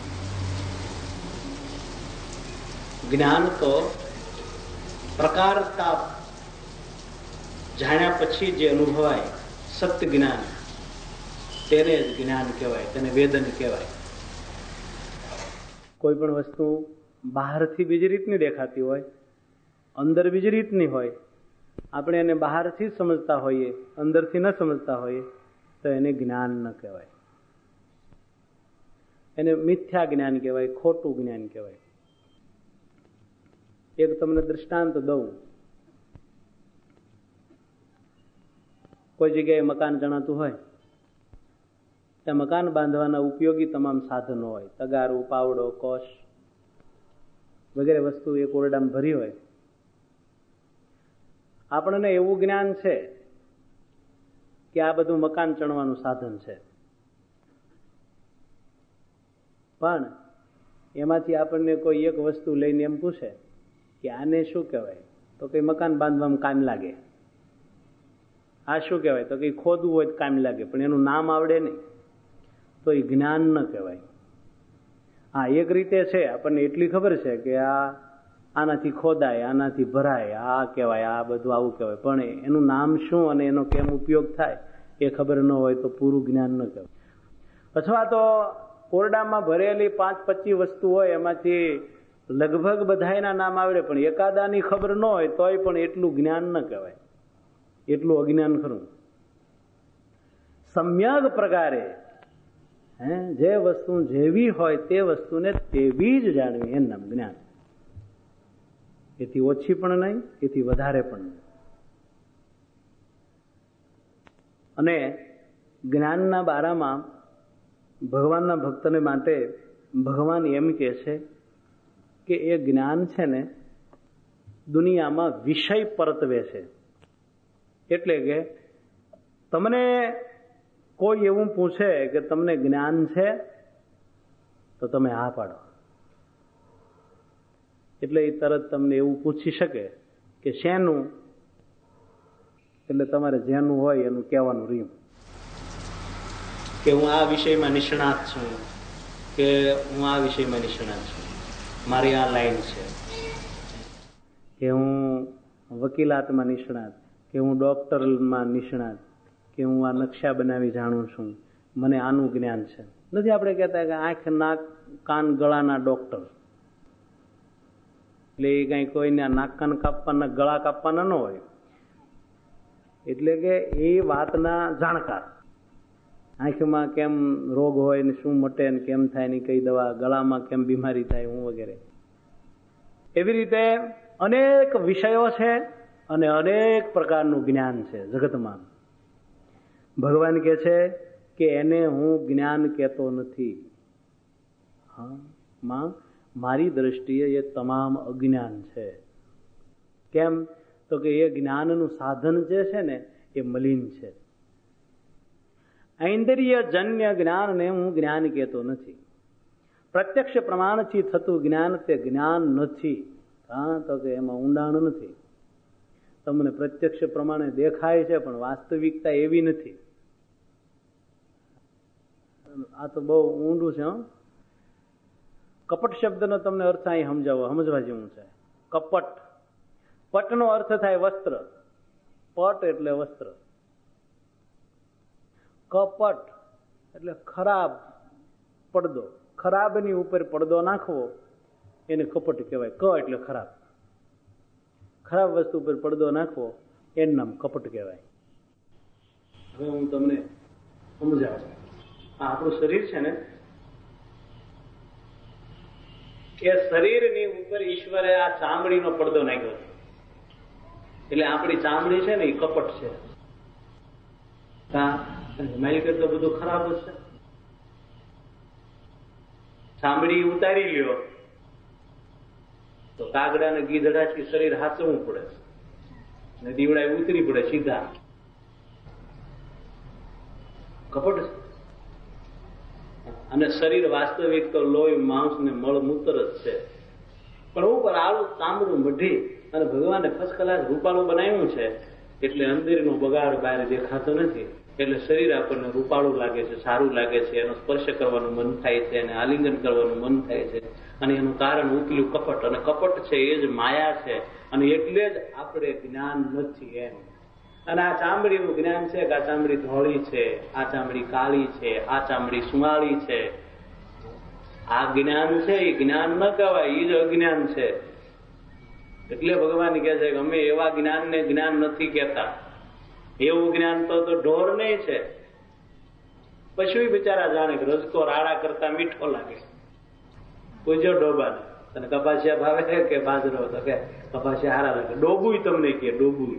જ્ઞાન તો પ્રકારતા જાણ્યા પછી જે અનુભવાય સત્ય જ્ઞાન, તેને જ જ્ઞાન કહેવાય, તેને વેદન કહેવાય. કોઈ પણ વસ્તુ બહારથી બીજી રીતની દેખાતી હોય, અંદર બીજી રીતની હોય, આપણે એને બહારથી સમજતા હોઈએ, અંદરથી ન સમજતા હોઈએ, તો એને જ્ઞાન ન કહેવાય. એને મિથ્યા જ્ઞાન કહેવાય, ખોટું જ્ઞાન કહેવાય. એક તમને દૃષ્ટાંત દઉં. કોઈ જગ્યાએ મકાન જણાતું હોય, ત્યાં મકાન બાંધવાના ઉપયોગી તમામ સાધનો હોય, તગારું, પાવડો, કોશ વગેરે વસ્તુ એક ઓરડામાં ભરી હોય. આપણને એવું જ્ઞાન છે કે આ બધું મકાન ચણવાનું સાધન છે, પણ એમાંથી આપણને કોઈ એક વસ્તુ લઈને એમ પૂછે કે આને શું કહેવાય, તો કઈ મકાન બાંધવામાં કામ લાગે. આ શું કહેવાય, તો કઈ ખોદવું હોય તો કામ લાગે, પણ એનું નામ આવડે નહીં, તો એ જ્ઞાન ન કહેવાય. હા, એક રીતે છે, આપણને એટલી ખબર છે કે આ આનાથી ખોદાય, આનાથી ભરાય, આ કહેવાય, આ બધું આવું કહેવાય, પણ એનું નામ શું અને એનો કેમ ઉપયોગ થાય એ ખબર ન હોય તો પૂરું જ્ઞાન ન કહેવાય. અથવા તો ઓરડામાં ભરેલી પાંચ પચીસ વસ્તુ હોય, એમાંથી લગભગ બધાના નામ આવડે, પણ એકાદાની ખબર ન હોય તોય પણ એટલું જ્ઞાન ન કહેવાય, એટલું અજ્ઞાન ખરું. સમ્યક પ્રકારે હે જે વસ્તુ જેવી હોય તે વસ્તુને તેવી જ જાણવી, એનું નામ જ્ઞાન. એથી ઓછી પણ નહીં, એથી વધારે પણ નહીં. અને જ્ઞાનના બારામાં ભગવાનના ભક્તને માટે ભગવાન એમ કહે છે કે એ જ્ઞાન છે ને દુનિયામાં વિષય પરત્વે છે. એટલે કે તમને કોઈ એવું પૂછે કે તમને જ્ઞાન છે તો તમે હા પાડો. એટલે એ તરત તમને એવું પૂછી શકે કે શેનું, એટલે તમારે જેનું હોય એનું કહેવાનું રહ્યું કે હું આ વિષયમાં નિષ્ણાત છું, કે હું આ વિષયમાં નિષ્ણાત છું, મારી આ લાઈન છે, કે હું વકીલાતમાં નિષ્ણાત, કે હું ડોક્ટરમાં નિષ્ણાત, કે હું આ નકશા બનાવી જાણું છું, મને આનું જ્ઞાન છે. નથી આપણે કહેતા કે આંખ નાક કાન ગળાના ડોક્ટર, એટલે એ કઈ કોઈને નાક કાન કાપવાના ગળા કાપવાના ન હોય. એટલે કે એ વાતના જાણકાર, આંખમાં કેમ રોગ હોય ને શું મટે ને કેમ થાય ને કઈ દવા, ગળામાં કેમ બીમારી થાય હું વગેરે. એવી રીતે અનેક વિષયો છે અને અનેક પ્રકારનું જ્ઞાન છે જગતમાં. ભગવાન કહે છે કે એને હું જ્ઞાન કહેતો નથી. હા માં, મારી દ્રષ્ટિએ એ તમામ અજ્ઞાન છે. કેમ? તો કે એ જ્ઞાનનું સાધન જે છે ને એ મલિન છે. ઐન્દ્રિય જન્ય જ્ઞાનને હું જ્ઞાન કહેતો નથી. પ્રત્યક્ષ પ્રમાણથી થતું જ્ઞાન તે જ્ઞાન નથી. હા, તો કે એમાં ઊંડાણ નથી. તમને પ્રત્યક્ષ પ્રમાણે દેખાય છે પણ વાસ્તવિકતા એવી નથી. આ તો બહુ ઊંડું છે. કપટ શબ્દનો તમને અર્થ અહીં સમજાવો, સમજવા જેવું છે. કપટ, પટનો અર્થ થાય વસ્ત્ર. પટ એટલે વસ્ત્ર. કપટ એટલે ખરાબ પડદો. ખરાબની ઉપર પડદો નાખવો એને કપટ કહેવાય. ક એટલે ખરાબ. ખરાબ વસ્તુ ઉપર પડદો નાખવો એનું નામ કપટ કહેવાય. હવે હું તમને સમજાવું. આ આપણું શરીર છે ને, એ શરીરની ઉપર ઈશ્વરે આ ચામડીનો પડદો નાખ્યો છે. એટલે આપણી ચામડી છે ને એ કપટ છે. મારી કરતા બધું ખરાબ જ છે. ચામડી ઉતારી લ્યો તો કાગડા ને ગીધડાથી શરીર હાચવવું પડે ને દીવડા ઉતરી પડે સીધા. કપટ છે. અને શરીર વાસ્તવિક તો લોહી માંસ ને મળમૂત્ર જ છે. પણ ઉપર આવું ચામડું મઢી અને ભગવાને ફર્સ્ટ ક્લાસ રૂપાળું બનાવ્યું છે એટલે અંદરનો બગાડ બહાર દેખાતો નથી. એટલે શરીર આપણને રૂપાળું લાગે છે, સારું લાગે છે, એનો સ્પર્શ કરવાનું મન થાય છે, અને આલિંગન કરવાનું મન થાય છે. અને એનું કારણ ઉપલું કપટ. અને કપટ છે એ જ માયા છે. અને એટલે જ આપણે જ્ઞાન નથી એમ. અને આ ચામડીનું જ્ઞાન છે કે આ ચામડી ધોળી છે, આ ચામડી કાળી છે, આ ચામડી સુવાળી છે. આ જ્ઞાન છે એ જ્ઞાન ન કહેવાય, એ જ અજ્ઞાન છે. એટલે ભગવાન કહે છે કે અમે એવા જ્ઞાનને જ્ઞાન નથી કહેતા. એવું જ્ઞાન તો ઢોર નહીં છે. પશુ બિચારા જાણે કે રજકો રાડા કરતા મીઠો લાગે. પૂછો ડોબાને અને કપાસિયા ભાવે કે બાજરો, તો કે કપાસિયા હારા લાગે. ડોબુય તમને કે ડોબુય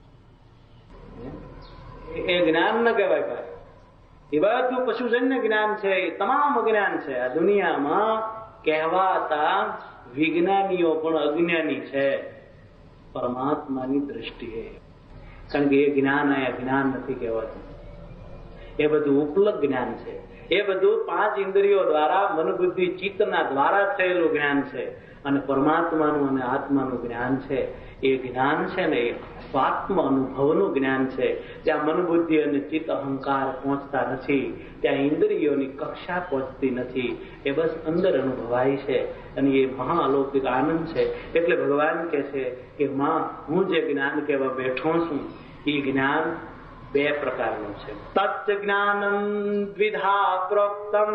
એ જ્ઞાન ન કહેવાય ભાઈ. એ બધું પશુજન્ય જ્ઞાન છે. એ તમામ જ્ઞાન છે. આ દુનિયામાં કહેવાતા વિજ્ઞાનીઓ પણ અજ્ઞાની છે પરમાત્માની દ્રષ્ટિએ. કારણ કે એ જ્ઞાન અહીંયા જ્ઞાન નથી કહેવાતું. એ બધું ઉપલબ્ધ જ્ઞાન છે. એ બધું પાંચ ઇન્દ્રિયો દ્વારા, મન બુદ્ધિ ચિત્તના દ્વારા થયેલું જ્ઞાન છે. અને પરમાત્માનું અને આત્માનું જ્ઞાન છે. એ જ્ઞાન છે ને એ સ્વાત્મ અનુભવનું જ્ઞાન છે. ત્યાં મન બુદ્ધિ અને ચિત્ત અહંકાર પહોંચતા નથી. ત્યાં ઇન્દ્રિયોની કક્ષા પહોંચતી નથી. એ બસ અંદર અનુભવાય છે. અને એ મહાઅલૌકિક આનંદ છે. એટલે ભગવાન કહે છે કે માં, હું જે જ્ઞાન કહેવા બેઠો છું એ જ્ઞાન બે પ્રકારનું છે. તત્ જ્ઞાનમ દ્વિધા પ્રોક્તમ.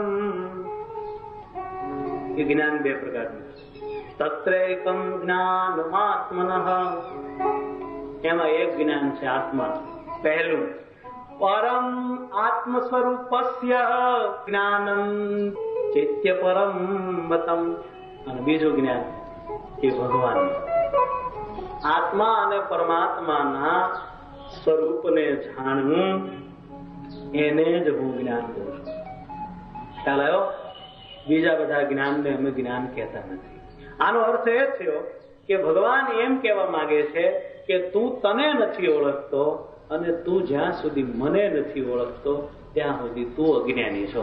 એ જ્ઞાન બે પ્રકારનું છે. તત્રેકમ જ્ઞાનમાત્મનઃ. એમાં એક જ્ઞાન છે આત્મા. પહેલું પરમ આત્મ સ્વરૂપસ્ય જ્ઞાનમ ચૈત્ય પરમ મતમ. અને બીજું જ્ઞાન એ ભગવાન. આત્મા અને પરમાત્માના સ્વરૂપને જાણવું એને જ હું જ્ઞાન કહું છું. ખ્યાલ આવ્યો? બીજા બધા જ્ઞાનને અમે જ્ઞાન કહેતા નથી. આનો અર્થ એ થયો કે ભગવાન એમ કહેવા માંગે છે કે તું તને નથી ઓળખતો અને તું જ્યાં સુધી મને નથી ઓળખતો ત્યાં સુધી તું અજ્ઞાની છો.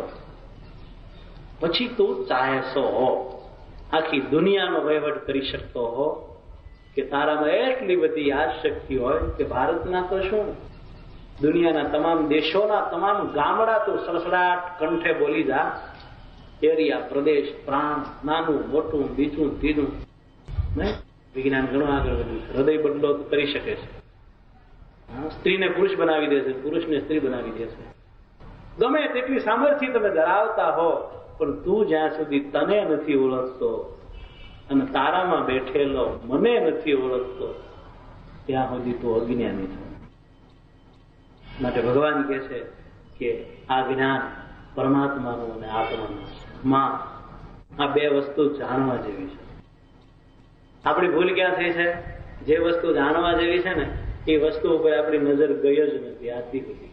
પછી તું ચાહેસો હો, આખી દુનિયાનો વહીવટ કરી શકતો હો, કે તારામાં એટલી બધી યાદ શક્તિ હોય કે ભારતના તો શું, દુનિયાના તમામ દેશોના તમામ ગામડા તો સડસડાટ કંઠે બોલી જા. એરિયા, પ્રદેશ, પ્રાણ, નાનું મોટું બીજું ત્રીજું. વિજ્ઞાન ઘણું આગળ વધ્યું છે. હૃદય બદલો કરી શકે છે. સ્ત્રીને પુરુષ બનાવી દેશે, પુરુષને સ્ત્રી બનાવી દેશે. ગમે તેટલી સામર્થ્ય તમે ધરાવતા હો, પણ તું જ્યાં સુધી તને નથી ઓળખતો અને તારામાં બેઠેલો મને નથી ઓળખતો ત્યાં સુધી તું અજ્ઞાની છે. માટે ભગવાન કહે છે કે આ જ્ઞાન પરમાત્માનું અને આત્માનું માં આ બે વસ્તુ જાણવા જેવી છે. આપણી ભૂલ ક્યાં થઈ છે? જે વસ્તુ જાણવા જેવી છે ને એ વસ્તુ ઉપર આપણી નજર ગઈ જ નથી આથી બધી.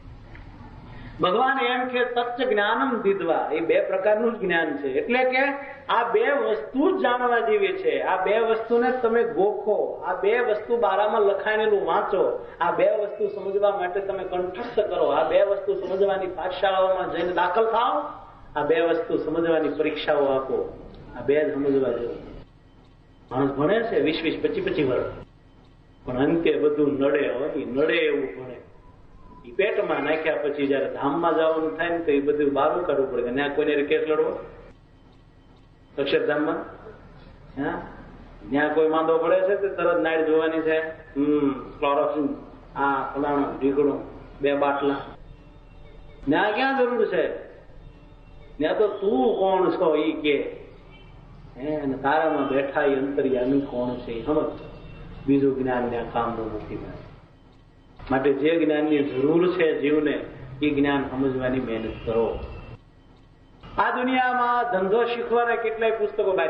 ભગવાન એમ કે તત્વ જ્ઞાનમ દીધવા, એ બે પ્રકારનું જ જ્ઞાન છે. એટલે કે આ બે વસ્તુ જ જાણવા જેવી છે. આ બે વસ્તુને તમે ગોખો, આ બે વસ્તુ બારામાં લખાયેલું વાંચો, આ બે વસ્તુ સમજવા માટે તમે કંઠસ્થ કરો, આ બે વસ્તુ સમજવાની પાઠશાળાઓમાં જઈને દાખલ થાઓ, આ બે વસ્તુ સમજવાની પરીક્ષાઓ આપો. આ બે જ સમજવા જેવું. માણસ ભણે છે વીસ વીસ પચીસ પચીસ વર્ષ, પણ અંતે બધું નડે હોય, નડે એવું ભણે. એ પેટમાં નાખ્યા પછી જયારે ધામમાં જવાનું થાય ને તો એ બધું બહાર કાઢવું પડે. ત્યાં કોઈને કેસ લડવો અક્ષરધામમાં, હા ત્યાં કોઈ માંદો પડે છે તો તરત નાઈટ જોવાની છે. હમ ક્લોરોક્સિન, આ ફલાણું ઢીકણું, બે બાટલા. ત્યાં ક્યાં જરૂર છે? ત્યાં તો તું કોણ છો એ કે, અને તારામાં બેઠા એ અંતર્યામી કોણ છે એ સમજ. બીજું જ્ઞાન ત્યાં કામનું નથી. માટે જે જ્ઞાનની જરૂર છે જીવને એ જ્ઞાન સમજવાની મહેનત કરો. આ દુનિયામાં ધંધો શીખવાના કેટલાય પુસ્તકો બહાર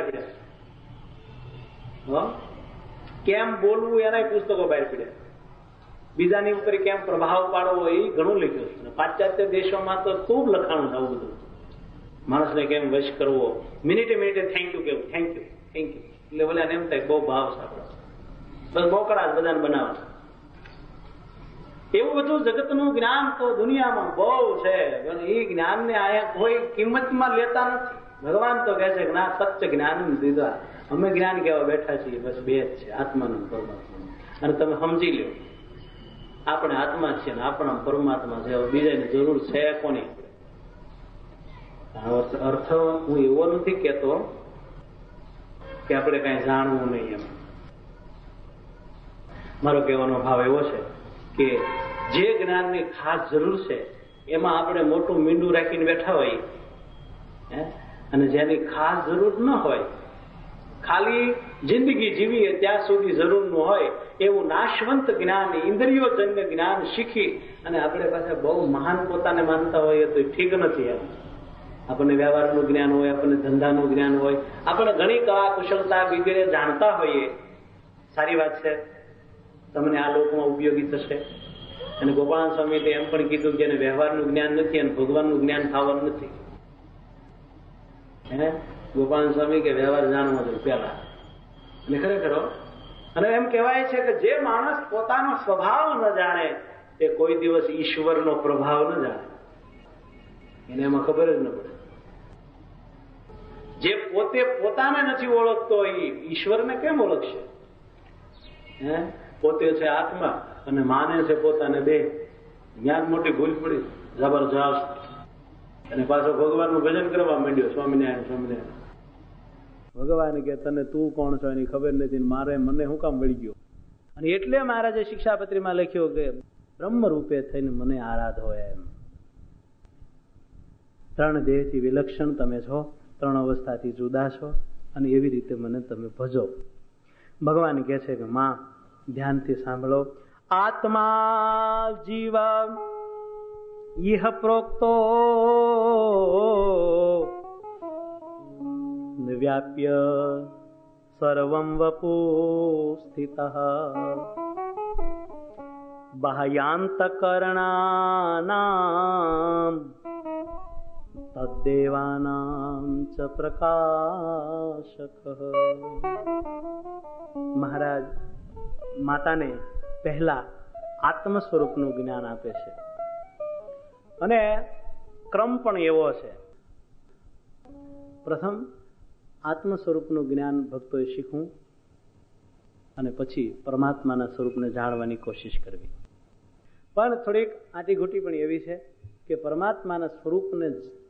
પડ્યા, કેમ બોલવું એના પુસ્તકો બહાર પડ્યા. બીજાની ઉપર કેમ પ્રભાવ પાડવો એ ઘણું લખ્યું છે. પાશ્ચાત્ય દેશોમાં તો ખૂબ લખાણું છે આવું બધું. માણસને કેમ વશ કરવો, મિનિટે મિનિટે થેન્ક યુ કેવું, થેન્ક યુ થેન્ક યુ. એટલે બોલે એમ થાય બહુ ભાવ છે આપણો, બસ મોકળા બધાને બનાવવાના. એવું બધું જગતનું જ્ઞાન તો દુનિયામાં બહુ છે, પણ એ જ્ઞાનને આયા કોઈ કિંમતમાં લેતા નથી. ભગવાન તો કહે છે કે ના સત્ય જ્ઞાન દીધા, અમે જ્ઞાન કહેવા બેઠા છીએ, બસ બે જ છે, આત્માનું પરમાત્માનું. અને તમે સમજી લો આપણે આત્મા છીએ ને આપણા પરમાત્મા છે, બીજાની જરૂર છે કોની? અર્થ હું એવો નથી કેતો કે આપણે કઈ જાણવું નહીં. એમ મારો કહેવાનો ભાવ એવો છે કે જે જ્ઞાનની ખાસ જરૂર છે એમાં આપણે મોટું મીંડું રાખીને બેઠા હોઈએ, અને જેની ખાસ જરૂર ન હોય, ખાલી જિંદગી જીવીએ ત્યાં સુધી જરૂર ન હોય એવું નાશવંત જ્ઞાન, ઇન્દ્રિયોજન્ય જ્ઞાન શીખી અને આપણે પાસે બહુ મહાન પોતાને માનતા હોઈએ તો ઠીક નથી. એમ આપણને વ્યવહારનું જ્ઞાન હોય, આપણને ધંધાનું જ્ઞાન હોય, આપણે ઘણી કળા કુશળતા વગેરે જાણતા હોઈએ, સારી વાત છે, તમને આ લોકમાં ઉપયોગી થશે. અને ગોપાલ સ્વામી એમ પણ કીધું કે વ્યવહારનું જ્ઞાન નથી અને ભગવાનનું જ્ઞાન થવાનું નથી. હે ગોપાલ સ્વામી કે વ્યવહાર જાણવા જોઈએ પેલા. અને ખરેખર અને એમ કહેવાય છે કે જે માણસ પોતાનો સ્વભાવ ન જાણે તે કોઈ દિવસ ઈશ્વરનો પ્રભાવ ન જાણે, એને એમાં ખબર જ ન પડે. જે પોતે પોતાને નથી ઓળખતો એ ઈશ્વરને કેમ ઓળખશે? હે પોતે છે આત્મા અને માને છે પોતાને દેહ. જ્ઞાન મોટી ભૂલ પડી જબરજસ્ત. અને પાછો ભગવાનનું ભજન કરવા માંડ્યો, સ્વામિનારાયણ સ્વામિનારાયણ. ભગવાન કે તને તું કોણ છો એની ખબર નથી, મારે મને શું કામ વળી ગયો? અને એટલે મહારાજે શિક્ષાપત્રીમાં લખ્યો કે બ્રહ્મ રૂપે થઈને મને આરાધો. એમ ત્રણ દેહથી વિલક્ષણ તમે છો, ત્રણ અવસ્થાથી જુદા છો, અને એવી રીતે મને તમે ભજો. ભગવાન કહે છે કે માં ધ્યાનથી સાંભળો. આત્મા જીવ ઇહ પ્રોક્તો વ્યાપ્ય સર્વં વપુ સ્થિતઃ બાહ્યાંતકરણાનામ તદ્દેવાનામ ચ પ્રકાશક. મહારાજ માતાને પહેલા આત્મ સ્વરૂપનું જ્ઞાન આપે છે અને ક્રમ પણ એવો છે. પ્રથમ આત્મ સ્વરૂપનું જ્ઞાન ભક્તોએ શીખવું અને પછી પરમાત્માના સ્વરૂપને જાણવાની કોશિશ કરવી. પણ થોડીક આટી ઘૂંટી પણ એવી છે કે પરમાત્માના સ્વરૂપને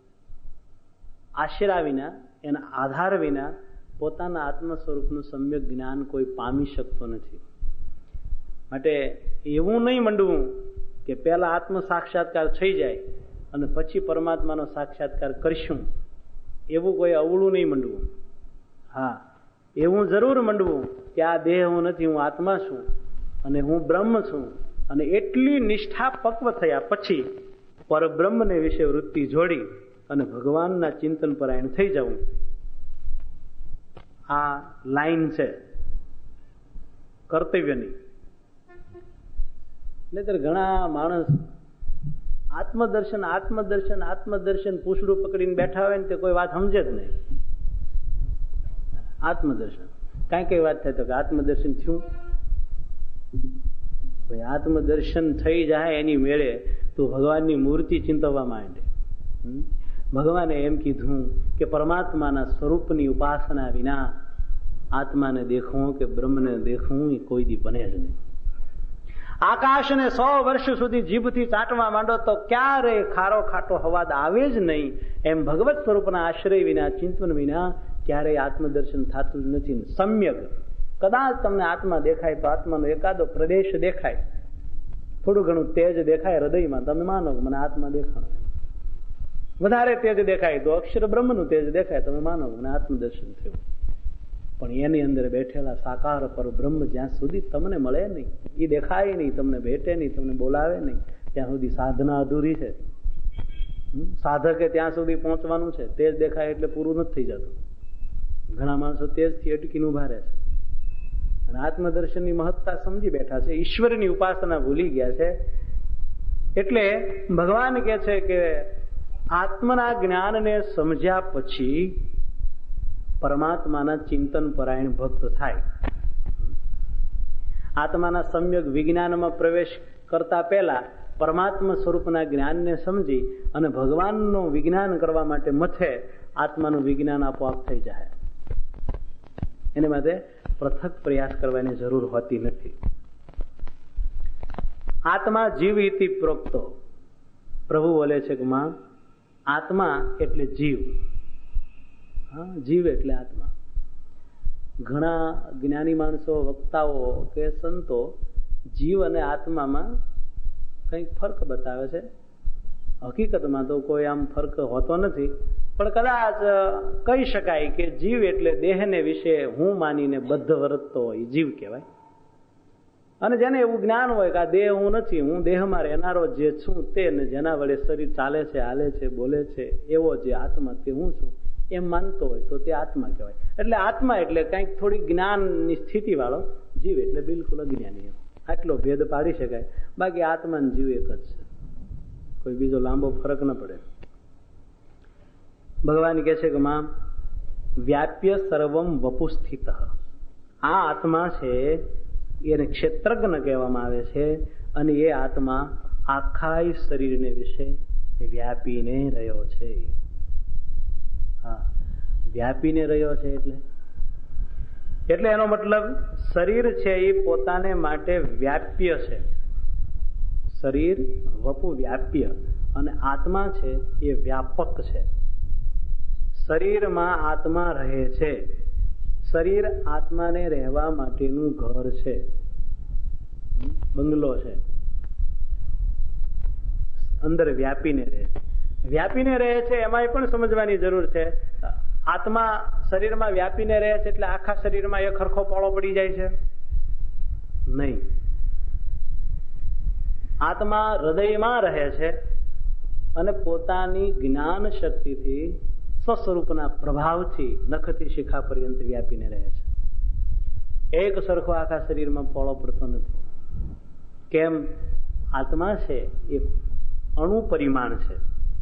આશરા વિના, એના આધાર વિના પોતાના આત્મ સ્વરૂપનું સમ્યક જ્ઞાન કોઈ પામી શકતો નથી. માટે એવું નહીં મંડવું કે પહેલા આત્મ સાક્ષાત્કાર થઈ જાય અને પછી પરમાત્માનો સાક્ષાત્કાર કરશું, એવું કોઈ અવળું નહીં મંડવું. હા, એવું જરૂર મંડવું કે આ દેહ હું નથી, હું આત્મા છું અને હું બ્રહ્મ છું, અને એટલી નિષ્ઠા પક્વ થયા પછી પરબ્રહ્મને વિશે વૃત્તિ જોડી અને ભગવાનના ચિંતન પરાયણ થઈ જવું. આ લાઈન છે કર્તવ્યની. નહીતર ઘણા માણસ આત્મદર્શન આત્મદર્શન આત્મદર્શન પૂછડું પકડીને બેઠા હોય ને તે કોઈ વાત સમજે જ નહીં. આત્મદર્શન કઈ કઈ વાત થાય તો કે આત્મદર્શન થયું. ભાઈ આત્મદર્શન થઈ જાય એની મેળે તું ભગવાનની મૂર્તિ ચિંતવવા માંડે. ભગવાને એમ કીધું કે પરમાત્માના સ્વરૂપની ઉપાસના વિના આત્માને દેખવું કે બ્રહ્મને દેખવું એ કોઈ દી બને જ નહીં. આકાશને સો વર્ષ સુધી જીભથી ચાટવા માંડો તો ક્યારે ખારો ખાટો હવાદ આવે જ નહીં. એમ ભગવત સ્વરૂપના આશ્રય વિના, ચિંતન વિના ક્યારેય આત્મદર્શન થતું જ નથી. સમ્યક કદાચ તમને આત્મા દેખાય તો આત્માનો એકાદો પ્રદેશ દેખાય, થોડું ઘણું તેજ દેખાય હૃદયમાં, તમે માનો કે મને આત્મા દેખાણો. વધારે તેજ દેખાય તો અક્ષર બ્રહ્મનું તેજ દેખાય, તમે માનો કે મને આત્મદર્શન થયું. પણ એની અંદર બેઠેલા સાકાર પર બ્રહ્મ જ્યાં સુધી તમને મળે નહીં, એ દેખાય નહીં, તમને ભેટે નહીં, તમને બોલાવે નહીં, ત્યાં સુધી સાધના અધૂરી છે. સાધકે ત્યાં સુધી પહોંચવાનું છે. તેજ દેખાય એટલે પૂરું નથી થઈ જતું. ઘણા માણસો તેજથી અટકીને ઉભા રહે છે અને આત્મદર્શનની મહત્તા સમજી બેઠા છે, ઈશ્વરની ઉપાસના ભૂલી ગયા છે. એટલે ભગવાન કહે છે કે આત્મના જ્ઞાનને સમજ્યા પછી પરમાત્માના ચિંતન પરાયણ ભક્ત થાય. આત્માના સમ્યક વિજ્ઞાનમાં પ્રવેશ કરતા પહેલા પરમાત્મા સ્વરૂપના જ્ઞાનને સમજી અને ભગવાનનું વિજ્ઞાન કરવા માટે મથે, આત્માનું વિજ્ઞાન આપોઆપ થઈ જાય. એને માટે પૃથક પ્રયાસ કરવાની જરૂર હોતી નથી. આત્મા જીવ ઇતિ પ્રોક્તો. પ્રભુ બોલે છે કે માં, આત્મા એટલે જીવ. હા, જીવ એટલે આત્મા. ઘણા જ્ઞાની માણસો, વક્તાઓ કે સંતો જીવ અને આત્મામાં કંઈક ફરક બતાવે છે. હકીકતમાં તો કોઈ આમ ફરક હોતો નથી, પણ કદાચ કહી શકાય કે જીવ એટલે દેહને વિશે હું માનીને બદ્ધ વર્તતો હોય જીવ કહેવાય. અને જેને એવું જ્ઞાન હોય કે આ દેહ હું નથી, હું દેહમાં રહેનારો જે છું તે, ને જેના વડે શરીર ચાલે છે, હાલે છે, બોલે છે, એવો જે આત્મા તે હું છું એમ માનતો હોય તો તે આત્મા કહેવાય. એટલે આત્મા એટલે કંઈક થોડી જ્ઞાનની સ્થિતિ વાળો, જીવ એટલે બિલકુલ અજ્ઞાની. આટલો ભેદ પાડી શકાય. બાકી આત્મા અને જીવ એક જ છે, કોઈ બીજો લાંબો ફરક ન પડે. ભગવાન કહે છે કે માં, વ્યાપ્ય સર્વમ વપુ સ્થિત. આ આત્મા છે એને ક્ષેત્રજ્ઞ કહેવામાં આવે છે, અને એ આત્મા આખા શરીરને વિશે વ્યાપીને રહ્યો છે. હા, વ્યાપીને રહ્યો છે એટલે એટલે એનો મતલબ શરીર છે એ પોતાને માટે વ્યાપ્ય છે. શરીર વપુ વ્યાપ્ય અને આત્મા છે એ વ્યાપક છે. શરીરમાં આત્મા રહે છે. શરીર આત્માને રહેવા માટેનું ઘર છે, બંગલો છે. અંદર વ્યાપીને રહે છે. વ્યાપીને રહે છે એમાં પણ સમજવાની જરૂર છે. આત્મા શરીરમાં વ્યાપીને રહે છે એટલે આખા શરીરમાં એક સરખો પોળો પડી જાય છે? નહીં. આત્મા હૃદયમાં રહે છે અને પોતાની જ્ઞાન શક્તિથી, સ્વસ્વરૂપના પ્રભાવથી નખથી શિખા પર્યંત વ્યાપીને રહે છે. એક સરખો આખા શરીરમાં પોળો પડતો નથી. કેમ? આત્મા છે એ અણુ પરિમાણ છે.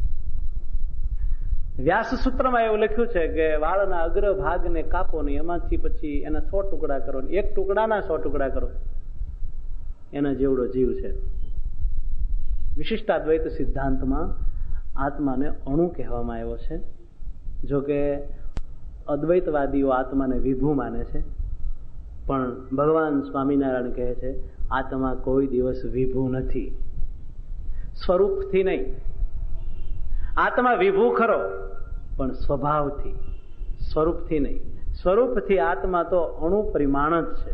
વ્યાસ સૂત્રમાં એવું લખ્યું છે કે વાળના અગ્ર ભાગને કાપો ને એમાંથી પછી એના સો ટુકડા કરો ને એક ટુકડાના સો ટુકડા કરો, એના જેવડો જીવ છે. વિશિષ્ટાદ્વૈત સિદ્ધાંતમાં આત્માને અણુ કહેવામાં આવ્યો છે. જોકે અદ્વૈતવાદીઓ આત્માને વિભુ માને છે, પણ ભગવાન સ્વામિનારાયણ કહે છે આત્મા કોઈ દિવસ વિભુ નથી, સ્વરૂપથી નહીં. આત્મા વિભુ ખરો પણ સ્વભાવથી, સ્વરૂપથી નહીં. સ્વરૂપથી આત્મા તો અણુ પરિમાણ જ છે.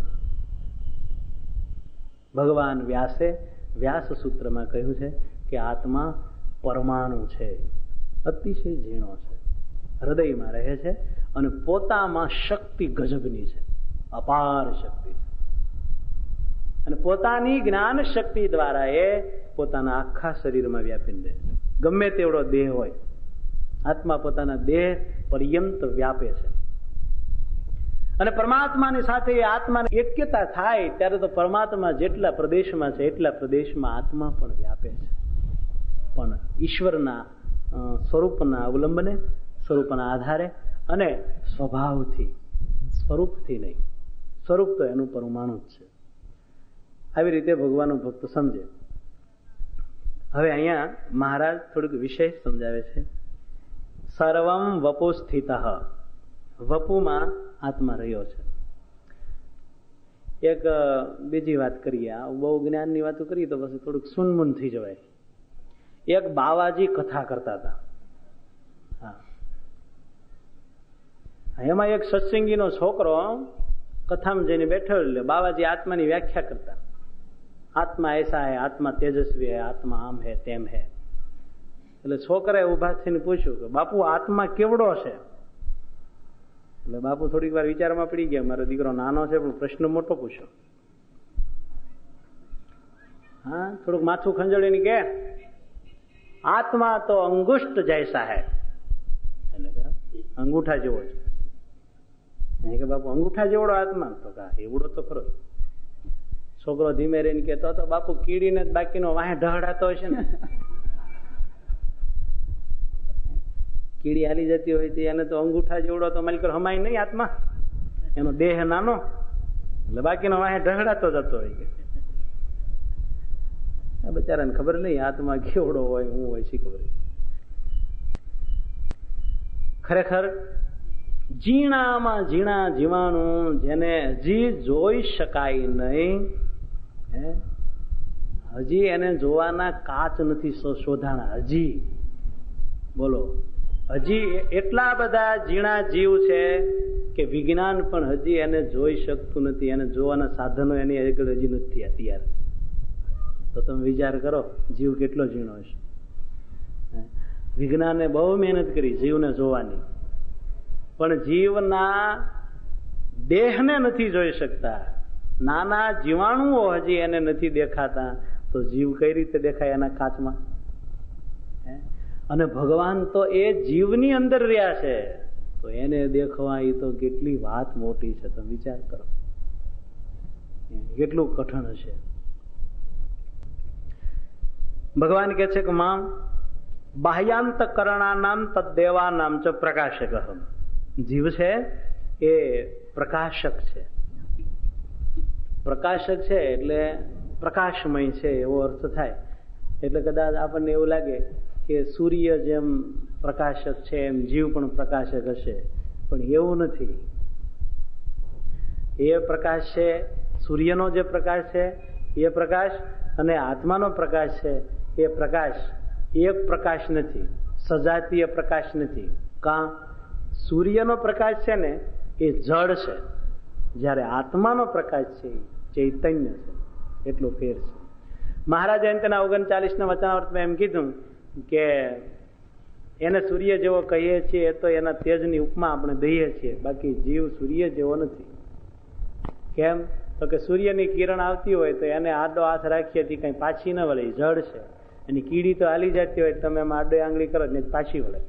ભગવાન વ્યાસે વ્યાસ સૂત્રમાં કહ્યું છે કે આત્મા પરમાણુ છે, અતિશય ઝીણો છે, હૃદયમાં રહે છે અને પોતામાં શક્તિ ગજબની છે, અપાર શક્તિ છે. અને પોતાની જ્ઞાન શક્તિ દ્વારા એ પોતાના આખા શરીરમાં વ્યાપીને રહે છે. ગમે તેવડો દેહ હોય, આત્મા પોતાના દેહ પર્યંત વ્યાપે છે. અને પરમાત્માની સાથે એ આત્માની એક્યતા થાય ત્યારે તો પરમાત્મા જેટલા પ્રદેશમાં છે એટલા પ્રદેશમાં આત્મા પણ વ્યાપે છે. પણ ઈશ્વરના સ્વરૂપના અવલંબને, સ્વરૂપના આધારે અને સ્વભાવથી, સ્વરૂપથી નહીં. સ્વરૂપ તો એનું પરમાણુ જ છે. આવી રીતે ભગવાનનો ભક્ત સમજે. હવે અહીંયા મહારાજ થોડુંક વિશેષ સમજાવે છે. સર્વમ વપો સ્થિત, વપુમાં આત્મા રહ્યો છે. એક બીજી વાત કરીએ, બહુ જ્ઞાનની વાતો કરીએ તો પછી થોડુંક સુનમુન થઈ જવાય. એક બાવાજી કથા કરતા હતા. હા, એમાં એક સત્સંગીનો છોકરો કથામાં જઈને બેઠો, એટલે બાવાજી આત્માની વ્યાખ્યા કરતા. આત્મા એસા હે, આત્મા તેજસ્વી હે, આત્મા આમ હે તેમ હે. એટલે છોકરાએ ઉભા થઈને પૂછ્યું કે બાપુ આત્મા કેવડો છે? એટલે બાપુ થોડીક વાર વિચારમાં પડી ગયા, મારો દીકરો નાનો છે પણ પ્રશ્ન મોટો પૂછ્યો. હા, થોડુંક માથું ખંજોળીને કે આત્મા તો અંગુષ્ઠ જૈસા હે, એટલે કે અંગૂઠા જેવો છે. કે બાપુ અંગૂઠા જેવડો આત્મા? તો કા એવડો તો ખરો. છોકરો ધીમે રહીને કેતો તો બાપુ કીડીને જ બાકીનો વાહે ઢહડાતો હશે ને. કીડી હાલી જતી હોય તો એને તો અંગૂઠા જેવડો તો માલિક હમાય નહીં આત્મા, એનો દેહ નાનો, એટલે બાકીનો વાહે ઢહડાતો જતો હોય. બચારાને ખબર નહીં આત્મા કેવડો હોય, હું હોય શી ખબર. ખરેખર ઝીણામાં ઝીણા જીવાણું જેને હજી જોઈ શકાય નહીં, હજી એને જોવાના કાચ નથી શોધાણા. હજી બોલો, હજી એટલા બધા ઝીણા જીવ છે કે વિજ્ઞાન પણ હજી એને જોઈ શકતું નથી. એને જોવાના સાધનો એની આગળ હજી નથી અત્યારે. તો તમે વિચાર કરો જીવ કેટલો ઝીણો હશે. વિજ્ઞાને બહુ મહેનત કરી જીવને જોવાની, પણ જીવના દેહને નથી જોઈ શકતા. નાના જીવાણુઓ હજી એને નથી દેખાતા, તો જીવ કઈ રીતે દેખાય એના કાચમાં? અને ભગવાન તો એ જીવની અંદર રહ્યા છે, તો એને દેખવા એ તો કેટલી વાત મોટી છે. તમે વિચાર કરો કેટલું કઠણ હશે. ભગવાન કહે છે કે માં બાહ્યાંત કરણાનામ તદ્દેવાનામ ચ પ્રકાશક. જીવ છે એ પ્રકાશક છે. પ્રકાશક છે એટલે પ્રકાશમય છે એવો અર્થ થાય. એટલે કદાચ આપણને એવું લાગે કે સૂર્ય જેમ પ્રકાશક છે એમ જીવ પણ પ્રકાશક હશે, પણ એવું નથી. એ પ્રકાશ છે, સૂર્યનો જે પ્રકાશ છે એ પ્રકાશ, અને આત્માનો પ્રકાશ છે એ પ્રકાશ એક પ્રકાશ નથી, સજાતીય પ્રકાશ નથી. કા સૂર્યનો પ્રકાશ છે ને એ જળ છે, જ્યારે આત્માનો પ્રકાશ છે ચૈતન્ય છે. એટલો ફેર છે. મહારાજે અંતના ઓગણચાલીસના વચનાવર્તમાં એમ કીધું કે એને સૂર્ય જેવો કહીએ છીએ તો એના તેજની ઉપમા આપણે દઈએ છીએ, બાકી જીવ સૂર્ય જેવો નથી. કેમ? તો કે સૂર્યની કિરણ આવતી હોય તો એને આડો હાથ રાખીએ તો કઈ પાછી ન વળે, જળ છે. એની કીડી તો હાલી જતી હોય તમે એમાં આડો આંગળી કરો ને પાછી વળે.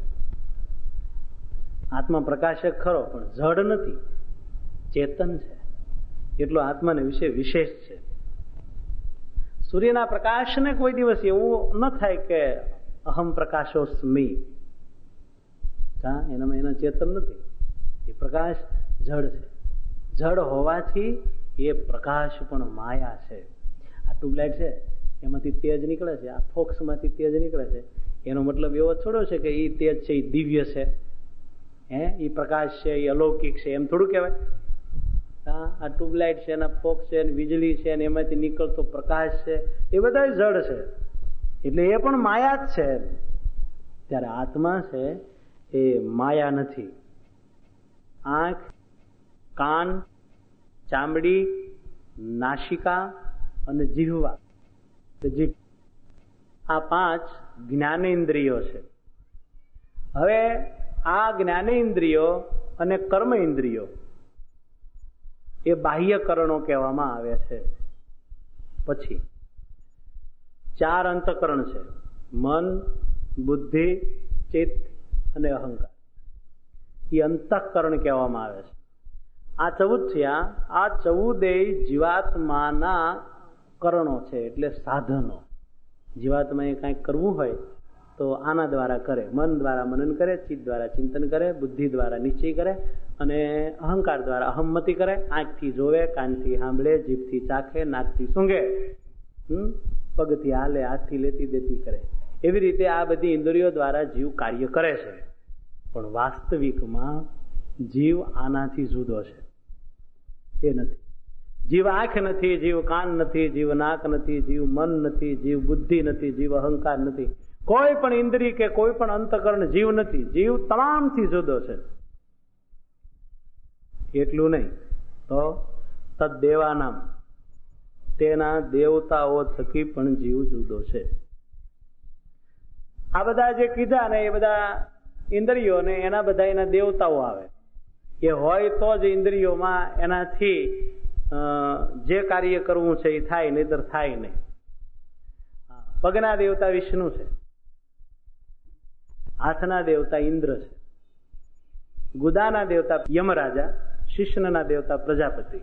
આત્મા પ્રકાશક ખરો પણ જડ નથી, ચેતન છે. એટલો આત્માને વિશે વિશેષ છે. સૂર્યના પ્રકાશને કોઈ દિવસ એવું ન થાય કે અહમ પ્રકાશોસ્મી, હા, એનામાં એના ચેતન નથી. એ પ્રકાશ જળ છે. જળ હોવાથી એ પ્રકાશ પણ માયા છે. આ ટ્યુબલાઇટ છે એમાંથી તેજ નીકળે છે, આ ફોક્સમાંથી તેજ નીકળે છે. એનો મતલબ એવો થોડો છે કે એ તેજ છે એ દિવ્ય છે, હે, એ પ્રકાશ છે એ અલૌકિક છે, એમ થોડું કહેવાય. હા, આ ટ્યુબલાઇટ છે, એના ફોક્સ છે, વીજળી છે, એમાંથી નીકળતો પ્રકાશ છે, એ બધા જળ છે. એટલે એ પણ માયા જ છે. ત્યારે આત્મા છે એ માયા નથી. આંખ, કાન, ચામડી, નાસિકા અને જીહવા, જીભ, આ પાંચ જ્ઞાનેન્દ્રિયો છે. હવે આ જ્ઞાનેન્દ્રિયો અને કર્મ ઇન્દ્રિયો એ બાહ્યકરણો કહેવામાં આવે છે. પછી ચાર અંતઃકરણ છે: મન, બુદ્ધિ, ચિત્ત અને અહંકાર. એ અંતઃકરણ કહેવામાં આવે છે. આ ચૌદ થયા. આ ચૌદેય જીવાત્માના કરણો છે, એટલે સાધનો. જીવાત્માએ કાંઈક કરવું હોય તો આના દ્વારા કરે. મન દ્વારા મનન કરે, ચિત્ત દ્વારા ચિંતન કરે, બુદ્ધિ દ્વારા નિશ્ચય કરે અને અહંકાર દ્વારા અહમ્મતિ કરે. આંખથી જોવે, કાનથી સાંભળે, જીભથી ચાખે, નાકથી સૂંઘે, હમ પગથી હાલે, હાથથી લેતી દેતી કરે. એવી રીતે આ બધી ઇન્દ્રિયો દ્વારા જીવ કાર્ય કરે છે. પણ વાસ્તવિકમાં જીવ આનાથી જુદો છે. એ નથી. જીવ આંખ નથી, જીવ કાન નથી, જીવ નાક નથી, જીવ મન નથી, જીવ બુદ્ધિ નથી, જીવ અહંકાર નથી. કોઈ પણ ઇન્દ્રિય કે કોઈ પણ અંતઃકરણ જીવ નથી. જીવ તમામથી જુદો છે. એટલું નહીં તો તદ્દેવાનામ, તેના દેવતાઓ થકી પણ જીવ જુદો છે. આ બધા જે કીધા ને એ બધા ઇન્દ્રિયો ને એના બધા એના દેવતાઓ આવે. એ હોય તો જ ઇન્દ્રિયોમાં એનાથી જે કાર્ય કરવું છે એ થાય, નહીતર થાય નહીં. પગના દેવતા વિષ્ણુ છે, હાથના દેવતા ઇન્દ્ર છે, ગુદાના દેવતા યમરાજા, શિષ્ણના દેવતા પ્રજાપતિ,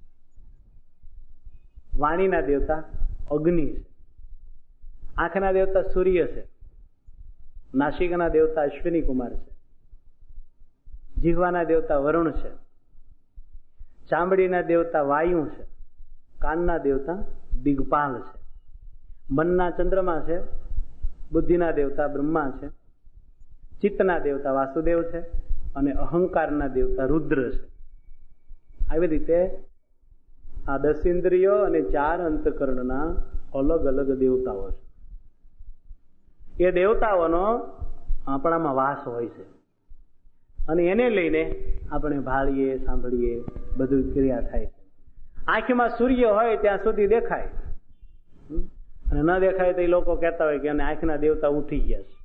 વાણીના દેવતા અગ્નિ છે, આંખના દેવતા સૂર્ય છે, નાસિકના દેવતા અશ્વિની કુમાર છે, જીહવાના દેવતા વરુણ છે, ચામડીના દેવતા વાયુ છે, કાનના દેવતા દિગ્પાલ છે, મનના ચંદ્રમા છે, બુદ્ધિના દેવતા બ્રહ્મા છે, ચિત્તના દેવતા વાસુદેવ છે અને અહંકારના દેવતા રુદ્ર છે. આવી રીતે આ દસ ઇન્દ્રિયો અને ચાર અંતઃકરણના અલગ અલગ દેવતાઓ છે. એ દેવતાઓનો આપણામાં વાસ હોય છે અને એને લઈને આપણે ભાળીએ, સાંભળીએ, બધું ક્રિયા થાય છે. આંખમાં સૂર્ય હોય ત્યાં સુધી દેખાય અને ન દેખાય તો એ લોકો કહેતા હોય કે એને આંખના દેવતા ઉઠી ગયા છે.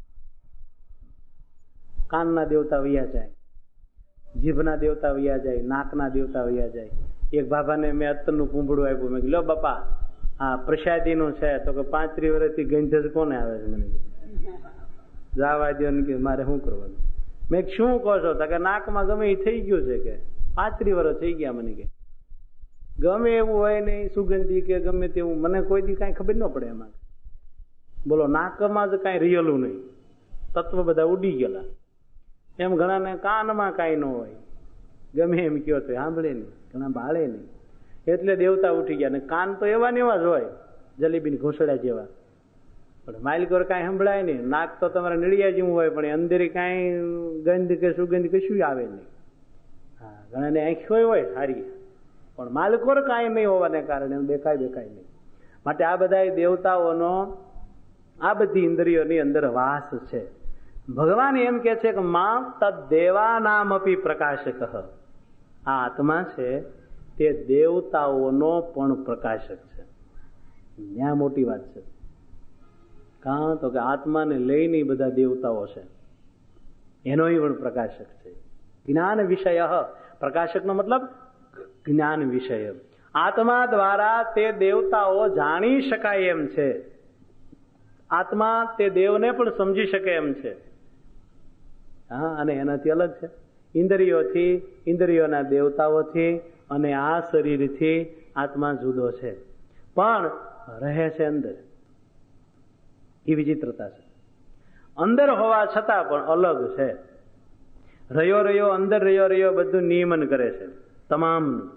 કાનના દેવતા વૈયા જાય, જીભના દેવતા વૈયા જાય, નાકના દેવતા વૈયા જાય. એક બાબાને મેં અત્તરનું પૂંભળું આપ્યું. મેં કીધું, લો બાપા આ પ્રસાદીનું છે. તો કે પાંત્રીસ વર્ષથી ગંધ કોને આવે છે? મને જવા દો ને કે મારે શું કરવાનું. મેં શું કહો છો? તો કે નાકમાં ગમે એ થઈ ગયું છે, કે પાંત્રીસ વર્ષ થઈ ગયા. મને કે ગમે એવું હોય નહીં, સુગંધી કે ગમે તેવું, મને કોઈ દી કાંઈ ખબર ન પડે એમાં. બોલો, નાકમાં જ કાંઈ રિયલું નહીં, તત્વ બધા ઉડી ગયેલા. એમ ઘણાને કાનમાં કાંઈ ન હોય, ગમે એમ કયો તો સાંભળે નહીં, ઘણા બાળે નહીં. એટલે દેવતા ઉઠી ગયા. ને કાન તો એવા ને એવા જ હોય, જલેબીની ઘોસડા જેવા, પણ માલિકોર કાંઈ સંભળાય નહીં. નાક તો તમારા નળિયા જેવું હોય, પણ અંદર કાંઈ ગંધ કે સુગંધ કશું આવે નહીં. હા, ઘણાને આંખો હોય સારી, પણ માલિકોર કાંઈ નહીં હોવાને કારણે દેખાય દેખાય નહીં. માટે આ બધા દેવતાઓનો આ બધી ઇન્દ્રિયોની અંદર વાસ છે. ભગવાન એમ કે છે કે માં તદ્દેવાનામ અપી પ્રકાશક. આ આત્મા છે તે દેવતાઓનો પણ પ્રકાશક છે. ત્યાં મોટી વાત છે. કાં તો કે આત્માને લઈને બધા દેવતાઓ છે, એનો પણ પ્રકાશક છે. જ્ઞાન વિષય, પ્રકાશકનો મતલબ જ્ઞાન વિષય. આત્મા દ્વારા તે દેવતાઓ જાણી શકાય એમ છે. આત્મા તે દેવને પણ સમજી શકે એમ છે. હા, અને એનાથી અલગ છે. ઇન્દ્રિયોથી, ઇન્દ્રિયોના દેવતાઓથી અને આ શરીરથી આત્મા જુદો છે. પણ રહે છે અંદર, એ વિચિત્રતા છે. અંદર હોવા છતાં પણ અલગ છે. રહ્યો રહ્યો અંદર રહ્યો રહ્યો બધું નિયમન કરે છે તમામનું.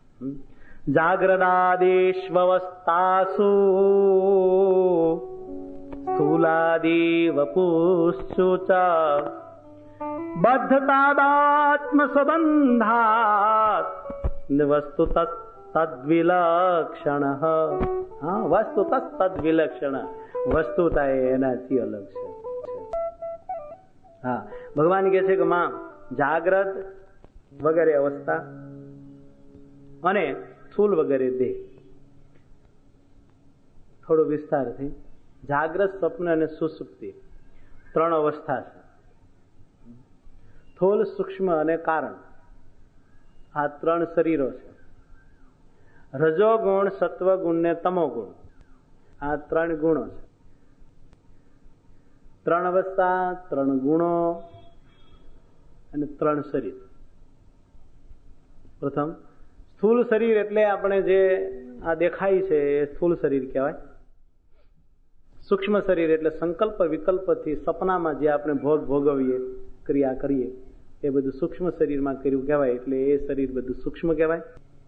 જાગ્રદાદેશ્વવસ્તાસુ સ્થૂલાદી વપુશ્ચુચ બદ્ધતાદાત્મ સંબંધાત વસ્તુ તદ્વિલક્ષણ. હા, વસ્તુ તદ્વિલક્ષણ, વસ્તુતા એનાથી અલગ છે. હા, ભગવાન કહે છે કે માં જાગ્રત વગેરે અવસ્થા અને સ્થૂલ વગેરે દેહ. થોડો વિસ્તારથી જાગ્રત, સ્વપ્ન અને સુષુપ્તિ ત્રણ અવસ્થા છે. સ્થૂલ, સૂક્ષ્મ અને કારણ, આ ત્રણ શરીરો છે. રજોગુણ, સત્વગુણ ને તમોગુણ, આ ત્રણ ગુણો છે. ત્રણ અવસ્થા, ત્રણ ગુણો અને ત્રણ શરીર. પ્રથમ સ્થૂલ શરીર એટલે આપણે જે આ દેખાય છે એ સ્થૂલ શરીર કહેવાય. સૂક્ષ્મ શરીર એટલે સંકલ્પ વિકલ્પથી સપનામાં જે આપણે ભોગ ભોગવીએ, ક્રિયા કરીએ, એ બધું સૂક્ષ્મ શરીરમાં કર્યું કહેવાય, એટલે એ શરીર બધું સૂક્ષ્મ કહેવાય.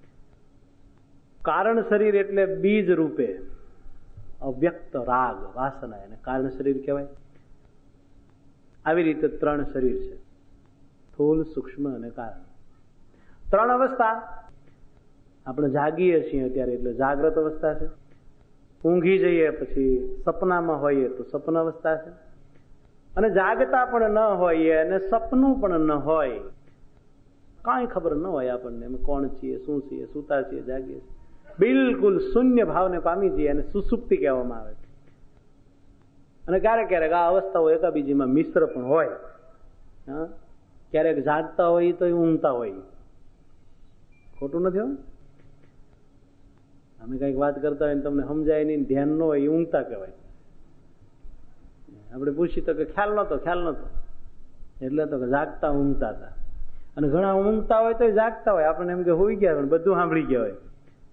કારણ શરીર એટલે બીજ રૂપે અવ્યક્ત રાગ વાસના, એને કારણ શરીર કહેવાય. આવી રીતે ત્રણ શરીર છે, સ્થૂલ, સૂક્ષ્મ અને કારણ. ત્રણ અવસ્થા. આપણે જાગીએ છીએ અત્યારે એટલે જાગ્રત અવસ્થા છે. ઊંઘી જઈએ પછી સપનામાં હોઈએ તો સપન અવસ્થા છે. અને જાગતા પણ ન હોઈએ અને સપનું પણ ન હોય, કાંઈ ખબર ન હોય આપણને અમે કોણ છીએ, શું છીએ, સૂતા છીએ, જાગીએ છીએ, બિલકુલ શૂન્ય ભાવને પામી જઈએ અને સુસુપ્તિ કહેવામાં આવે છે. અને ક્યારેક ક્યારેક આ અવસ્થાઓ એકાબીજીમાં મિશ્ર પણ હોય. હા, ક્યારેક જાગતા હોય તો ઊંઘતા હોય, ખોટું નથી હોય. અમે કઈક વાત કરતા હોય ને તમને સમજાય નહીં, ધ્યાન ન હોય, એ ઊંઘતા કહેવાય. આપણે પૂછીએ તો કે ખ્યાલ નતો, ખ્યાલ નતો, એટલે તો કે જાગતા ઊંઘતા હતા. અને ઘણા ઊંઘતા હોય તો જાગતા હોય, આપણને એમ કે હોઈ ગયા હોય, બધું સાંભળી ગયા હોય,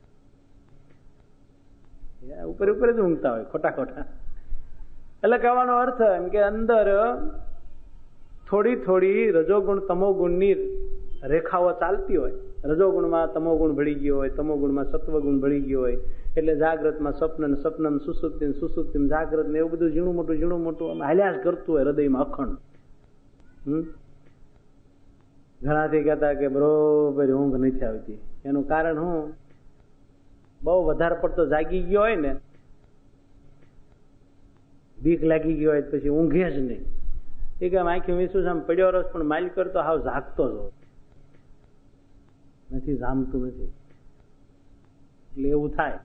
ઉપર ઉપર જ ઊંઘતા હોય, ખોટા ખોટા. એટલે કહેવાનો અર્થ એમ કે અંદર થોડી થોડી રજોગુણ તમોગુણની રેખાઓ ચાલતી હોય. રજોગુણમાં તમોગુણ ભળી ગયો હોય, તમોગુણમાં સત્વગુણ ભળી ગયો હોય, એટલે જાગ્રતમાં સ્વપ્ન, સ્વપ્ન સુસુપ્તિ, સુસુપ્તિ જાગ્રત ને એવું બધું ઝીણું મોટું ઝીણું મોટું હાલ્યા જ કરતું હોય હૃદયમાં અખંડ. હમ ઘણાથી કહેતા કે બરોબર ઊંઘ નથી આવતી. એનું કારણ હું, બહુ વધારે પડતો જાગી ગયો હોય ને, બીક લાગી ગયો હોય પછી ઊંઘે જ નહીં. એ કે આંખી વીસું આમ પડ્યો રસ પણ માઇલ કરતો હાવ જાગતો જ નથી, જામતું નથી, એટલે એવું થાય.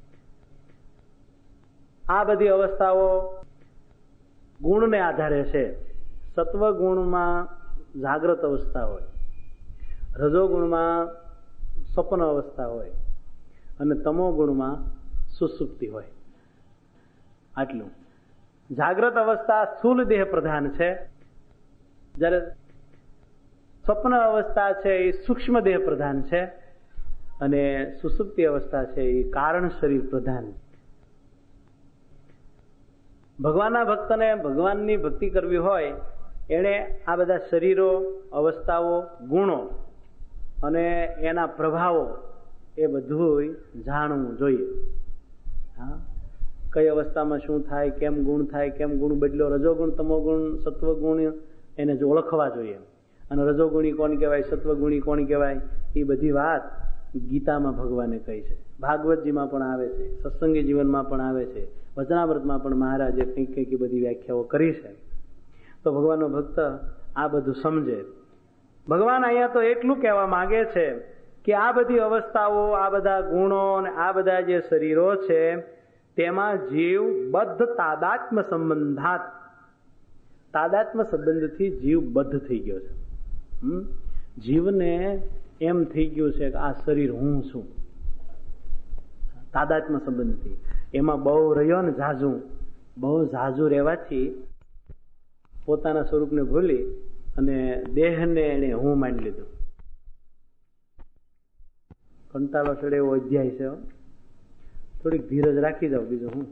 આ બધી અવસ્થાઓ ગુણને આધારે છે. સત્વ ગુણમાં જાગ્રત અવસ્થા હોય, રજોગુણમાં સ્વપ્ન અવસ્થા હોય અને તમો ગુણમાં સુસુપ્તિ હોય. આટલું. જાગ્રત અવસ્થા સ્થૂલ દેહ પ્રધાન છે, જ્યારે સ્વપ્ન અવસ્થા છે એ સૂક્ષ્મ દેહ પ્રધાન છે, અને સુસુપ્તિ અવસ્થા છે એ કારણ શરીર પ્રધાન. ભગવાનના ભક્તને ભગવાનની ભક્તિ કરવી હોય એણે આ બધા શરીરો, અવસ્થાઓ, ગુણો અને એના પ્રભાવો એ બધું જાણવું જોઈએ. હા, કઈ અવસ્થામાં શું થાય, કેમ ગુણ થાય, કેમ ગુણ બદલ્યો, રજોગુણ, તમોગુણ, સત્વગુણ એને જો ઓળખવા જોઈએ. અને રજોગુણી કોણ કહેવાય, સત્વગુણી કોણ કહેવાય, એ બધી વાત ગીતામાં ભગવાને કહી છે, ભાગવતજીમાં પણ આવે છે, સત્સંગી જીવનમાં પણ આવે છે, વચનામૃતમાં પણ મહારાજે કંઈક કંઈક બધી વ્યાખ્યાઓ કરી છે. તો ભગવાનનો ભક્ત આ બધું સમજે. ભગવાન અહીંયા તો એટલું કહેવા માંગે છે કે આ બધી અવસ્થાઓ, આ બધા ગુણો અને આ બધા જે શરીરો છે તેમાં જીવ બદ્ધ તાદાત્મ સંબંધાત, તાદાત્મ સંબંધથી જીવ બદ્ધ થઈ ગયો છે. જીવને એમ થઈ ગયું છે કે આ શરીર હું છું, તાદાત્મ સંબંધથી. એમાં બહુ રહ્યો ને ઝાઝુ, બહુ ઝાઝુ રહેવાથી પોતાના સ્વરૂપને ભૂલી અને દેહને એને હું માની લીધું. કંટાળો ચડે એવો અધ્યાય છે. થોડીક ધીરજ રાખી જાવ, બીજું હું.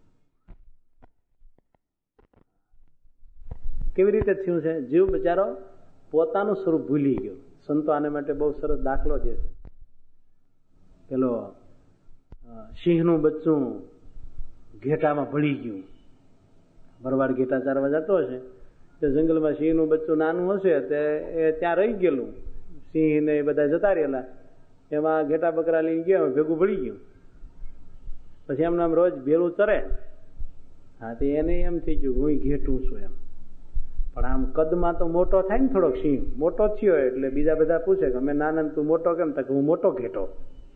કેવી રીતે થયું છે? જીવ બચારો પોતાનું સ્વરૂપ ભૂલી ગયો. સંતો આને માટે બહુ સરસ દાખલો જે છે, પેલો સિંહનું બચ્ચું ઘેટામાં ભળી ગયું. ભરવાડ ઘેટા ચારવા જતો હશે, તે જંગલમાં સિંહનું બચ્ચું નાનું હશે તે એ ત્યાં રહી ગયેલું. સિંહ ને એ બધા જતા રહેલા, એમાં ઘેટા બકરા લઈને ગયા, ભેગું ભળી ગયું. પછી એમને આમ રોજ ભેલું ચરે. હા, તો એને એમ થઈ ગયું હું ઘેટું છું એમ. પણ આમ કદમાં તો મોટો થાય ને થોડોક. સિંહ મોટો થયો એટલે બીજા બધા પૂછે કે અમે નાના, તું મોટો કેમ? તક હું મોટો ઘેટો.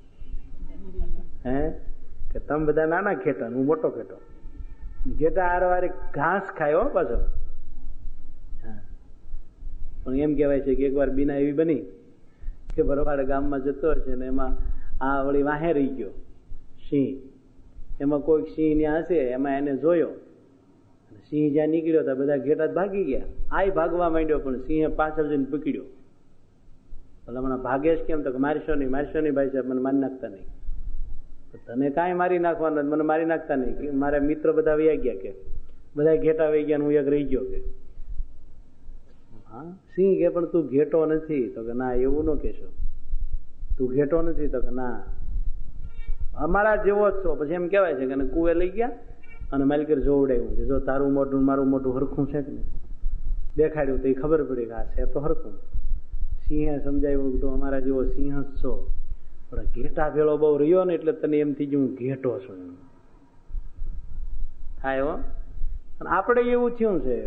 હે કે તમે બધા નાના ઘેટા, હું મોટો ઘેટો. ઘેટા હારે હારે ઘાસ ખાયો પાછો. હા, પણ એમ કહેવાય છે કે એક વાર બીના એવી બની કે ભરવાડ ગામમાં જતો હશે ને એમાં આ વળી વાહે રહી ગયો સિંહ. એમાં કોઈક સિંહ ત્યાં હશે, એમાં એને જોયો. સિંહ જ્યાં નીકળ્યો હતા બધા ઘેટા ભાગી ગયા. આય ભાગવા માંડ્યો, પણ સિંહે પાછળ જઈને પકડ્યો. ભલે હમણાં ભાગેશ કેમ? તો મારશો નહીં, મારશો નહીં ભાઈ સાહેબ, મને મારી નાખતા નહીં. તને કાંઈ મારી નાખવાના, મને મારી નાખતા નહીં. મારા મિત્ર બધા વયા ગયા કે બધા ઘેટા વહી ગયા, હું એક રહી ગયો કે. હા, સિંહ કે પણ તું ઘેટો નથી. તો કે ના, એવું ન કહેશો, તું ઘેટો નથી. તો કે ના, અમારા જેવો જ છો. પછી એમ કહેવાય છે કે કુએ લઈ ગયા અને માલિકે જોવડાવ્યું કે જો તારું મોઢું મારું મોઢું હરખું છે કે નહીં. દેખાડ્યું તો એ ખબર પડી કે આ છે તો હરખું. સિંહે સમજાવ્યું કે તું અમારા જેવો સિંહ જ છો, પણ ઘેટા ભેળો બહુ રહ્યો ને એટલે તને એમ થઈ ગયું હું ઘેટો છું. થાય હો. અને આપણે એવું થયું છે.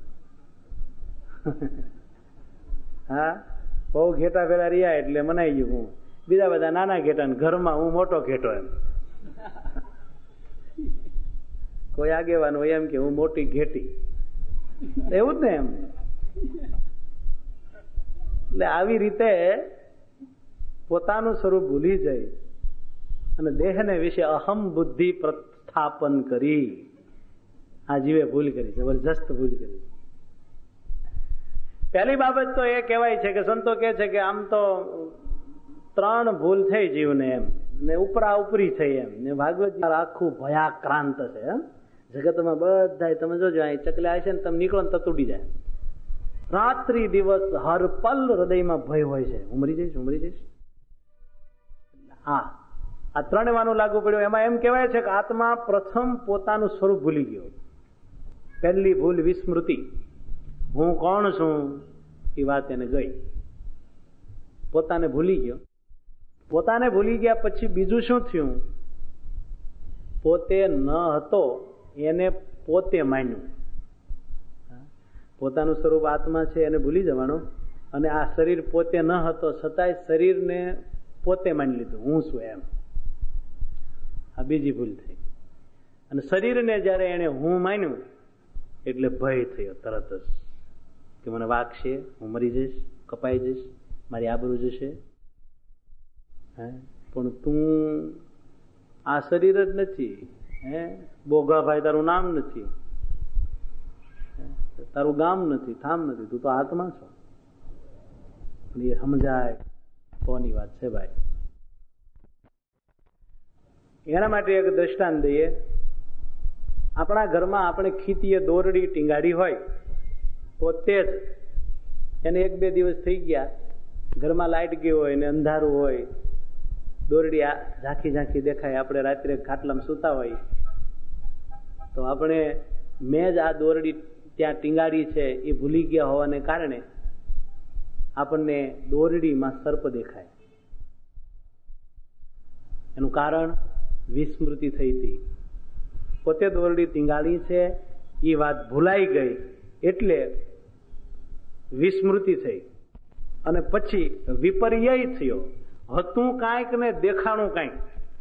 હા, બહુ ઘેટા ભેળા રહ્યા એટલે મનાઈ ગયું હું બીજા બધા નાના ઘેટા ને ઘરમાં હું મોટો ઘેટો એમ. કોઈ આગેવાન હોય એમ કે હું મોટી ઘેટી, એવું જ ને એમ. એટલે આવી રીતે પોતાનું સ્વરૂપ ભૂલી જાય અને દેહને વિશે અહમ બુદ્ધિ પ્રસ્થાપન કરી આ જીવે ભૂલ કરી, જબરજસ્ત ભૂલ કરી. પહેલી બાબત તો એ કહેવાય છે કે સંતો કહે છે કે આમ તો ત્રણ ભૂલ થઈ જીવને એમ, ને ઉપરા ઉપરી થઈ એમ. ને ભાગવત આખું ભયાક્રાંત છે. જગતમાં બધા તમે જોજો અહીં ચકલા હશે ને તમે નીકળો ને તૂટી જાય. રાત્રિ દિવસ હર પલ હૃદયમાં ભય હોય છે, ઉમરી જઈશ ઉમરી જઈશ. હા, આ ત્રણ વાનું લાગુ પડ્યું. એમાં એમ કહેવાય છે કે આત્મા પ્રથમ પોતાનું સ્વરૂપ ભૂલી ગયો. પહેલી ભૂલ વિસ્મૃતિ. હું કોણ છું એ વાત એને ગઈ, પોતાને ભૂલી ગયો. પોતાને ભૂલી ગયા પછી બીજું શું થયું? પોતે ન હતો એને પોતે માન્યું. પોતાનું સ્વરૂપ આત્મા છે એને ભૂલી જવાનું, અને આ શરીર પોતે ન હતો છતાંય શરીરને પોતે માની લીધું હું છું એમ. આ બીજી ભૂલ થઈ. અને શરીરને જયારે એને હું માન્યું એટલે ભય થયો તરત જ કે મને વાગશે, હું મરી જઈશ, કપાઈ જઈશ, મારી આબરૂ જશે. હે પણ તું આ શરીર જ નથી. હે બોગા ભાઈ તારું નામ નથી, તારું ગામ નથી, થામ નથી, તું તો આત્મા છો. એ સમજાય કોની વાત છે ભાઈ. એના માટે એક દ્રષ્ટાંત દઈએ. આપણા ઘરમાં આપણે ખીતીએ દોરડી ટીંગાડી હોય તો તે જ એને એક બે દિવસ થઈ ગયા, ઘરમાં લાઈટ ગઈ હોય ને અંધારું હોય, દોરડી ઝાંખી ઝાંખી દેખાય, આપણે રાત્રે ખાટલામાં સૂતા હોય તો આપણે મેં જ આ દોરડી ત્યાં ટીંગાડી છે એ ભૂલી ગયા હોવાને કારણે આપણને દોરડીમાં સર્પ દેખાય. એનું કારણ વિસ્મૃતિ થઈ હતી. પોતે દોરડી ટીંગાડી છે એ વાત ભૂલાઈ ગઈ એટલે વિસ્મૃતિ થઈ, અને પછી વિપર્યય થયો. હતું કાંઈક ને દેખાણું કાંઈક.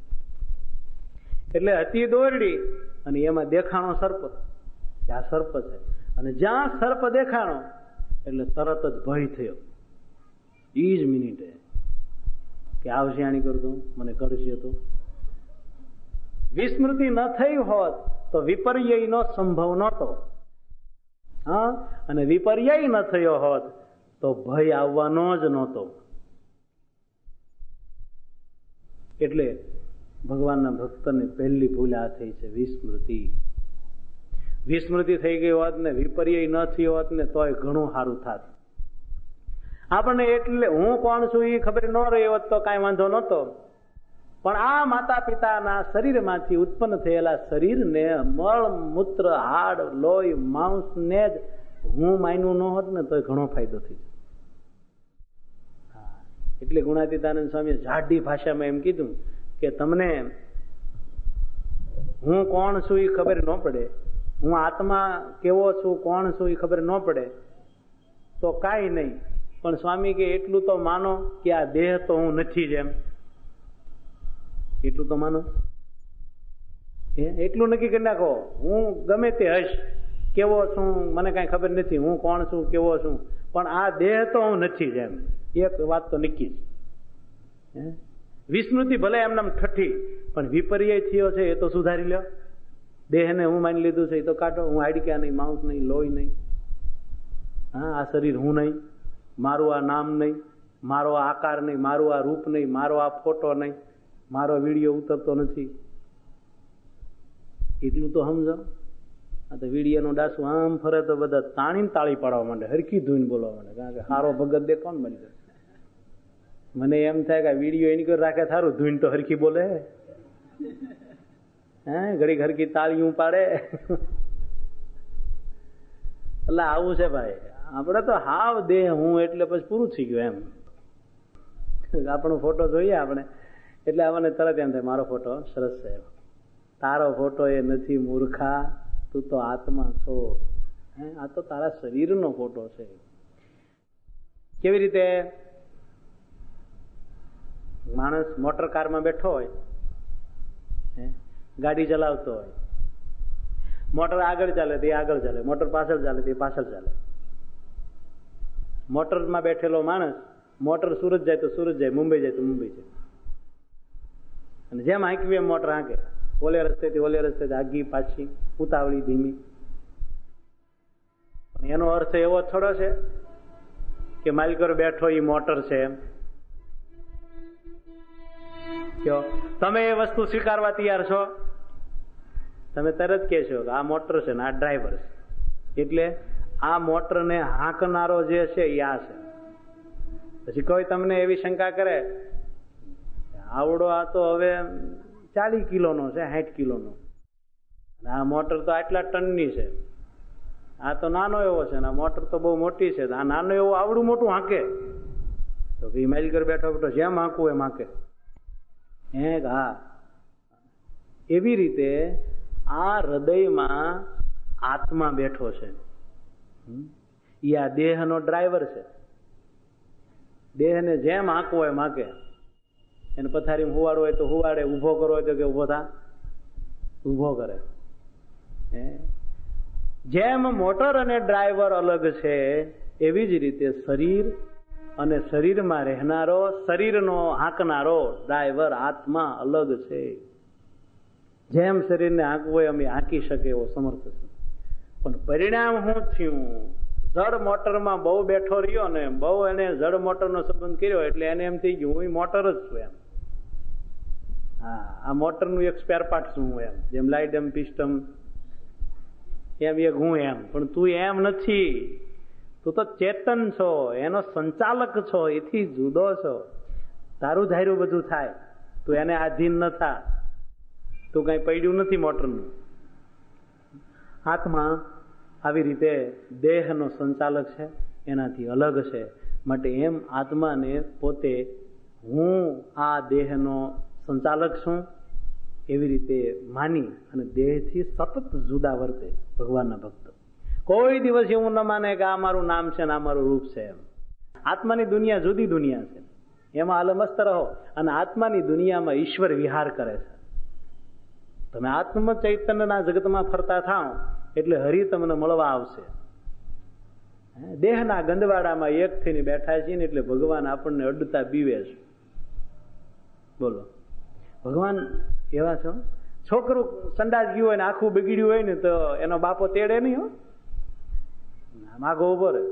એટલે હતી દોરડી અને એમાં દેખાણો સર્પ. આ સર્પ છે, અને જ્યાં સર્પ દેખાણો એટલે તરત જ ભય થયો. ઈ જ મિનિટે કે આવશે આણી કરતું, મને કરશે તો. વિસ્મૃતિ ન થઈ હોત તો વિપર્યય નો સંભવ નહોતો. હા, અને વિપર્યય ન થયો હોત તો ભય આવવાનો જ નહોતો. એટલે ભગવાનના ભક્તને પહેલી ભૂલ આ થઈ છે વિસ્મૃતિ. વિસ્મૃતિ થઈ ગઈ હોત ને વિપર્ય ન થયો હોત ને તોય ઘણું સારું થાત. આપણને એટલે હું કોણ છું એ ખબર ન રહી હોત તો કાંઈ વાંધો નહોતો. પણ આ માતા પિતાના શરીરમાંથી ઉત્પન્ન થયેલા શરીરને મળ મૂત્ર હાડ લોહી માંસ ને જ હું માન્યું ન હોત ને તો ઘણો ફાયદો થઈ જાય. એટલે ગુણાતીતાનંદ સ્વામીએ જાડી ભાષામાં એમ કીધું કે તમને હું કોણ છું એ ખબર ન પડે, હું આત્મા કેવો છું કોણ છું એ ખબર ન પડે તો કાંઈ નહીં, પણ સ્વામી કે એટલું તો માનો કે આ દેહ તો હું નથી. જેમ એટલું તો માનો, એટલું નક્કી કરી નાખો હું ગમે તે હશ, કેવો છું મને કાંઈ ખબર નથી, હું કોણ છું કેવો છું, પણ આ દેહ તો હું નથી. જેમ એક વાત તો નક્કી છે. વિસ્મૃતિ ભલે એમને ઠઠ્ઠી, પણ વિપર્ય થયો છે એ તો સુધારી લો. દેહને હું માની લીધું છે એ તો કાઢો. હું હાડક્યા નહીં, માંસ નહીં, લોહી નહીં, હા આ શરીર હું નહીં, મારું આ નામ નહીં, મારો આ આકાર નહીં, મારું આ રૂપ નહીં, મારો આ ફોટો નહીં, મારો વિડીયો ઉતરતો નથી. એટલું તો સમજો. આ તો વિડીયોનું ડાસું આમ ફરે તો બધા તાણીને તાળી પાડવા માંડે, હરખી ધૂઈને બોલવા માંડે, કારણ કે સારો ભગત દે કોણ બની જાય. મને એમ થાય કે વિડીયો એની કર રાખે સારું, ધૂઈને તો હરખી બોલે, હે ઘડી હરખી તાળીયું પાડે. એટલે આવું છે ભાઈ. આપણે તો હાવ દેહ હું એટલે પછી પૂરું થઈ ગયું એમ. આપણો ફોટો જોઈએ આપણે એટલે આપણને તરત એમ થાય મારો ફોટો સરસ છે. તારો ફોટો એ નથી મૂર્ખા, તું તો આત્મા છો. હે આ તો તારા શરીરનો ફોટો છે. કેવી રીતે? માણસ મોટર કારમાં બેઠો હોય, ગાડી ચલાવતો હોય, મોટર આગળ ચાલે તે આગળ ચાલે, મોટર પાછળ ચાલે તે પાછળ ચાલે. મોટરમાં બેઠેલો માણસ મોટર સુરત જાય તો સુરત જાય, મુંબઈ જાય તો મુંબઈ જાય. અને જેમ હાંકવી એમ મોટર હાંકે, ઓલે રસ્તેથી ઓલે રસ્તેથી આગી પાછી, ઉતાવળી ધીમી. પણ એનો અર્થ એવો થોડો છે કે માલિકો બેઠો એ મોટર છે એમ. તમે એ વસ્તુ સ્વીકારવા તૈયાર છો? તમે તરત કહેશો કે આ મોટર છે ને આ ડ્રાઈવર છે. એટલે આ મોટરને હાંકનારો જે છે એ આ છે. પછી કોઈ તમને એવી શંકા કરે આવડો આ તો હવે ચાલીસ કિલોનો છે, સાઠ કિલોનો, આ મોટર તો આટલા ટનની છે, આ તો નાનો એવો છે ને આ મોટર તો બહુ મોટી છે, આ નાનો એવો આવડું મોટું હાંકે. તો ભાઈ મારી ઘર બેઠો બેઠો જેમ હાંકવું એમ હાંકે. હે હા, એવી રીતે આ હૃદયમાં આત્મા બેઠો છે. એ આ દેહનો ડ્રાઈવર છે. દેહને જેમ હાંકવો એમ હાંકે. એને પથારીમાં હુવાડવો હોય તો હુવાડે, ઉભો કરવો હોય તો કે ઉભો થા, ઉભો કરે. જેમ મોટર અને ડ્રાઈવર અલગ છે એવી જ રીતે શરીર અને શરીરમાં રહેનારો, શરીરનો હાંકનારો ડ્રાઈવર આત્મા અલગ છે. જેમ શરીરને હાંકવું હોય એમ હાંકી શકે એવો સમર્થ છે. પણ પરિણામ શું થયું? જડ મોટરમાં બહુ બેઠો રહ્યો ને બહુ એને જડ મોટરનો સંબંધ કર્યો એટલે એને એમ થઈ ગયું હું મોટર જ છું એમ. હા, આ મોટરનું એક સ્પેર પાર્ટ છું હું એમ. જેમ લાઇટ એમ પિસ્ટમ એમ એક હું એમ. પણ તું એમ નથી. તું તો ચેતન છો, એનો સંચાલક છો, એથી જુદો છો. તારું ધાર્યું બધું થાય, તું એને આધીન ન થા. તું કઈ પડ્યું નથી મોટરનું. આત્મા આવી રીતે દેહનો સંચાલક છે, એનાથી અલગ છે. માટે એમ આત્માને પોતે હું આ દેહનો સંચાલક છું એવી રીતે માની અને દેહથી સતત જુદા વર્તે ભગવાનના ભક્ત. કોઈ દિવસ એવું ન માને કે આ મારું નામ છે ને આ મારું રૂપ છે એમ. આત્માની દુનિયા જુદી દુનિયા છે, એમાં અલમસ્ત રહો અને આત્માની દુનિયામાં ઈશ્વર વિહાર કરે છે. તમે આત્મ ચૈતન્યના જગતમાં ફરતા થાવ એટલે હરિ તમને મળવા આવશે. દેહના ગંદવાડામાં એક થઈને બેઠા છીએ ને એટલે ભગવાન આપણને અડતા બીવે છે. બોલો, ભગવાન એવા છો. છોકરું સંડાસ ગયું હોય ને આખું બગડ્યું હોય ને તો એનો બાપો તેડે નહીં હો, માગો ઉભો રહે.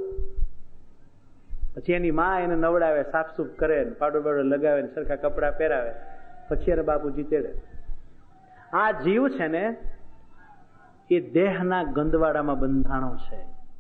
પછી એની માં એને નવડાવે, સાફસૂફ કરે, પાવડર બાવડર લગાવે, સરખા કપડા પહેરાવે. પછી અરે બાપુજી તેડે. આ જીવ છે ને એ દેહના ગંદવાડામાં બંધાણો છે.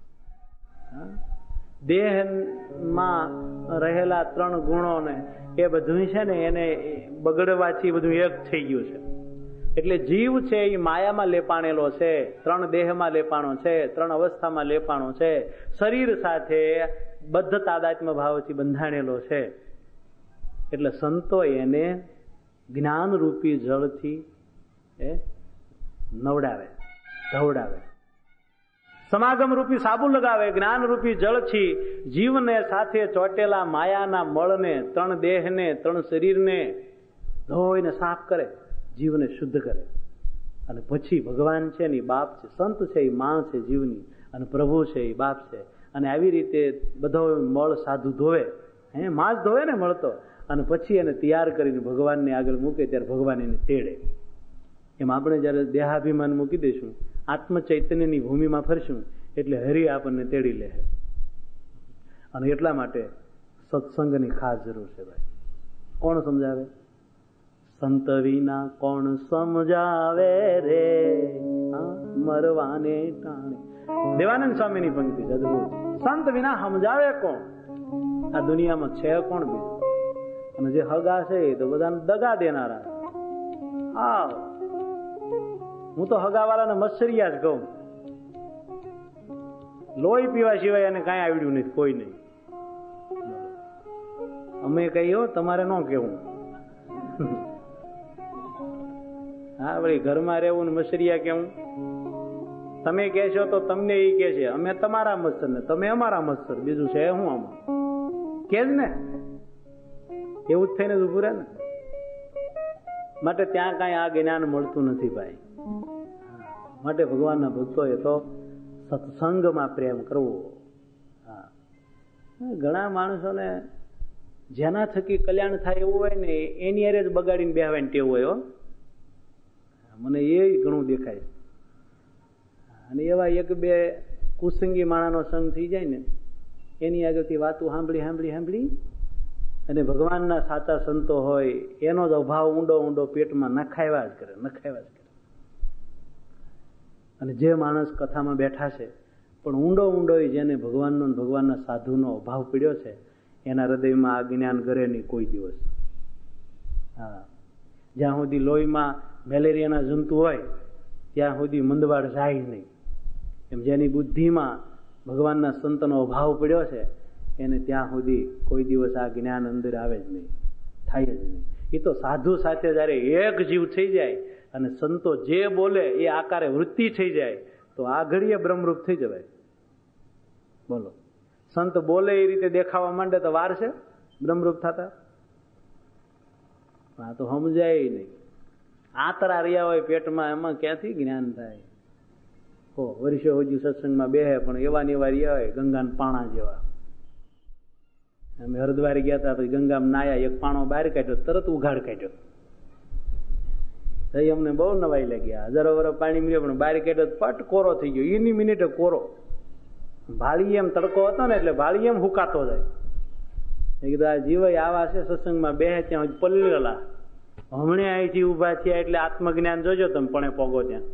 દેહમાં રહેલા ત્રણ ગુણો ને એ બધું છે ને એને બગડવાથી બધું એક થઈ ગયું છે. એટલે જીવ છે એ માયામાં લેપાણેલો છે, ત્રણ દેહમાં લેપાણો છે, ત્રણ અવસ્થામાં લેપાણો છે, શરીર સાથે બદ્ધ તાદાત્મ્ય ભાવથી બંધાણેલો છે. એટલે સંતો એને જ્ઞાન રૂપી જળથી એ નવડાવે, ધવડાવે, સમાગમ રૂપી સાબુ લગાવે. જ્ઞાન રૂપી જળથી જીવને સાથે ચોટેલા માયાના મળને, ત્રણ દેહને, ત્રણ શરીરને ધોઈને સાફ કરે, જીવને શુદ્ધ કરે. અને પછી ભગવાન છે ને બાપ છે, સંત છે એ માં છે જીવની, અને પ્રભુ છે એ બાપ છે. અને આવી રીતે બધો મળ સાધુ ધોવે, હે માં જ ધોવે ને મળતો. અને પછી એને તૈયાર કરીને ભગવાનને આગળ મૂકે ત્યારે ભગવાન એને તેડે. એમ આપણે જયારે દેહાભિમાન મૂકી દઈશું, આત્મ ચૈતન્યની ભૂમિમાં ફરશું એટલે હરિ આપણને તેડી લે. અને એટલા માટે સત્સંગની ખાસ જરૂર છે ભાઈ. કોણ સમજાવે? સંત વિના કોણ સમજાવે રે મરવાને ટાણે. દેવાનંદ સ્વામીની પંક્તિ છે અદભુત. સંત વિના સમજાવે કોણ? આ દુનિયામાં છે કોણ બીજું? અને જે હગા છે એ તો બધાને દગા દેનારા. હા, હું તો હગાવાળાને મત્સરિયા જ કહું. લોહી પીવા સિવાય એને કાંઈ આવડ્યું નથી, કોઈ નહીં. અમે કહીએ તમારે ન કેવું. હા વળી ઘરમાં રહેવું ને મત્સરિયા કેવું? તમે કહેશો તો તમને એ કે છે અમે તમારા મત્સર ને તમે અમારા મત્સર, બીજું છે હું આમાં કે જ ને. એવું જ થઈને જ ઉભું રહે ને. માટે ત્યાં કાંઈ આ જ્ઞાન મળતું નથી ભાઈ. માટે ભગવાનના ભક્તોએ તો સત્સંગમાં પ્રેમ કરવો. હા, ઘણા માણસોને જેના થકી કલ્યાણ થાય એવું હોય ને એની હારે જ બગાડીને બેહવાની ટેવ હોય. મને એ ઘણું દેખાય. અને એવા એક બે કુસંગી માણાનો સંગ થઈ જાય ને એની આગળથી વાતો સાંભળી સાંભળી સાંભળી અને ભગવાનના સાચા સંતો હોય એનો જ અભાવ ઊંડો ઊંડો પેટમાં નખાવ્યા જ કરે, નખાવ્યા જ કરે. અને જે માણસ કથામાં બેઠા છે પણ ઊંડો ઊંડો જેને ભગવાનનો ભગવાનના સાધુનો અભાવ પડ્યો છે એના હૃદયમાં આ જ્ઞાન કરે નહીં કોઈ દિવસ. હા, જ્યાં સુધી લોહીમાં મેલેરિયાના જંતુ હોય ત્યાં સુધી મંદવાડ જાય નહીં. એમ જેની બુદ્ધિમાં ભગવાનના સંતનો અભાવ પડ્યો છે એને ત્યાં સુધી કોઈ દિવસ આ જ્ઞાન અંદર આવે જ નહીં, થાય જ નહીં. એ તો સાધુ સાથે જયારે એક જીવ થઈ જાય અને સંતો જે બોલે એ આકારે વૃત્તિ થઈ જાય તો આ ઘડીએ બ્રહ્મરૂપ થઈ જવાય. બોલો, સંત બોલે એ રીતે દેખાવા માંડે તો વાર છે બ્રહ્મરૂપ થતા? આ તો સમજાય નહીં. આતરા રહ્યા હોય પેટમાં એમાં ક્યાંથી જ્ઞાન થાય? હો વર્ષો હજી સત્સંગમાં બેહે પણ એવા ને એવા રહ્યા હોય ગંગાના પાણા જેવા. અમે હરદ્વારે ગયા હતા પછી ગંગામાં નાયા, એક પાણો બહાર કાઢ્યો, તરત ઉઘાડ કાઢ્યો. તો અમને બહુ નવાઈ લાગ્યા. હજારો વર્ષ પાણી મળ્યો પણ બહાર કાઢ્યો પટ કોરો થઈ ગયો. એની મિનિટે કોરો. ભાળી એમ તડકો હતો ને એટલે ભાળી એમ હુકાતો જાય. એ કીધું આ જીવાય આવા છે સત્સંગમાં બેહે ત્યાં પલ્લેલા. હમણે અહીંથી ઉભા થયા એટલે આત્મજ્ઞાન જોજો તમે પણ પોગો ત્યાં.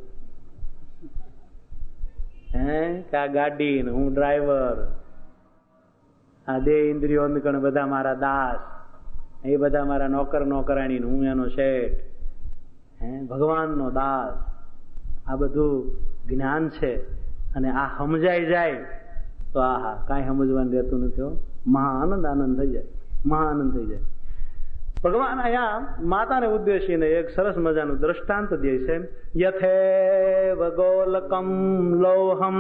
હે કે આ ગાડી ને હું ડ્રાઈવર, આ દેહ ઇન્દ્રિયો અંધકણ બધા મારા દાસ, એ બધા મારા નોકર નોકરાણી, હું એનો શેઠ, હે ભગવાનનો દાસ. આ બધું જ્ઞાન છે. અને આ સમજાઈ જાય તો આ હા કાંઈ સમજવાનું રહેતું નથી. મહા આનંદ આનંદ થઈ જાય, મહા આનંદ થઈ જાય. ભગવાન અહીંયા માતાને ઉદ્દેશીને એક સરસ મજાનું દ્રષ્ટાંત દે છે. યથેવ ગોલકમ લોહમ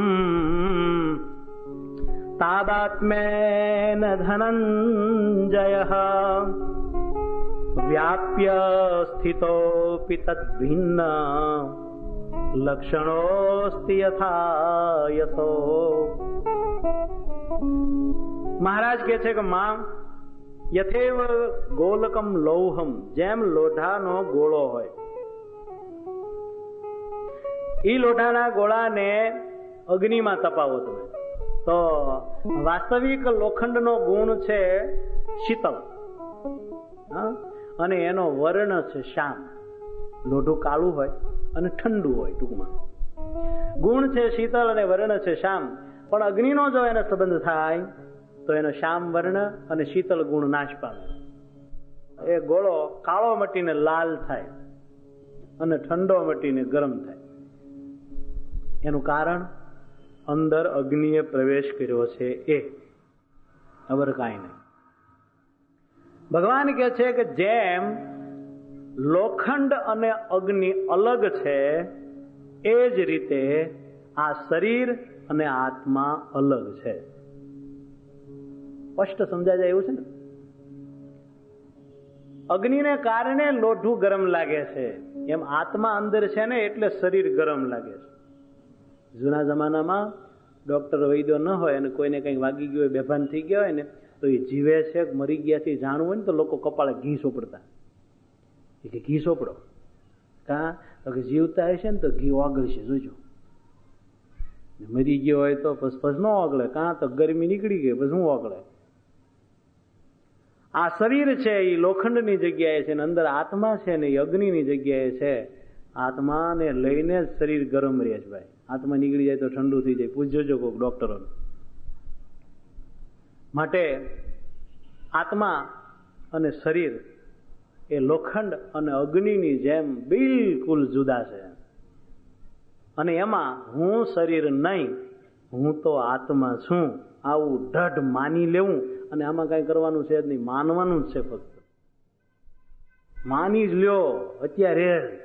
તાદાત્મેન ધનંજય વ્યાપ્ય સ્થિતોપિ તદ્ભિન્ન લક્ષણોસ્તિ યથા યથો. મહારાજ કે છે કે માં યથેવ ગોલકમ લૌહમ, જેમ લોઢાનો ગોળો હોય, ઈ લોઢાના ગોળાને અગ્નિમાં તપાવો તમે તો વાસ્તવિક લોખંડનો ગુણ છે શીતળ. અને એનો વર્ણ છે શ્યામ. લોઢું કાળું હોય અને ઠંડુ હોય. ટૂંકમાં ગુણ છે શીતળ અને વર્ણ છે શ્યામ. પણ અગ્નિનો જો એને સંબંધ થાય તો એનો શ્યામ વર્ણ અને શીતળ ગુણ નાશ પામે. એ ગોળો કાળો મટીને લાલ થાય અને ઠંડો મટીને ગરમ થાય. એનું કારણ અંદર અગ્નિએ પ્રવેશ કર્યો છે એ, અવર કાંઈ નહીં. ભગવાન કહે છે કે જેમ લોખંડ અને અગ્નિ અલગ છે એ જ રીતે આ શરીર અને આત્મા અલગ છે. સ્પષ્ટ સમજાય જાય એવું છે ને. અગ્નિને કારણે લોઢું ગરમ લાગે છે, એમ આત્મા અંદર છે ને એટલે શરીર ગરમ લાગે છે. જૂના જમાનામાં ડોક્ટર વૈદ્યો ન હોય અને કોઈને કંઈક વાગી ગયું હોય, બેભાન થઈ ગયા હોય ને, તો એ જીવે છે મરી ગયા છે જાણવું હોય ને તો લોકો કપાળે ઘી સોપડતા. એ કે ઘી સોપડો. કા તો કે જીવતા હશે ને તો ઘી ઓગળશે, જોજો. મરી ગયો હોય તો પછી પછી ન ઓગળે. કાં તો ગરમી નીકળી ગઈ પછી શું ઓગળે. આ શરીર છે એ લોખંડની જગ્યાએ છે ને અંદર આત્મા છે ને એ અગ્નિની જગ્યાએ છે. આત્માને લઈને જ શરીર ગરમ રહે છે ભાઈ. આત્મા નીકળી જાય તો ઠંડુ થઈ જાય. પૂછજો કોઈક ડોક્ટરોને. માટે આત્મા અને શરીર એ લોખંડ અને અગ્નિની જેમ બિલકુલ જુદા છે. અને એમાં હું શરીર નહીં, હું તો આત્મા છું, આવું દઢ માની લેવું. અને આમાં કઈ કરવાનું છે જ નહીં, માનવાનું જ છે. ફક્ત માની જ લ્યો અત્યારે.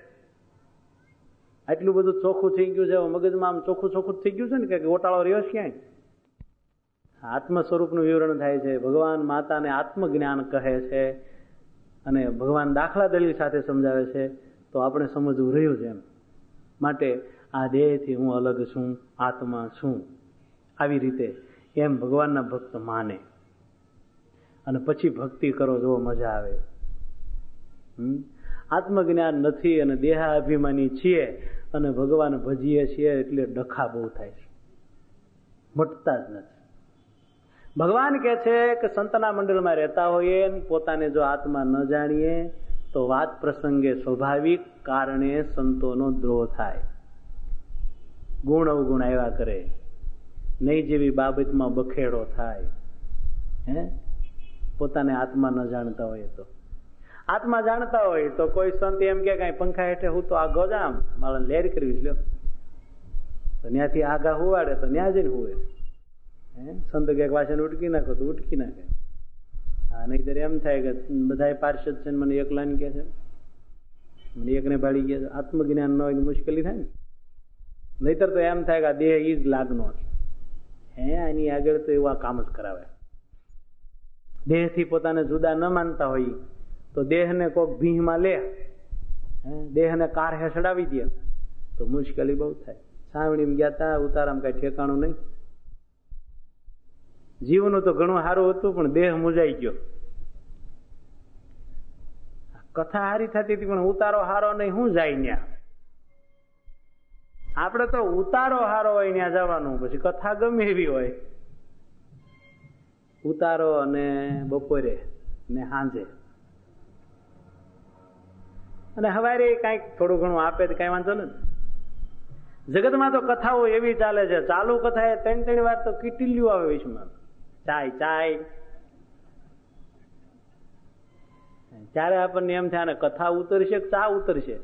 આટલું બધું ચોખ્ખું થઈ ગયું છે મગજમાં, આમ ચોખ્ખું ચોખ્ખું થઈ ગયું છે ને કે ગોટાળો રહ્યો છે ક્યાંય. આત્મ સ્વરૂપનું વિવરણ થાય છે. ભગવાન માતાને આત્મજ્ઞાન કહે છે અને ભગવાન દાખલા દલીલ સાથે સમજાવે છે તો આપણે સમજવું રહ્યું છે એમ. માટે આ દેહથી હું અલગ છું, આત્મા છું, આવી રીતે એમ ભગવાનના ભક્ત માને અને પછી ભક્તિ કરો, જો મજા આવે. આત્મજ્ઞાન નથી અને દેહાભિમાની છીએ અને ભગવાન ભજીએ છીએ એટલે ડખા બહુ થાય છે, મટતા જ નથી. ભગવાન કહે છે કે સંતના મંડળમાં રહેતા હોઈએ પોતાને જો આત્મા ન જાણીએ તો વાત પ્રસંગે સ્વાભાવિક કારણે સંતોનો દ્રોહ થાય. ગુણ અવગુણ આવ્યા કરે, નહીં જેવી બાબતમાં બખેડો થાય. હે પોતાને આત્મા ન જાણતા હોય તો. આત્મા જાણતા હોય તો કોઈ સંત એમ કે કઈ પંખા હેઠે હું તો આ ગોજામ મારે લેર કરવી લ્યો તો ત્યાંથી આગા હુવાડે તો ત્યાં જઈને હુવે. હે સંત કે વાસણ ઉટકી નાખો તો ઉટકી નાખે. હા નહીતર એમ થાય કે બધા પાર્ષદ છે મને એક લાઈન કે છે, મને એકને ભાડી ગયા છે. આત્મજ્ઞાન ન હોય મુશ્કેલી થાય ને. નહીતર તો એમ થાય કે આ દેહ ઈ જ લાગનો છે. હે આની આગળ તો એવું આ કામ જ કરાવે. દેહથી પોતાને જુદા ન માનતા હોય તો દેહને કોઈક ભીંહમાં લે, દેહને કાર હેસડાવી દે તો મુશ્કેલી બહુ થાય. સાવણીમાં ગયા તા ઉતારામાં કઈ ઠેકાણું નહીં. જીવનું તો ઘણું સારું હતું પણ દેહ મુજાઈ ગયો. કથા હારી થતી હતી પણ ઉતારો હારો નહીં, શું જાય ન્યા? આપણે તો ઉતારો હારો હોય ત્યાં જવાનું, પછી કથા ગમે એવી હોય. ઉતારો અને બપોરે ને સાંજે અને હવારે કઈક થોડું ઘણું આપે તો કઈ વાંધો નથી. જગતમાં તો કથાઓ એવી ચાલે છે, ચાલુ કથા એ ત્રણ ત્રણ વાર તો કીટીલ્યું આવે વિશ્વમાં. ચાય ચાય ત્યારે આપણને એમ થાય ને કથા ઉતરશે કે ચા ઉતરશે.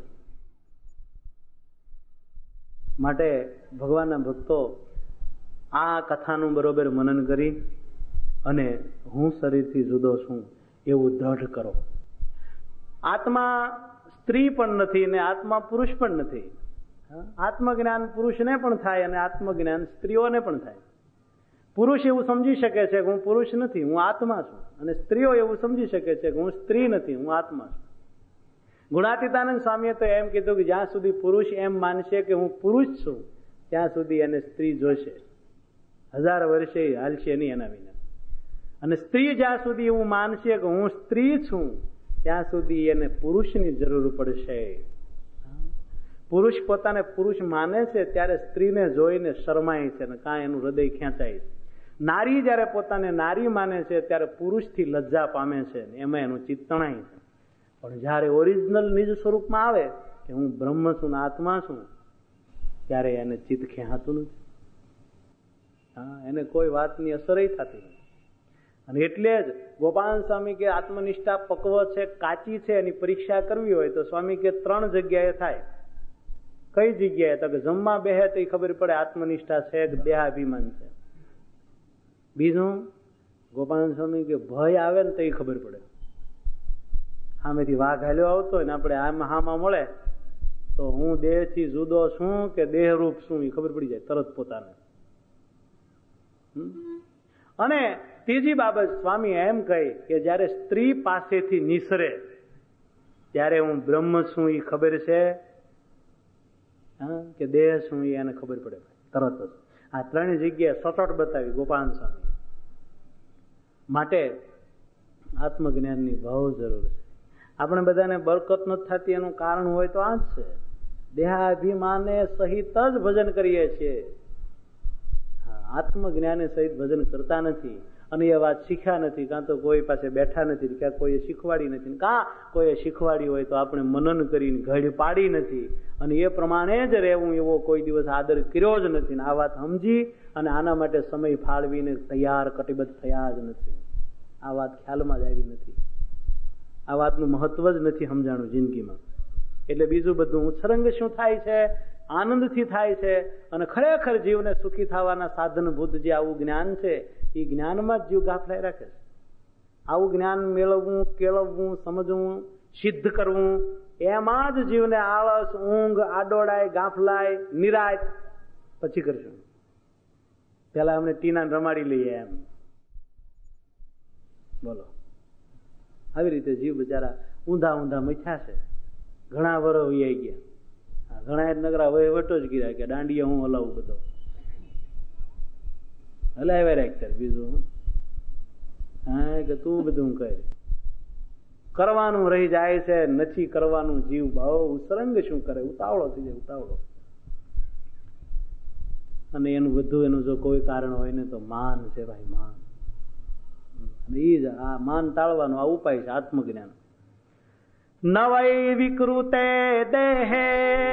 માટે ભગવાનના ભક્તો આ કથાનું બરોબર મનન કરી અને હું શરીરથી જુદો છું એવું દ્રઢ કરો. આત્મા સ્ત્રી પણ નથી ને આત્મા પુરુષ પણ નથી. આત્મજ્ઞાન પુરુષને પણ થાય અને આત્મજ્ઞાન સ્ત્રીઓને પણ થાય. પુરુષ એવું સમજી શકે છે કે હું પુરુષ નથી, હું આત્મા છું, અને સ્ત્રીઓ એવું સમજી શકે છે કે હું સ્ત્રી નથી, હું આત્મા છું. ગુણાતીતાનંદ સ્વામીએ તો એમ કીધું કે જ્યાં સુધી પુરુષ એમ માનશે કે હું પુરુષ છું ત્યાં સુધી એને સ્ત્રી જોશે, હજાર વર્ષે હાલશે નહીં એના વિના. અને સ્ત્રી જ્યાં સુધી એવું માનશે કે હું સ્ત્રી છું ત્યાં સુધી એને પુરુષની જરૂર પડશે. પુરુષ પોતાને પુરુષ માને છે ત્યારે સ્ત્રીને જોઈને શરમાય છે ને કાંઈ એનું હૃદય ખેંચાય છે. નારી જયારે પોતાને નારી માને છે ત્યારે પુરુષથી લજ્જા પામે છે, એમાં એનું ચિત્ત તણાય છે. પણ જયારે ઓરિજિનલ નિજ સ્વરૂપમાં આવે કે હું બ્રહ્મ છું ને આત્મા છું, ત્યારે એને ચિત્ત ખેંચાતું નથી. હા, એને કોઈ વાતની અસર થતી નથી. અને એટલે જ ગોપાલ સ્વામી કે આત્મનિષ્ઠા પક્વ છે, કાચી છે, એની પરીક્ષા કરવી હોય તો સ્વામી કે ત્રણ જગ્યાએ થાય. કઈ જગ્યાએ? તો કે જમવા બેહે તો ખબર પડે આત્મનિષ્ઠા છે કે દેહાભિમાન છે. બીજું, ગોપાલ સ્વામી કે ભય આવે ને તો એ ખબર પડે. સામેથી વાઘ હાલ્યો આવતો હોય ને આપણે આમાં હામાં મળે તો હું દેહથી જુદો છું કે દેહરૂપ છું એ ખબર પડી જાય તરત પોતાને. અને ત્રીજી બાબત સ્વામી એમ કહી કે જયારે સ્ત્રી પાસેથી નિસરે ત્યારે હું બ્રહ્મ છું એ ખબર છે કે દેહ શું એને ખબર પડે તરત જ. આ ત્રણ જગ્યાએ સચોટ બતાવી ગોપાલ સ્વામી. માટે આત્મજ્ઞાનની બહુ જરૂર છે. આપણે બધાને બરકત નથી થતી એનું કારણ હોય તો આ જ છે. દેહાભિમાને સહિત જ ભજન કરીએ છીએ, આત્મજ્ઞાને સહિત ભજન કરતા નથી. અને એ વાત શીખ્યા નથી, કાં તો કોઈ પાસે બેઠા નથી, ક્યાં કોઈએ શીખવાડી નથી, કાં કોઈએ શીખવાડી હોય તો આપણે મનન કરીને ઘડી પાડી નથી. અને એ પ્રમાણે જ રહેવું એવો કોઈ દિવસ આદર કર્યો જ નથી. આ વાત સમજી અને આના માટે સમય ફાળવીને તૈયાર કટિબદ્ધ થયા જ નથી. આ વાત ખ્યાલમાં જ આવી નથી. આ વાતનું મહત્વ જ નથી સમજાણું જિંદગીમાં. એટલે બીજું બધું ઉત્સર્ગ શું થાય છે? આનંદથી થાય છે. અને ખરેખર જીવને સુખી થવાના સાધનભૂત જે આવું જ્ઞાન છે એ જ્ઞાનમાં જ જીવ ગાફલાઈ રાખે છે. આવું જ્ઞાન મેળવવું, કેળવવું, સમજવું, સિદ્ધ કરવું, એમાં જ જીવને આળસ, ઊંઘ, આડોડાય, ગાફલાય, નિરાશ પછી કરશું. પેલા અમને ટીના રમાડી લઈએ એમ બોલો. આવી રીતે જીવ બિચારા ઊંધા ઊંધા મથ્યા છે. ઘણા વરો વૈયા ગયા, ઘણા નગરા વહીવટો જ કર્યા કે દાંડીએ હું હલાવું બધો હલાવ્યા રાખ. બીજું હા કે તું બધું કર, કરવાનું રહી જાય છે, નથી કરવાનું. જીવ બહુ ઉસરંગ શું કરે, ઉતાવળો થઈ જાય, ઉતાવળો. અને એનું બધું એનું જો કોઈ કારણ હોય ને તો માન છે ભાઈ, માન. એ જ આ માન ટાળવાનો આ ઉપાય છે આત્મજ્ઞાન. નવૈ વિકૃતે દેહે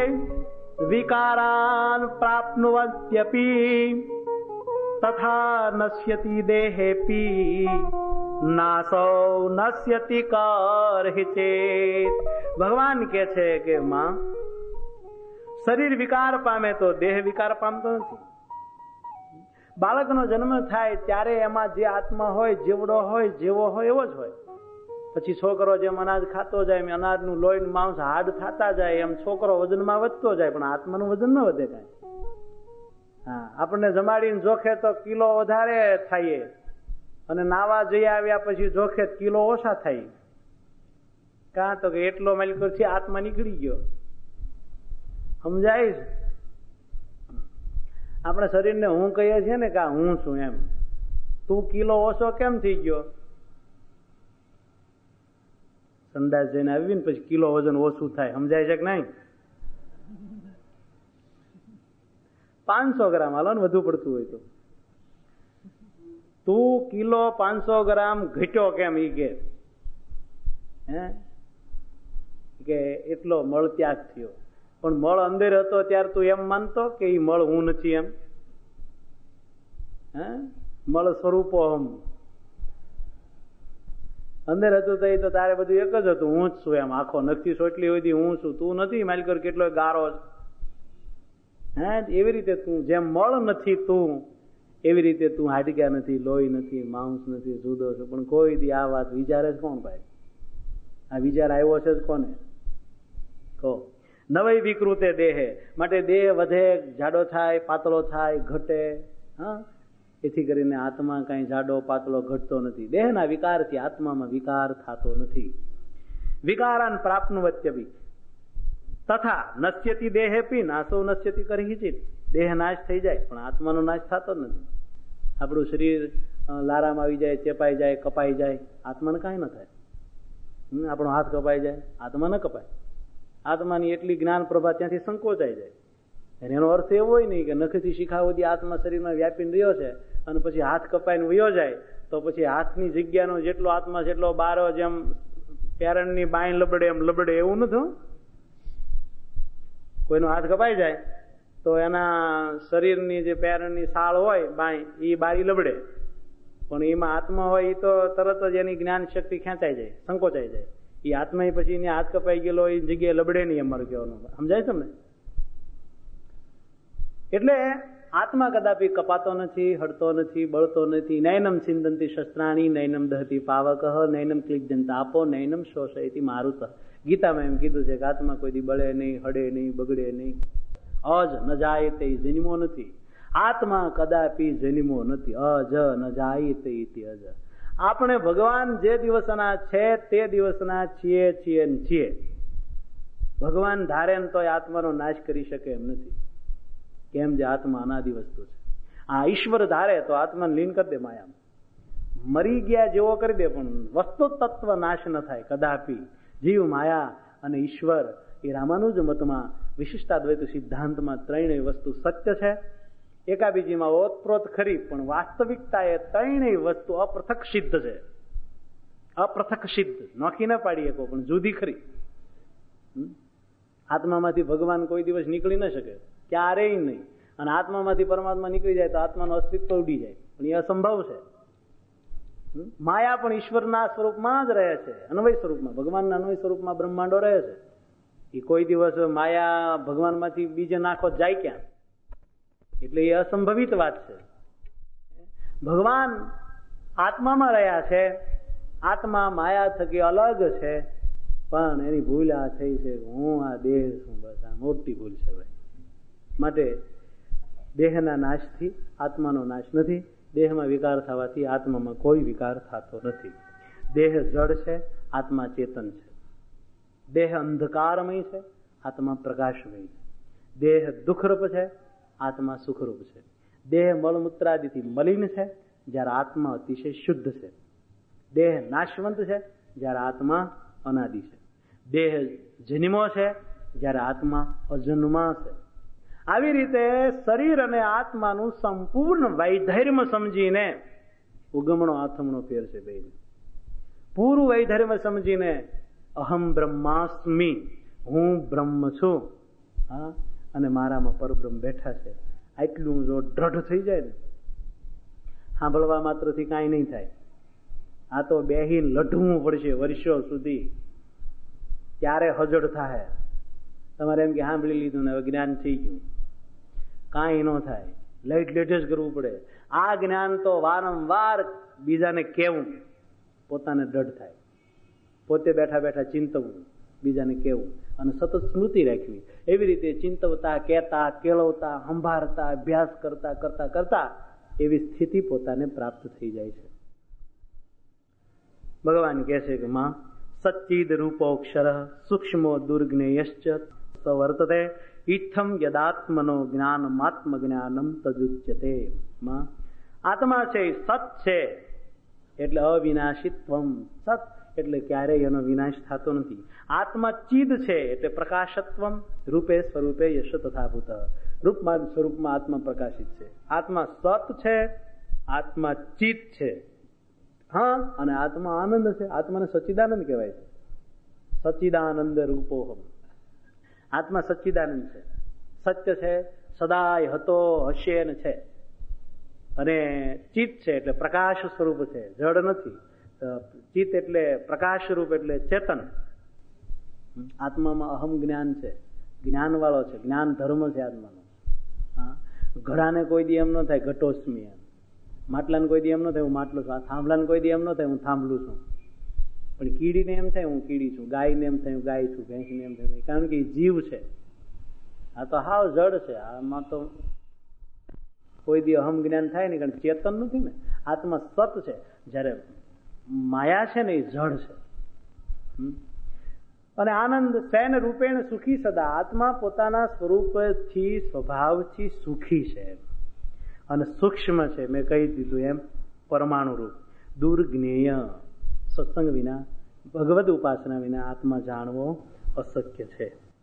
વિકારાન પ્રાપ્નુવત્યપી તથા નશ્યતિ દેહેપી નાસો નશ્યતિ કરહિ ચેત. ભગવાન કે છે કે માં શરીર વિકાર પામે તો દેહ વિકાર પામતો નથી. બાળકનો જન્મ થાય ત્યારે એમાં જે આત્મા હોય, જેવડો હોય, જેવો હોય એવો જ હોય. પછી છોકરો જેમ અનાજ ખાતો જાય એમ અનાજનું લોહી માંસ હાડ થતા જાય એમ છોકરો વજનમાં વધતો જાય, પણ આત્માનું વજન ન વધે કાંઈ. હા, આપણને જમાડીને જોખે તો કિલો વધારે થાય અને નાવા જઈ આવ્યા પછી જોખે કિલો ઓછા થાય. કાં તો કે એટલો માલિક થી આત્મા નીકળી ગયો. સમજાય? આપણે શરીરને હું કહીએ છીએ ને કે હું છું એમ. તું કિલો ઓછો કેમ થઈ ગયો? સંદાસ જઈને આવી ને પછી કિલો વજન ઓછું થાય. સમજાય છે કે નહીં? પાંચસો ગ્રામ હાલો ને વધુ પડતું હોય તો તું કિલો પાંચસો ગ્રામ ઘટ્યો કેમ? ઈ કે હે કે એટલો મળ ત્યાગ થયો. પણ મળ અંદર હતો ત્યારે તું એમ માનતો કે ઈ મળ હું નથી એમ? હે મળ સ્વરૂપો હમ અંદર હતું તો તારે બધું એક જ હતું, હું જ છું એમ. આખો નખથી સોટલી હોય હું છું, તું નથી. માલિકર કેટલો ગારો હે એવી રીતે તું જેમ મળ નથી તું, એવી રીતે તું હાડક્યા નથી, લોહી નથી, માંસ નથી, જુદો છે. પણ કોઈ દી આ વાત વિચારે જ કોણ ભાઈ? આ વિચાર આવ્યો છે જ કોને? કહો. નવઈ વિકૃતે દેહે, માટે દેહ વધે, જાડો થાય, પાતળો થાય, ઘટે. હા, એથી કરીને આત્મા કઈ જાડો પાતળો ઘટતો નથી. દેહના વિકારથી આત્મામાં વિકાર થતો નથી. વિકારાન પ્રાપ્નુવત્યપી તથા નશ્યતિ દેહેપી નાસો નશ્યતિ કરહિ ચિત. દેહ નાશ થઈ જાય પણ આત્માનો નાશ થતો જ નથી. આપણું શરીર લારામાં આવી જાય, ચેપાઈ જાય, કપાઈ જાય, આત્માને કાંઈ ન થાય. આપણો હાથ કપાઈ જાય, આત્મા ન કપાય. આત્માની એટલી જ્ઞાન પ્રભા ત્યાંથી સંકોચાઈ જાય. એનો અર્થ એવો હોય નહીં કે નખથી શિખા સુધી આત્મા શરીરમાં વ્યાપીને રહ્યો છે અને પછી હાથ કપાઈને વયો જાય તો પછી હાથની જગ્યાનો જેટલો આત્મા જેટલો બારો જેમ પેરણની બાઈ લબડે એમ લબડે એવું નથી. કોઈનો હાથ કપાઈ જાય તો એના શરીરની જે પેરણની સાળ હોય બાઈ એ બારી લબડે, પણ એમાં આત્મા હોય એ તો તરત જ એની જ્ઞાન શક્તિ ખેંચાઈ જાય, સંકોચાઈ જાય. એ આત્મા પછી એને હાથ કપાઈ ગયેલો એ જગ્યાએ લબડે નહીં, અમારું કહેવાનું. સમજાય તમને? એટલે આત્મા કદાપી કપાતો નથી, હડતો નથી, બળતો નથી. નૈનમ છિંદંતી શસ્ત્રાણી, નૈનમ દહતી પાવક, નૈનમ ક્લિજ્જંત આપો, નૈનમ શોષયતી મારુત. ગીતામાં એમ કીધું છે કે આત્મા કોઈ દી બળે નહીં, હડે નહીં, બગડે નહીં. અજ ન જાય તે જન્મો નથી. આત્મા કદાપી જન્મો નથી. અજ ન જાય તે અજ. આપણે ભગવાન જે દિવસના છે તે દિવસના છીએ છીએ ને છીએ. ભગવાન ધારે ને તોય આત્માનો નાશ કરી શકે એમ નથી. કેમ? જે આત્મા અનાદિ વસ્તુ છે. આ ઈશ્વર ધારે તો આત્માને લીન કરી દે માયામાં, મરી ગયા જેવો કરી દે, પણ વસ્તુ તત્વ નાશ ન થાય કદાપી. જીવ, માયા અને ઈશ્વર એ રામાનુજ મતમાં વિશિષ્ટાદ્વૈત સિદ્ધાંતમાં ત્રણેય વસ્તુ સત્ય છે. એકાબીજીમાં ઓતપ્રોત ખરી, પણ વાસ્તવિકતા એ ત્રણેય વસ્તુ અપૃથક સિદ્ધ છે. અપૃથક સિદ્ધ નોખી ના પાડી શકો, પણ જુદી ખરી. આત્મામાંથી ભગવાન કોઈ દિવસ નીકળી ન શકે, ક્યારેય નહીં. અને આત્મામાંથી પરમાત્મા નીકળી જાય તો આત્માનું અસ્તિત્વ ઉડી જાય, પણ એ અસંભવ છે. માયા પણ ઈશ્વરના સ્વરૂપમાં જ રહે છે, અન્વય સ્વરૂપમાં. ભગવાનના અન્વય સ્વરૂપમાં બ્રહ્માંડો રહે છે. એ કોઈ દિવસ માયા ભગવાનમાંથી બીજે નાખો જાય ક્યાં? એટલે એ અસંભવિત વાત છે. ભગવાન આત્મામાં રહ્યા છે, આત્મા માયા થકી અલગ છે, પણ એની ભૂલ આ થઈ છે, હું આ દેહ છું. બસ આ મોટી ભૂલ છે ભાઈ. માટે દેહના નાશથી આત્માનો નાશ નથી. દેહમાં વિકાર થવાથી આત્મામાં કોઈ વિકાર થતો નથી. દેહ જડ છે, આત્મા ચેતન છે. દેહ અંધકારમય છે, આત્મા પ્રકાશમય છે. દેહ દુઃખરૂપ છે, આત્મા સુખરૂપ છે. દેહ મળમૂત્રાદિથી મલિન છે, જ્યારે આત્મા અતિશય શુદ્ધ છે. દેહ નાશવંત છે, જ્યારે આત્મા અનાદિ છે. દેહ જન્મો છે, જ્યારે આત્મા અજન્મા છે. આવી રીતે શરીર અને આત્માનું સંપૂર્ણ વૈધર્ય સમજીને, ઉગમણો આથમણો ફેર છે બે, પૂરું વૈધર્ય સમજીને અહમ બ્રહ્માસ્મિ, હું બ્રહ્મ છું, હા, અને મારામાં પરબ્રહ્મ બેઠા છે. આટલું જો દ્રઢ થઈ જાય ને, સાંભળવા માત્રથી કાંઈ નહીં થાય. આ તો બેહીન લઢવું પડશે વર્ષો સુધી, ત્યારે હજડ થાય. તમારે એમ કે સાંભળી લીધું ને હવે જ્ઞાન થઈ ગયું, કાંઈ ન થાય. લેટ લેટ જ કરવું પડે. આ જ્ઞાન તો વારંવાર બીજાને કહેવું, પોતાને દ્રઢ થાય. પોતે બેઠા બેઠા ચિંતવવું, બીજાને કહેવું, અને સતત સ્મૃતિ રાખવી. એવી રીતે ચિંતવતા, કહેતા, કેળવતા, સંભાળતા, અભ્યાસ કરતા કરતા કરતા એવી સ્થિતિ પોતાને પ્રાપ્ત થઈ જાય છે. ભગવાન કહે છે કે માં સચ્ચિદ રૂપોક્ષર સૂક્ષ્મો દુર્જ્ઞેયશ્ચ સવર્તતે ઇથમ યદાત્મનો જ્ઞાનમાત્મ જ્ઞાનમ તદુચ્યતે. માં આત્મા છે, સત છે એટલે અવિનાશિત્વમ. સત એટલે ક્યારેય એનો વિનાશ થતો નથી. આત્મા ચિદ છે એટલે પ્રકાશત્વમ. રૂપે સ્વરૂપે યશ તથાભૂત. રૂપમાં સ્વરૂપમાં આત્મા પ્રકાશિત છે. આત્મા સત છે, આત્મા ચિત છે, હા, અને આત્મા આનંદ છે. આત્માને સચ્ચિદાનંદ કહેવાય છે. સચ્ચિદાનંદ રૂપોહમ. આત્મા સચ્ચિદાનંદ છે, સત્ય છે, સદાય હતો, હશે ને છે. અને ચિત છે એટલે પ્રકાશ સ્વરૂપ છે, જડ નથી. ચિત એટલે પ્રકાશ રૂપ એટલે ચેતન. આત્મામાં અહમ જ્ઞાન છે, જ્ઞાન વાળો છે, જ્ઞાન ધર્મ છે આત્માનો. હા, ઘડાને કોઈ દી એમ ન થાય ઘટોસ્મી, એમ માટલાને કોઈ દી એમ ન થાય હું માટલું છું, આ થાંભલાને કોઈ દી એમ ન થાય હું થાંભલું છું. પણ કીડીને એમ થાય હું કીડી છું, ગાયને એમ થાય હું ગાય છું, ભેંસને એમ થાય, કારણ કે એ જીવ છે. આ તો હાવ જડ છે. આમાં તો કોઈ દી અહમ જ્ઞાન થાય નહીં, કારણ ચેતન નથી ને. આત્મા સત છે, જ્યારે માયા છે ને એ જડ છે. અને આનંદ સેન રૂપેણ સુખી સદા. આત્મા પોતાના સ્વરૂપથી સ્વભાવથી સુખી છે અને સૂક્ષ્મ છે. મેં કહી દીધું એમ પરમાણુ રૂપ, દુર્જ્ઞેય. સત્સંગ વિના, ભગવદ ઉપાસના વિના આત્મા જાણવો અશક્ય છે.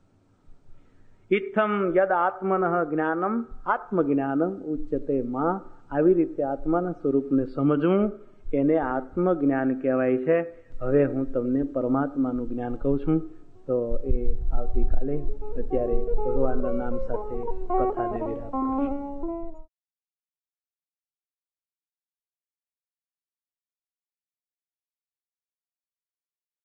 ઇથમ યદ આત્મન જ્ઞાનમ આત્મજ્ઞાનમ ઉચ્યતે. માં આવી રીતે આત્માના સ્વરૂપને સમજવું એને આત્મજ્ઞાન કહેવાય છે. હવે હું તમને પરમાત્માનું જ્ઞાન કહું છું, તો એ આવતીકાલે અત્યારે ભગવાનના નામ સાથે કથાને વિરામ કરશું.